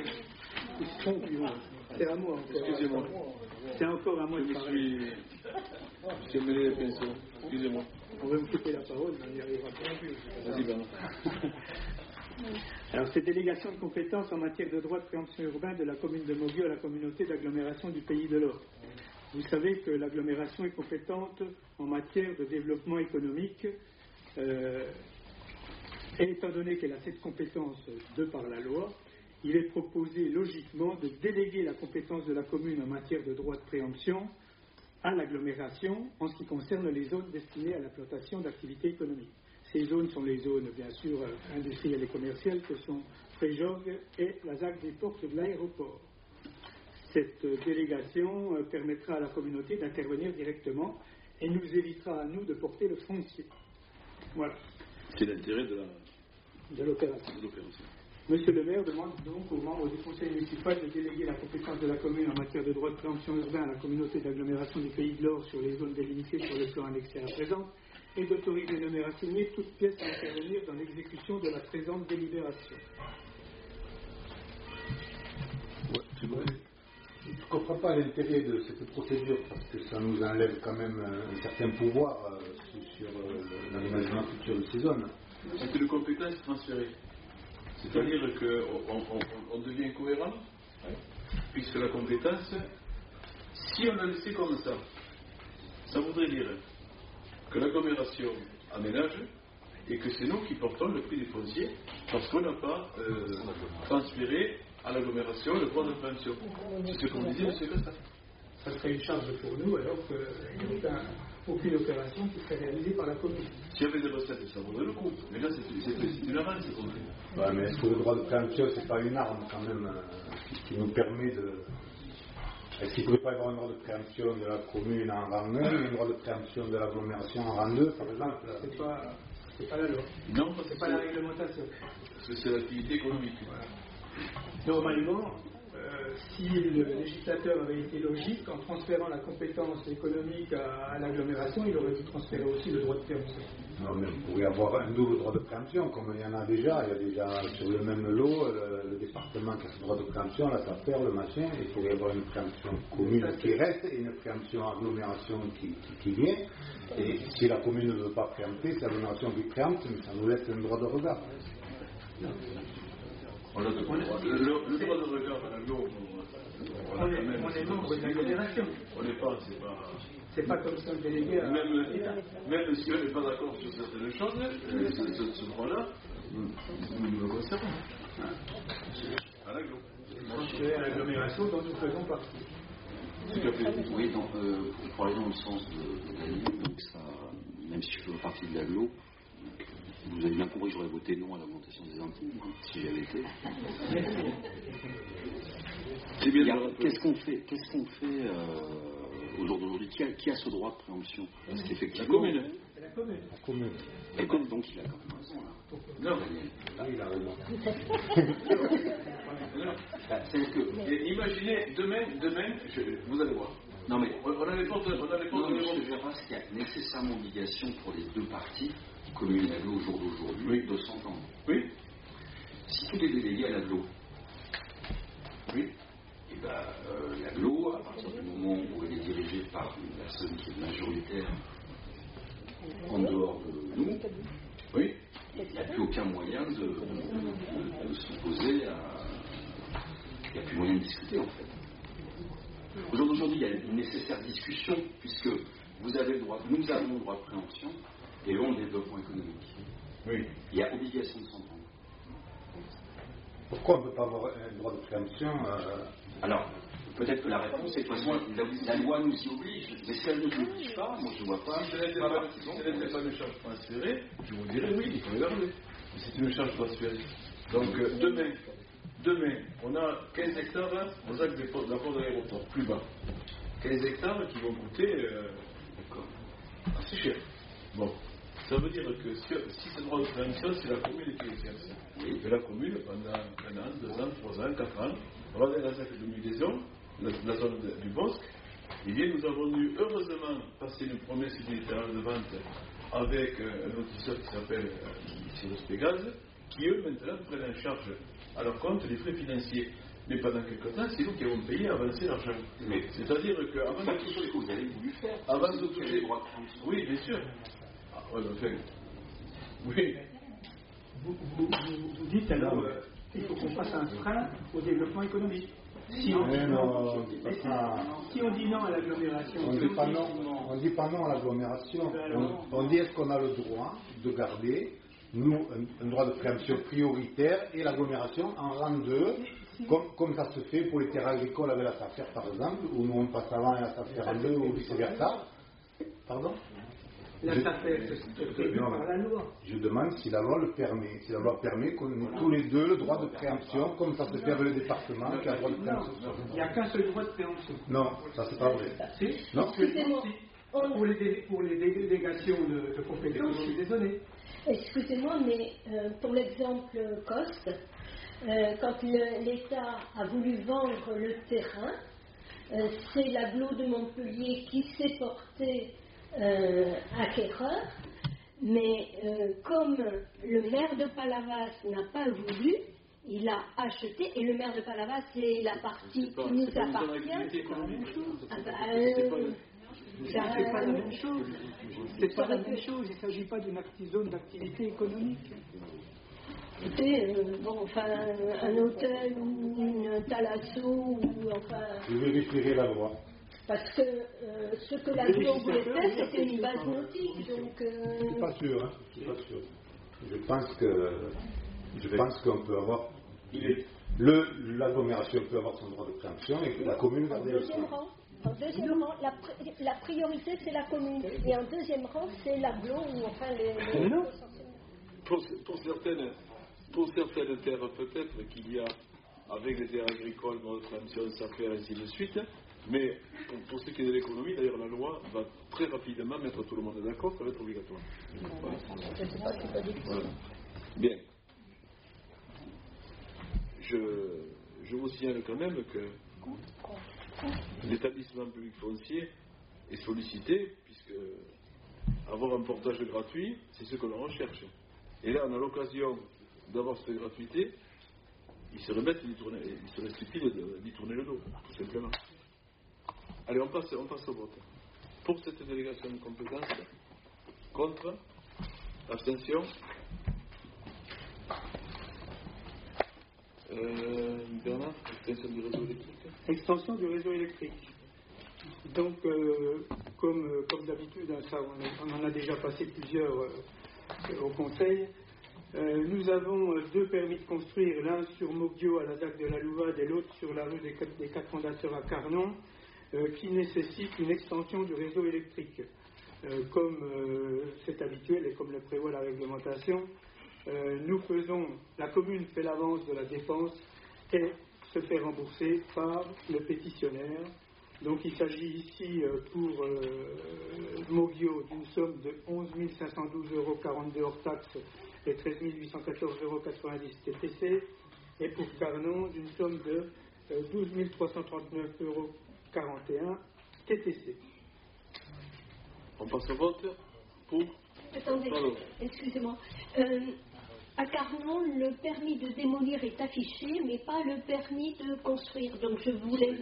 C'est à moi encore. Excusez-moi. C'est encore à moi de parler. J'ai mêlé les pinceaux. Excusez-moi. On va me couper la parole, mais on n'y arrivera pas non plus. Vas-y, Bernard. Alors, cette délégation de compétences en matière de droit de préemption urbain de la commune de Moguio à la communauté d'agglomération du Pays de l'Or. Vous savez que l'agglomération est compétente en matière de développement économique. Et étant donné qu'elle a cette compétence de par la loi, il est proposé logiquement de déléguer la compétence de la commune en matière de droit de préemption à l'agglomération en ce qui concerne les zones destinées à l'implantation d'activités économiques. Ces zones sont les zones, bien sûr, industrielles et commerciales que sont Fréjog et la ZAC des portes de l'aéroport. Cette délégation permettra à la communauté d'intervenir directement et nous évitera à nous de porter le foncier. Voilà. C'est l'intérêt de l'opération. Monsieur le maire demande donc aux membres du conseil municipal de déléguer la compétence de la commune en matière de droit de préemption urbain à la communauté d'agglomération du Pays de l'Or sur les zones délimitées sur le plan annexé à la présente et d'autoriser le maire à signer toute pièce à intervenir dans l'exécution de la présente délibération. Je ne comprends pas l'intérêt de cette procédure parce que ça nous enlève quand même un certain pouvoir sur l'aménagement futur de ces zones. C'est que les compétences transférées. C'est-à-dire qu'on devient cohérent, puisque la compétence, si on la laissait comme ça voudrait dire que l'agglomération aménage et que c'est nous qui portons le prix des fonciers parce qu'on n'a pas transféré à l'agglomération le droit de préemption. C'est ce qu'on disait, M. Costa. Ça serait une charge pour nous alors qu'il n'y a aucune opération qui serait réalisée par la commune. S'il y avait des recettes, ça vaudrait le coup. Mais là, c'est une avance. Ouais, mais est-ce que le droit de préemption, c'est pas une arme quand même qui nous permet de... Est-ce qu'il ne pourrait pas y avoir un droit de préemption de la commune en rang 1 et un droit de préemption de l'agglomération en rang 2, par exemple? C'est pas la loi. Non, c'est pas la réglementation. C'est l'activité économique. Voilà. Normalement, si le législateur avait été logique, en transférant la compétence économique à l'agglomération, il aurait dû transférer aussi le droit de préemption. Non, mais vous pourriez avoir un double droit de préemption, comme il y en a déjà. Il y a déjà sur le même lot, le département qui a ce droit de préemption, la SAFER, le machin. Il pourrait y avoir une préemption commune qui reste et une préemption agglomération qui vient. Et si la commune ne veut pas préempter, c'est l'agglomération qui préempte, mais ça nous laisse un droit de regard. Le droit de regard à l'aglo, on est membre de l'agglomération. On n'est pas, c'est pas comme ça délégué à même si on n'est pas d'accord sur certaines choses, ce droit-là, nous le conservons. À l'aglo. C'est à l'agglomération dont nous faisons partie. Oui, donc, pour aller dans le sens de Daniel, donc ça, même si je fais partie de l'aglo, vous avez bien compris que j'aurais voté non à l'augmentation des impôts, si j'y avais été. Qu'est-ce qu'on fait au jour d'aujourd'hui? Qui a ce droit de préemption? Parce qu'effectivement, la commune. Et comme donc il a quand même raison là. Non, il a raison. C'est que, imaginez, demain, vous allez voir. Non mais on a les portes. Je verrai qu'il y a nécessairement obligation pour les deux parties, commune et l'aglo au jour d'aujourd'hui, de s'entendre. Oui. Si tout est délégué à l'aglo, oui. Et ben l'aglo, à partir du moment où elle est dirigée par une personne qui est majoritaire en dehors de nous, oui. Il n'y a plus aucun moyen de s'opposer à. Il n'y a plus moyen de discuter en fait. Au jour d'aujourd'hui, il y a une nécessaire discussion puisque vous avez le droit, nous avons le droit de préemption et eux ont le développement économique. Oui. Il y a obligation de s'entendre. Pourquoi on ne peut pas avoir un droit de préemption Alors, peut-être que la réponse est de toute façon, la loi nous y oblige, mais si elle ne nous oblige pas, moi je ne vois pas. Si ce n'était pas une charge transférée, je vous dirais oui, il faut regarder. Mais c'est une charge transférée. Donc demain, on a 15 hectares aux axes de la porte de l'aéroport, plus bas. 15 hectares qui vont coûter assez cher. Bon, ça veut dire que si ce droit de préemption, c'est la commune qui exerce. Et la commune, pendant 1 an, 2 ans, 3 ans, 4 ans, regardez la ZAC de Mulésion, la zone du Bosque, et bien nous avons dû heureusement passer une promesse unilatérale de vente avec un lotisseur qui s'appelle Cyrus Pégase, qui eux maintenant prennent en charge à leur compte les frais financiers. Mais pendant quelque temps, c'est nous qui avons payé avancer l'argent. C'est-à-dire qu'avant de toucher, vous avez voulu faire. Avant de toucher les droits de France. Oui, bien sûr. Ah, ouais, enfin, oui. Vous dites alors qu'il faut qu'on fasse un frein au développement économique. Si on dit non à l'agglomération, on ne dit pas non à l'agglomération. On dit est-ce qu'on a le droit de garder nous un droit de préemption prioritaire et l'agglomération en rang 2, comme ça se fait pour les terres agricoles avec la SAFER par exemple, où nous on passe avant et la SAFER en 2 ou vice-versa. Pardon? La SAFER, c'est prévu par la loi. Je demande si la loi le permet. Si la loi permet qu'on ait tous les deux le droit de préemption, comme ça se fait avec le département qui a le droit de préemption. Il n'y a qu'un seul droit de préemption. Non, ça c'est pas vrai. Si, non, pour les délégations de compétences, je suis désolé. Excusez-moi, mais pour l'exemple Coste, quand l'État a voulu vendre le terrain, c'est l'agglo de Montpellier qui s'est porté acquéreur, mais comme le maire de Palavas n'a pas voulu, il a acheté, et le maire de Palavas, c'est la partie qui nous appartient. C'est pas la même chose. C'est pas la même chose. C'est pas la même chose. Il ne s'agit pas d'une zone d'activité économique. Écoutez, bon, enfin, un hôtel ou une thalasso ou enfin. Je vérifierai la loi. Parce que ce que la loi voulait faire, c'était une base nautique, donc. Je suis pas sûr, hein. Je suis pas sûr. Je pense qu'on peut avoir. L'agglomération peut avoir son droit de préemption et la commune garder le sien. En deuxième rang, la priorité c'est la commune. Et en deuxième rang, c'est l'agglo ou enfin les pour certaines terres, peut-être qu'il y a, avec les terres agricoles, dans notre préemption, ça fait ainsi de suite. Mais pour ce qui est de l'économie, d'ailleurs, la loi va très rapidement mettre tout le monde d'accord, ça va être obligatoire. Voilà. Bien. Je vous signale quand même que l'établissement public foncier est sollicité, puisque avoir un portage gratuit, c'est ce que l'on recherche. Et là, on a l'occasion d'avoir cette gratuité, il serait stupide d'y tourner le dos, tout simplement. Allez, on passe au vote. Pour cette délégation de compétences, contre, abstention. Bernard, extension du réseau électrique. Extension du réseau électrique. Donc, comme d'habitude, ça, on en a déjà passé plusieurs au Conseil. Nous avons 2 permis de construire, l'un sur Moggio à la ZAC de la Louvade et l'autre sur la rue des 4 fondateurs à Carnon, qui nécessitent une extension du réseau électrique. Comme c'est habituel et comme le prévoit la réglementation, la commune fait l'avance de la dépense et se fait rembourser par le pétitionnaire. Donc il s'agit ici pour Moggio d'une somme de 11 512,42 € hors taxes et 13 814,90 € TTC, et pour Carnon d'une somme de 12 339,41 € TTC. On passe au vote pour. Attendez, excusez-moi. À Carnon, le permis de démolir est affiché, mais pas le permis de construire. Donc je voulais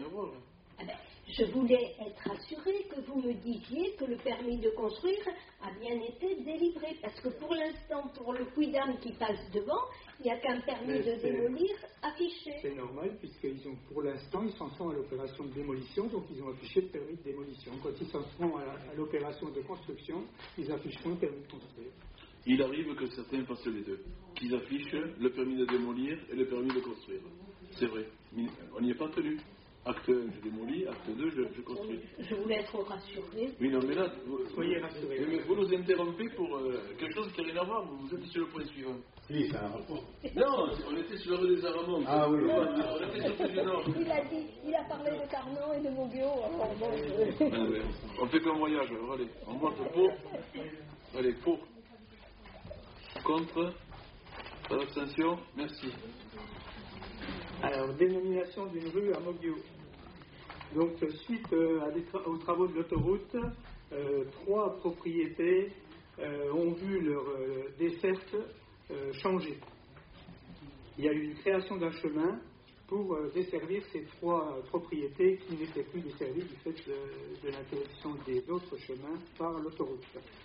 être assurée que vous me disiez que le permis de construire a bien été délivré. Parce que pour l'instant, pour le Quidam qui passe devant, il n'y a qu'un permis de démolir affiché. C'est normal, pour l'instant, ils s'en sont à l'opération de démolition, donc ils ont affiché le permis de démolition. Quand ils s'en seront à l'opération de construction, ils afficheront le permis de construire. Il arrive que certains fassent les deux, qu'ils affichent le permis de démolir et le permis de construire. C'est vrai, mais on n'y est pas tenu. Acte 1, je démolis, acte 2, je construis. Je voulais être rassurée. Oui, non, mais là, soyez rassurés. Mais vous nous interrompez pour quelque chose qui n'a rien à voir. Vous êtes sur le point suivant. Oui, c'est un rapport. Non, on était sur le rue des Aramons. Ah oui, on était sur le Nord. Il a parlé de Carnon et de Moggio. On fait qu'un voyage, alors allez, on vote pour. Allez, pour. Contre. Pas d'abstention. Merci. Alors, dénomination d'une rue à Moguio. Donc, suite aux travaux de l'autoroute, 3 propriétés ont vu leur desserte changer. Il y a eu une création d'un chemin pour desservir ces 3 propriétés qui n'étaient plus desservies du fait de l'interruption des autres chemins par l'autoroute.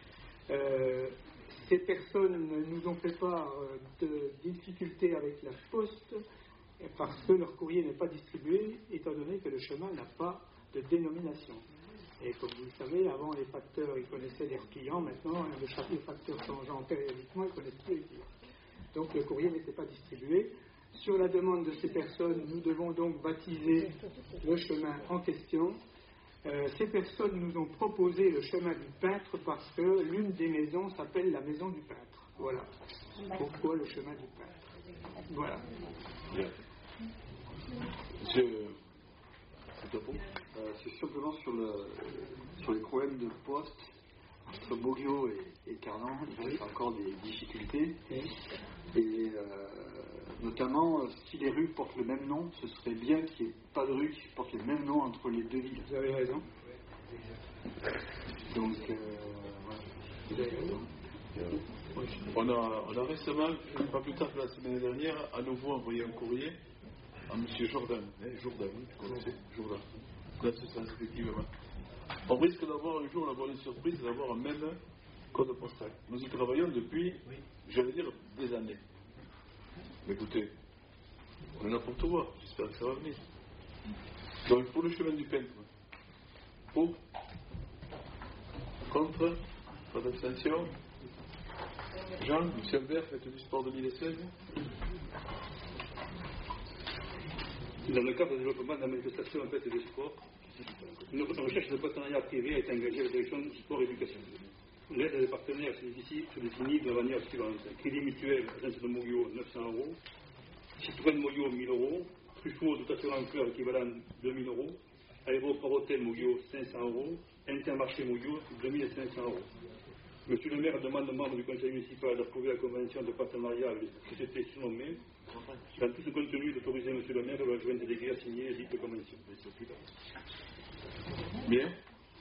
Ces personnes nous ont fait part de difficultés avec la poste parce que leur courrier n'est pas distribué, étant donné que le chemin n'a pas de dénomination. Et comme vous le savez, avant les facteurs, ils connaissaient leurs clients, maintenant les facteurs changeant périodiquement, ils connaissent plus les clients. Donc le courrier n'était pas distribué. Sur la demande de ces personnes, nous devons donc baptiser le chemin en question. Ces personnes nous ont proposé le chemin du peintre parce que l'une des maisons s'appelle la maison du peintre. Voilà. Pourquoi le chemin du peintre? Voilà. Bien. C'est simplement sur les problèmes de poste entre Moguio et Carnan, il y a encore des difficultés. Et notamment, si les rues portent le même nom, ce serait bien qu'il n'y ait pas de rue qui porte le même nom entre les 2 villes. Vous avez raison. Donc, vous avez raison. On a récemment, pas plus tard que la semaine dernière, à nouveau envoyé un courrier à M. Jourdain. Jourdain, oui, tu connaissez Jourdain. Dans ce sens, effectivement. On risque d'avoir un jour la bonne surprise d'avoir un même code postal. Nous y travaillons depuis, j'allais dire, des années. Mais écoutez, on en a pour tout voir. J'espère que ça va venir. Donc, pour le chemin du peintre, pour, contre, pas d'abstention. Jean, Michel Vert, fête du sport 2016. Dans le cadre du développement de la manifestation en fait des sports, une recherche de partenariat privé a été engagée à la direction du sport et éducation. L'aide des partenaires se définit de la manière suivante. Crédit mutuel, agence de Moguio, 900 €. Citroën Moguio, 1 000 €. Truffaut, dotation en fleurs, équivalent 2 000 €. Aéroport Hôtel Moguio, 500 €. Intermarché Moguio, 2 500 €. Monsieur le maire demande aux membres du conseil municipal d'approuver la convention de partenariat avec les sociétés surnommées. Dans tout ce contenu, d'autoriser monsieur le maire ou l'adjoint délégué à signer les dites conventions. Bien.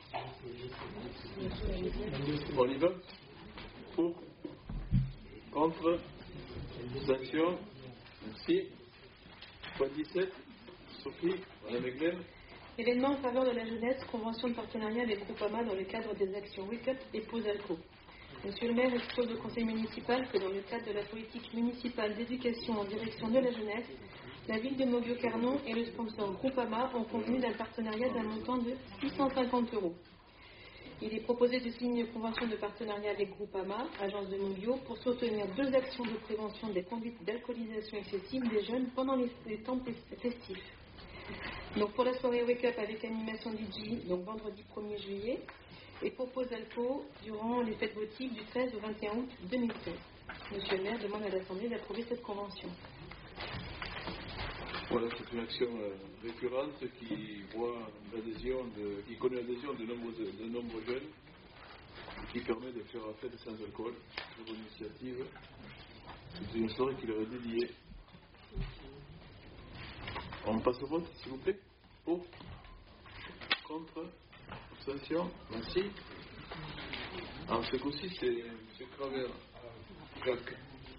On y va. Pour. Contre. Abstention. Merci. Point 17. Sophie. Madame Eglen. Événement en faveur de la jeunesse, convention de partenariat avec Groupama dans le cadre des actions Wake Up et Pause Alco. Monsieur le maire expose au conseil municipal que dans le cadre de la politique municipale d'éducation en direction de la jeunesse, la ville de Moguio-Carnon et le sponsor Groupama ont convenu d'un partenariat d'un montant de 650 €. Il est proposé de signer une convention de partenariat avec Groupama, agence de Moguio, pour soutenir 2 actions de prévention des conduites d'alcoolisation excessive des jeunes pendant les temps festifs. Donc pour la soirée Wake Up avec animation DJ, donc vendredi 1er juillet, et pour Pause Alco durant les fêtes votives du 13 au 21 août 2016. Monsieur le maire demande à l'Assemblée d'approuver cette convention. Voilà, c'est une action récurrente qui connaît l'adhésion de nombreux jeunes, qui permet de faire la fête sans alcool. Une bonne initiative. C'est une soirée qui leur est dédiée. On passe au vote, s'il vous plaît. Pour, contre, abstention, merci. Alors ce coup-ci, c'est M. Cravert. Jacques.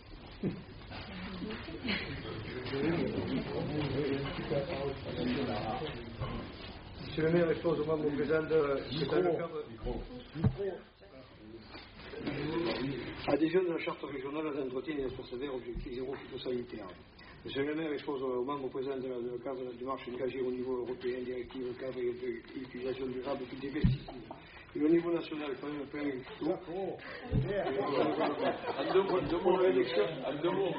Monsieur le maire, expose au membre présent adhésion de la charte régionale d'entretien et d'espaces verts, objectif 0 phytosanitaire. Monsieur le maire expose aux membres présents dans le cadre de la démarche engagée au niveau européen, directive cadre et utilisation durable des pesticides. Et au niveau national, quand même, plein de tout. En deux mots.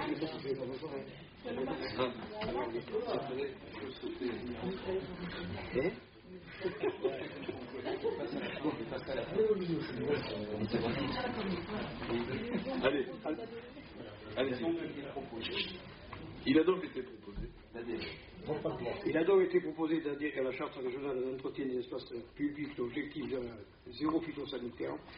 Allez-y. Il a donc été proposé d'adhérer. Il a donc été proposé d'adhérer à la charte régionale d'entretien des espaces publics, l'objectif zéro phytosanitaire.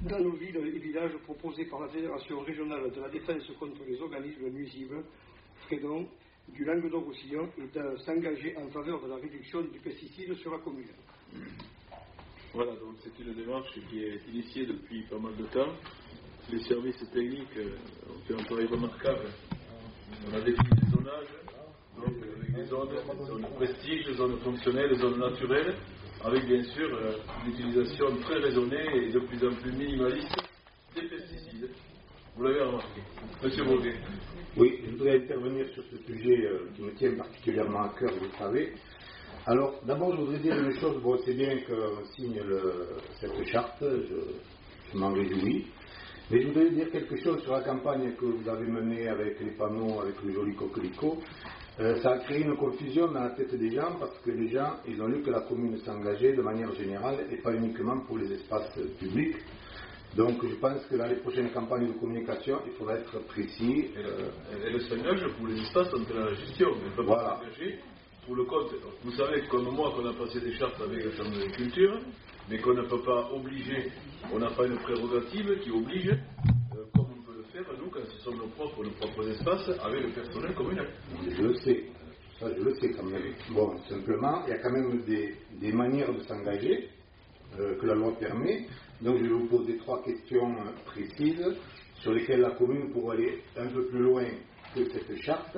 dans nos villes et villages proposés par la Fédération régionale de la défense contre les organismes nuisibles, FREDON, du Languedoc-Roussillon, et de s'engager en faveur de la réduction du pesticide sur la commune. Voilà, donc c'est une démarche qui est initiée depuis pas mal de temps. Les services techniques ont fait un travail remarquable. On a défini des zonages, donc avec des zones prestige, des zones fonctionnelles, des zones naturelles, avec bien sûr l'utilisation très raisonnée et de plus en plus minimaliste des pesticides. Vous l'avez remarqué. Monsieur Bourguet. Oui, je voudrais intervenir sur ce sujet qui me tient particulièrement à cœur, vous le savez. Alors, d'abord, je voudrais dire une chose. Bon, c'est bien qu'on signe cette charte, je m'en réjouis. Mais je voudrais dire quelque chose sur la campagne que vous avez menée avec les panneaux, avec le joli coquelicot. Ça a créé une confusion dans la tête des gens parce que les gens, ils ont lu que la commune s'engageait de manière générale et pas uniquement pour les espaces publics. Donc je pense que dans les prochaines campagnes de communication, il faudra être précis. Elle s'engage pour les espaces entre la gestion. Elle ne peut pas s'engager pour le compte. Vous savez, comme moi, qu'on a passé des chartes avec la Chambre d'agriculture, mais qu'on ne peut pas obliger, on n'a pas une prérogative qui oblige, comme on peut le faire, nous, quand ce sont nos propres espaces, avec le personnel communal. Je le sais, ça je le sais quand même. Bon, simplement, il y a quand même des manières de s'engager que la loi permet. Donc je vais vous poser 3 questions précises sur lesquelles la commune pourrait aller un peu plus loin que cette charte.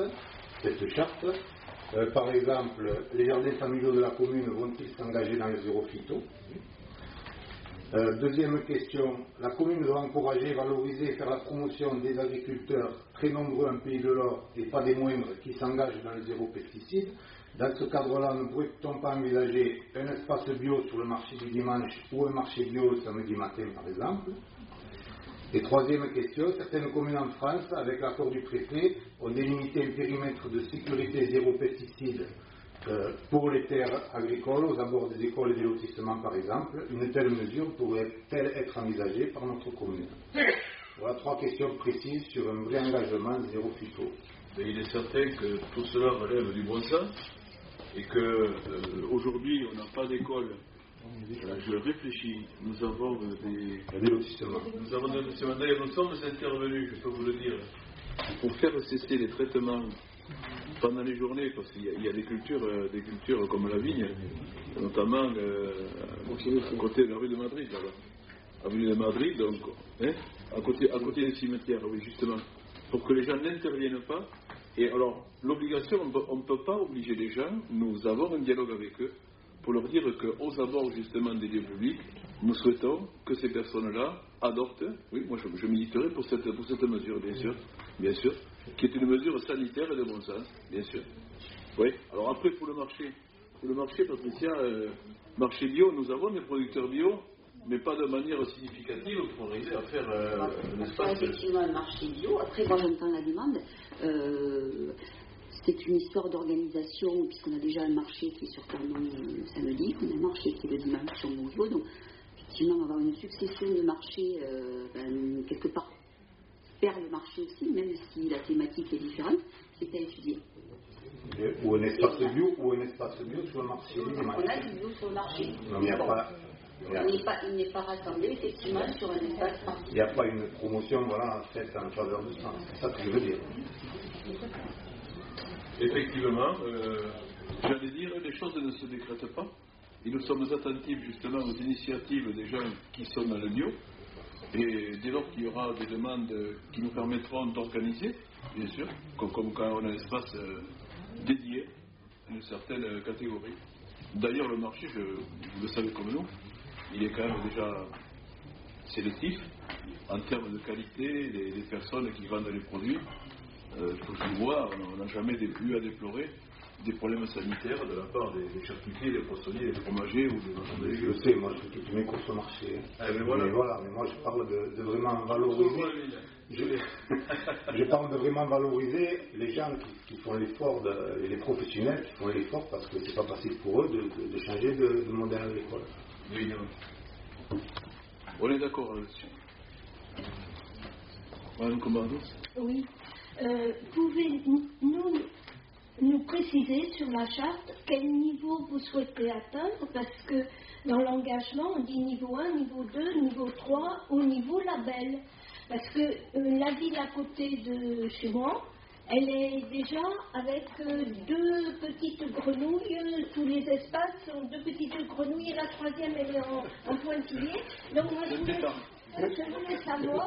Par exemple, les jardins familiaux de la commune vont-ils s'engager dans le zéro phyto? Deuxième question, la commune doit encourager, valoriser et faire la promotion des agriculteurs très nombreux en Pays de l'Or et pas des moindres qui s'engagent dans le zéro pesticide. Dans ce cadre-là, ne pourrait-on pas envisager un espace bio sur le marché du dimanche ou un marché bio le samedi matin par exemple? Et troisième question, certaines communes en France, avec l'accord du préfet, ont délimité un périmètre de sécurité zéro pesticide pour les terres agricoles, aux abords des écoles et des lotissements par exemple. Une telle mesure pourrait-elle être envisagée par notre commune? Voilà 3 questions précises sur un vrai engagement zéro phyto. Mais il est certain que tout cela relève du bon sens et qu'aujourd'hui on n'a pas d'école. Je réfléchis, nous avons des lotissements. Nous avons des lotissements. D'ailleurs, nous sommes intervenus, je peux vous le dire, pour faire cesser les traitements pendant les journées, parce qu'il y a des cultures comme la vigne, notamment à côté de la rue de Madrid, là-bas. Avenue de Madrid, donc, à côté des cimetières, oui, justement, pour que les gens n'interviennent pas. Et alors, l'obligation, on ne peut pas obliger les gens, nous avons un dialogue avec eux, pour leur dire qu'aux abords justement des lieux publics, nous souhaitons que ces personnes-là adoptent, oui, moi je militerai pour cette mesure, bien sûr, qui est une mesure sanitaire et de bon sens, bien sûr. Oui, alors après pour le marché, Patricia, marché bio, nous avons des producteurs bio, mais pas de manière significative pour arriver à faire l'espace. Effectivement, un marché bio, après moi j'entends la demande. C'est une histoire d'organisation, puisqu'on a déjà un marché qui est sur Clermont le samedi, on a un marché qui est le dimanche sur Montviot, donc effectivement on va avoir une succession de marchés quelque part vers le marché aussi, même si la thématique est différente, c'est à étudier. Ou un espace bio sur le marché. On a du bio sur le marché. Non, il n'y a pas. Il n'est pas rassemblé effectivement sur un espace particulier. Il n'y a pas une promotion faite en faveur de ça, c'est ça que je veux dire. Effectivement, j'allais dire, les choses ne se décrètent pas. Et nous sommes attentifs justement aux initiatives des gens qui sont dans le bio. Et dès lors qu'il y aura des demandes qui nous permettront d'organiser, bien sûr, comme quand on a un espace dédié à une certaine catégorie. D'ailleurs, le marché, vous le savez comme nous, il est quand même déjà sélectif en termes de qualité, les personnes qui vendent les produits. Faut que je vois, on n'a jamais eu à déplorer des problèmes sanitaires de la part des charcutiers, des poissonniers, des fromagers ou des... Je sais, moi je fais toutes mes courses au marché. Mais moi je parle de vraiment valoriser. Je parle de vraiment valoriser les gens qui font l'effort, les professionnels qui font l'effort, parce que c'est pas facile pour eux de changer de modèle agricole. Évidemment. On est d'accord là-dessus. Madame Commandos ? Oui. Pouvez-nous nous préciser sur la charte quel niveau vous souhaitez atteindre, parce que dans l'engagement, on dit niveau 1, niveau 2, niveau 3, au niveau label. Parce que la ville à côté de chez moi, elle est déjà avec 2 petites grenouilles, tous les espaces sont 2 petites grenouilles, et la troisième elle est en pointillé. Donc moi je voulais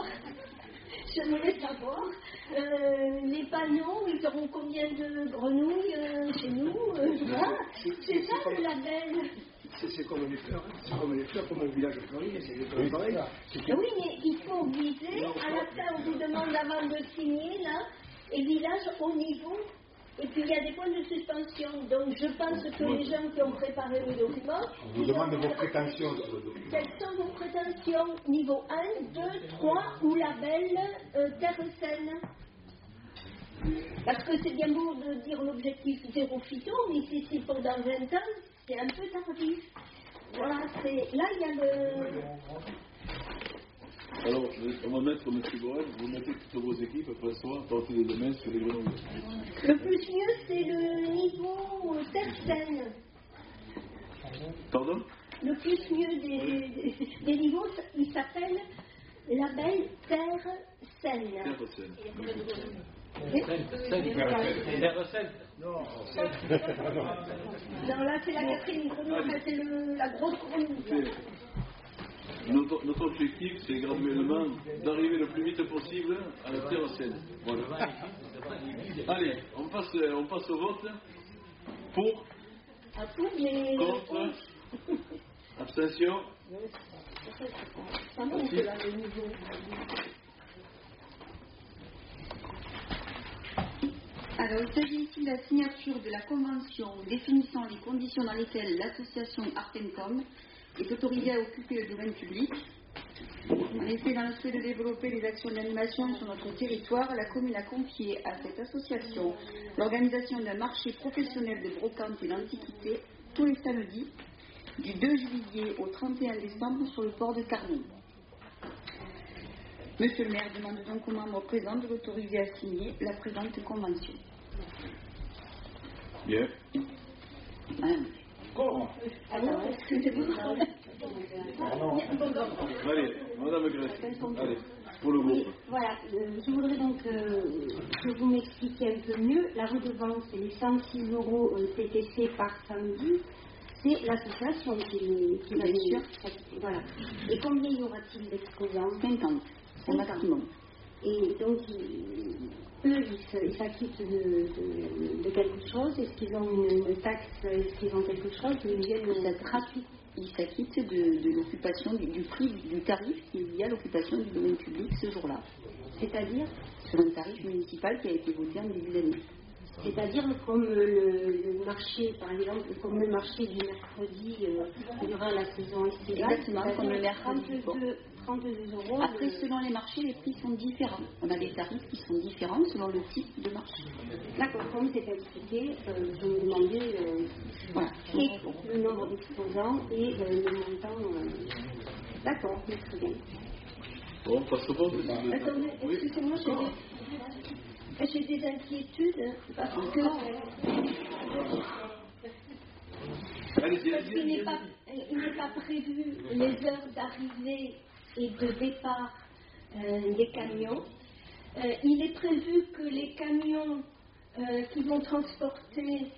savoir, les panneaux, ils auront combien de grenouilles chez nous, voilà. C'est ça le label. C'est comme les fleurs, comme au village fleuri, c'est pareil. Oui, mais il faut viser, à la fin on vous demande avant de signer, là, et village au niveau, et puis il y a des points de suspension. Donc je pense que les gens qui ont préparé le document... On vous demande vos prétentions sur le document. Quelles sont vos prétentions niveau 1, 2, 3 ou label terre saine? Parce que c'est bien beau de dire l'objectif zéro phyto, mais si c'est pour dans 20 ans, c'est un peu tardif. Voilà, là il y a le... Alors, on va mettre, M. Borel, vous mettez toutes vos équipes après soir, à partir de demain, sur les grenouilles. Le plus mieux, c'est le niveau terre saine. Pardon? Le plus mieux des niveaux, il s'appelle label terre saine. Terre saine. Non, là c'est la quatrième grenouille, c'est la grosse grenouille. Notre objectif, c'est graduellement d'arriver le plus vite possible à la terre saine. Voilà. Allez, on passe au vote. Pour, contre, abstention. Alors, il s'agit ici de la signature de la convention définissant les conditions dans lesquelles l'association Artencom est autorisée à occuper le domaine public. En effet, dans le souhait de développer les actions d'animation sur notre territoire, la commune a confié à cette association l'organisation d'un marché professionnel de brocante et d'antiquités tous les samedis, du 2 juillet au 31 décembre sur le port de Carnon. Monsieur le maire demande donc aux membres présents de l'autoriser à signer la présente convention. Bien. Allez, Madame Grèce, allez, pour le groupe. Voilà, je voudrais donc que vous m'expliquiez un peu mieux. La redevance, c'est les 106 € TTC par samedi. C'est l'association qui va sûr. Voilà. Et combien y aura-t-il d'exposants? 50, au maximum. Et donc, eux, ils s'acquittent de quelque chose. Est-ce qu'ils ont une taxe? Est-ce qu'ils ont quelque chose? Ils viennent gratuit. Ils s'acquittent de l'occupation, du prix, du tarif qui est lié à l'occupation du domaine public ce jour-là. C'est-à-dire? Sur un tarif municipal qui a été voté en début d'année. C'est-à-dire comme le marché, par exemple, comme le marché du mercredi durant la saison estivale. Exactement, comme le mercredi. 32 €. Après, selon les marchés, les prix sont différents. On a des tarifs qui sont différents selon le type de marché. D'accord, comme c'est expliqué, je me demandais le nombre d'exposants et le montant. D'accord, très bien. Bon, passe au vote. Attendez, excusez-moi, j'ai des inquiétudes parce que il n'est pas prévu les heures d'arrivée et de départ des camions. Il est prévu que les camions qui vont transporter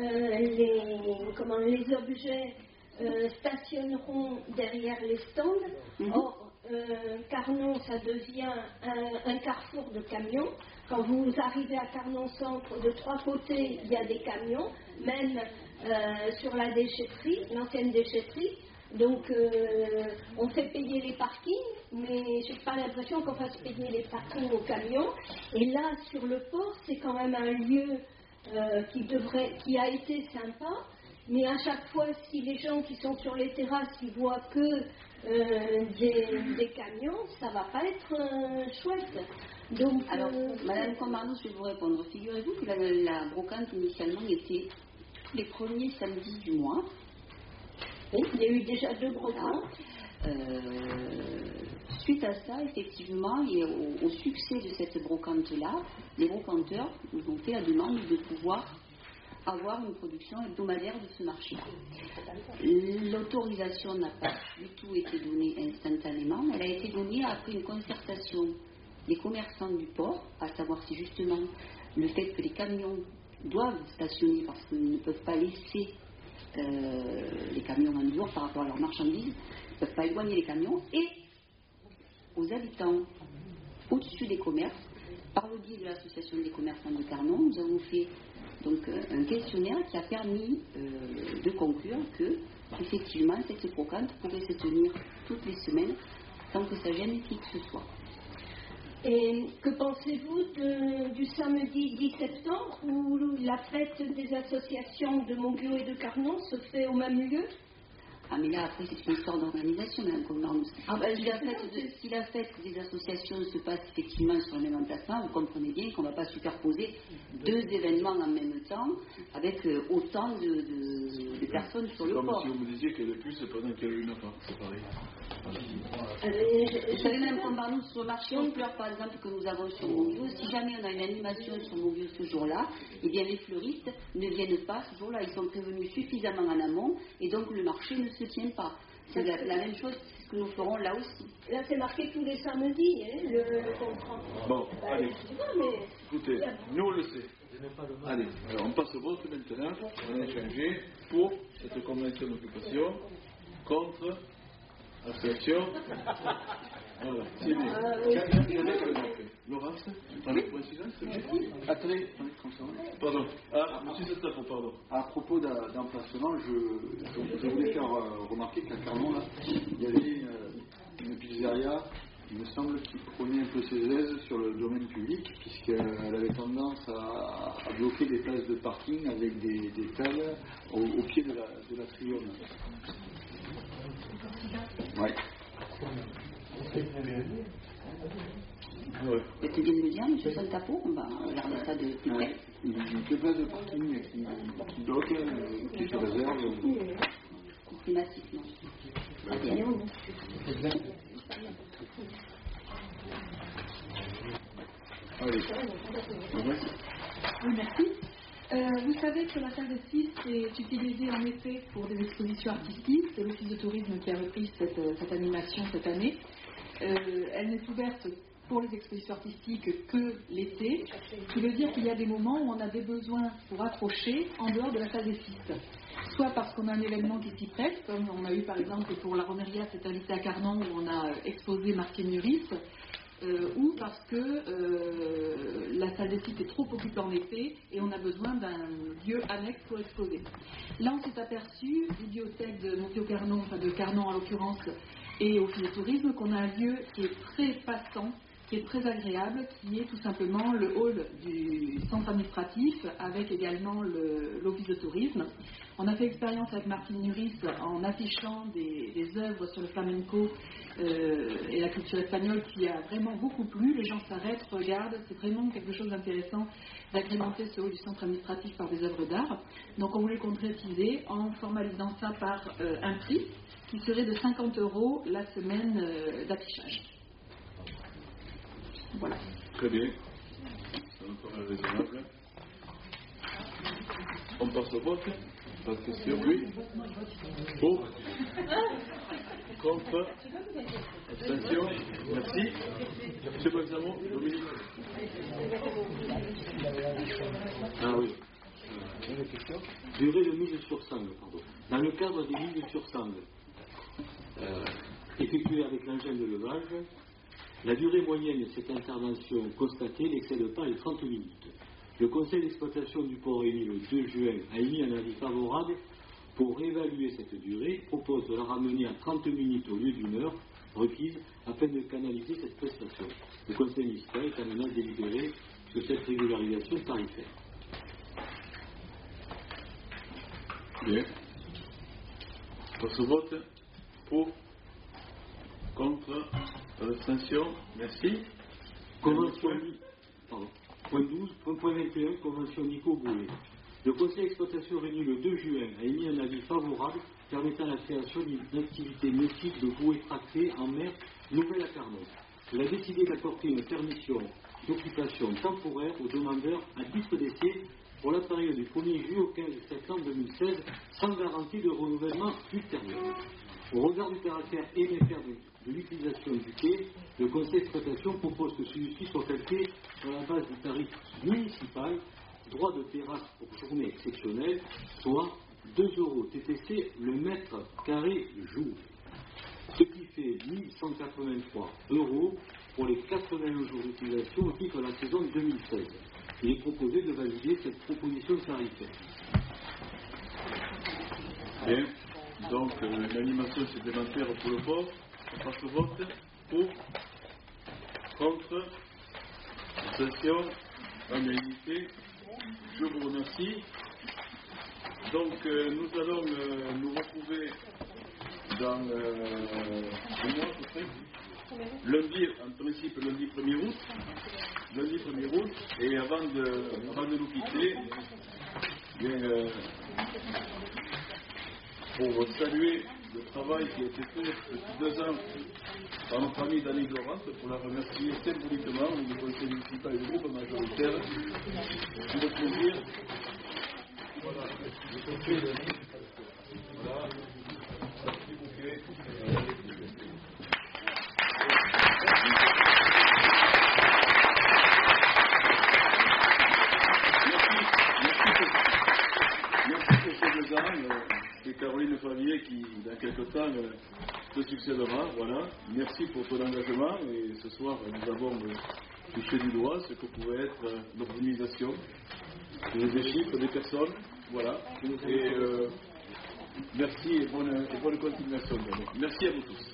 les objets stationneront derrière les stands. Or, Carnon, ça devient un carrefour de camions. Quand vous arrivez à Carnon Centre, de 3 côtés, il y a des camions, même sur la déchetterie, l'ancienne déchetterie. Donc, on fait payer les parkings, mais je n'ai pas l'impression qu'on fasse payer les parkings aux camions. Et là, sur le port, c'est quand même un lieu qui a été sympa. Mais à chaque fois, si les gens qui sont sur les terrasses, ils voient que des camions, ça ne va pas être chouette. Donc, alors, Madame Combarnos, je vais vous répondre. Figurez-vous que la brocante initialement était tous les premiers samedis du mois. Oui, il y a eu déjà 2 brocantes. Suite à ça, effectivement, et au succès de cette brocante-là, les brocanteurs nous ont fait la demande de pouvoir avoir une production hebdomadaire de ce marché. L'autorisation n'a pas du tout été donnée instantanément, elle a été donnée après une concertation des commerçants du port, à savoir si justement le fait que les camions doivent stationner parce qu'ils ne peuvent pas laisser les camions en dehors par rapport à leurs marchandises, ils ne peuvent pas éloigner les camions, et aux habitants au-dessus des commerces, par le biais de l'association des commerçants de Carnon, nous avons fait donc un questionnaire qui a permis de conclure que effectivement cette brocante pourrait se tenir toutes les semaines sans que ça gêne qui que ce soit. Et que pensez-vous du samedi 10 septembre où la fête des associations de Montguillot et de Carnon se fait au même lieu? Ah, mais là, après, c'est une histoire d'organisation, Mme Combernous. Si la fête des associations se passe effectivement sur le même emplacement, vous comprenez bien qu'on ne va pas superposer deux événements en même temps avec autant de personnes sur le port. C'est comme si vous me disiez qu'il y a le plus pendant qu'il y a une heure, c'est pareil. Vous savez, Mme Combernous, sur le marché aux fleurs, par exemple, que nous avons sur Montguillot, si jamais on a une animation sur Montguillot ce jour-là, eh bien les fleuristes ne viennent pas ce jour-là. Ils sont prévenus suffisamment en amont et donc le marché ne se tient pas. C'est la même chose que nous ferons là aussi. Là, c'est marqué tous les samedis, hein, le contrat. Bon, allez. Écoutez, nous on le sait. Allez, alors on passe au vote maintenant. On a échangé pour cette convention d'occupation contre l'association. Voilà, c'est bien. Laurence, attendez, précision, attendez, pardon. Ah, monsieur Sestafo, pardon. À propos d'emplacement, je voulais faire remarquer qu'à Carnon, là, il y avait une pizzeria, il me semble, qui prenait un peu ses aises sur le domaine public, puisqu'elle avait tendance à bloquer des places de parking avec des tables au pied de la triome. Ouais. C'était bien de le dire, M. Santapo, on va regarder ça de plus près. Deux places de parking qui bloquent, qui se réservent. Systématiquement. Oui, merci. Vous savez que la salle de 6 est utilisée en effet pour des expositions artistiques. C'est l'Office de tourisme qui a repris cette animation cette année. Elle n'est ouverte pour les expositions artistiques que l'été, ce qui veut dire qu'il y a des moments où on a des besoins pour accrocher en dehors de la salle des 6. Soit parce qu'on a un événement qui s'y prête, comme on a eu par exemple pour la Romeria cette invité à Carnon où on a exposé Martine Nuris, ou parce que la salle des sites est trop occupée en été et on a besoin d'un lieu annexe pour exposer. Là, on s'est aperçu, bibliothèque de Montguillot-Carnon, enfin de Carnon en l'occurrence, et Office de tourisme, qu'on a un lieu qui est très passant, qui est très agréable, qui est tout simplement le hall du centre administratif, avec également l'office de tourisme. On a fait expérience avec Martine Nuris en affichant des œuvres sur le flamenco et la culture espagnole qui a vraiment beaucoup plu. Les gens s'arrêtent, regardent, c'est vraiment quelque chose d'intéressant d'agrémenter ce hall du centre administratif par des œuvres d'art. Donc on voulait concrétiser en formalisant ça par un prix qui serait de 50 € la semaine d'affichage. Voilà. Très bien. C'est encore raisonnable. On passe au vote. Pas de question, oui. Pour. Contre. Abstention. Merci. Monsieur Balsamo, Dominique. Ah oui. Durée de mise sur sangle, pardon. Dans le cadre des mises sur sangle effectuées avec l'engin de levage, la durée moyenne de cette intervention constatée n'excède pas les 30 minutes. Le conseil d'exploitation du port réuni le 2 juin a émis un avis favorable pour réévaluer cette durée, propose de la ramener à 30 minutes au lieu d'une heure requise afin de canaliser cette prestation. Le conseil municipal est amené à délibérer sur cette régularisation tarifaire. Bien. Pour ce vote, pour, contre, abstention, merci. Convention, pardon. Point 12, point 21, convention Nico-Boulet. Le conseil d'exploitation réuni le 2 juin a émis un avis favorable permettant la création d'une activité nautique de bouées tractées en mer nouvelle à Carnon. Il a décidé d'accorder une permission d'occupation temporaire aux demandeurs à titre d'essai pour la période du 1er juillet au 15 septembre 2016, sans garantie de renouvellement ultérieur. Au regard du caractère émetteur de l'utilisation du quai, le conseil d'exploitation propose que celui-ci soit calculé sur la base du tarif municipal, droit de terrasse pour journée exceptionnelle, soit 2 € TTC le mètre carré jour, ce qui fait 1183 € pour les 81 jours d'utilisation au titre de la saison 2016. Il est proposé de valider cette proposition tarifaire. Bien. Donc, l'animation supplémentaire pour le port, on passe au vote pour, contre, abstention, unanimité. Je vous remercie. Donc, nous allons nous retrouver dans un mois, à peu près. Lundi, en principe, lundi 1er août. Lundi 1er août. Et avant de nous quitter, bien, pour saluer le travail qui a été fait depuis 2 ans par notre ami Daniel Laurent, pour la remercier symboliquement au conseil municipal et du groupe majoritaire. C'est le plaisir. Voilà, je te prie, Denis. Voilà, ça fait bouquet. Merci pour ces 2 ans. C'est Caroline Favier qui, dans quelques temps, te succédera. Voilà. Merci pour ton engagement. Et ce soir, nous avons touché du doigt ce que pouvait être l'organisation, des chiffres, des personnes. Voilà. Et merci et bonne continuation. Merci à vous tous.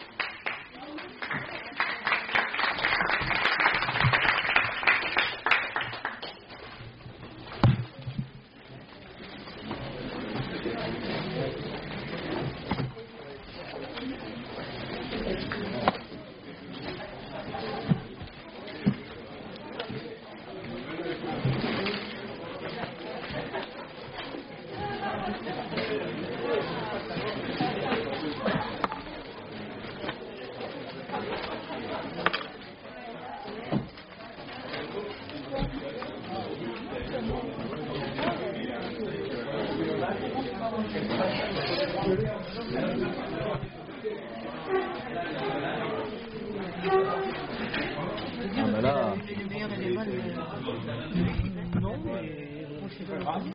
Ah, ben là...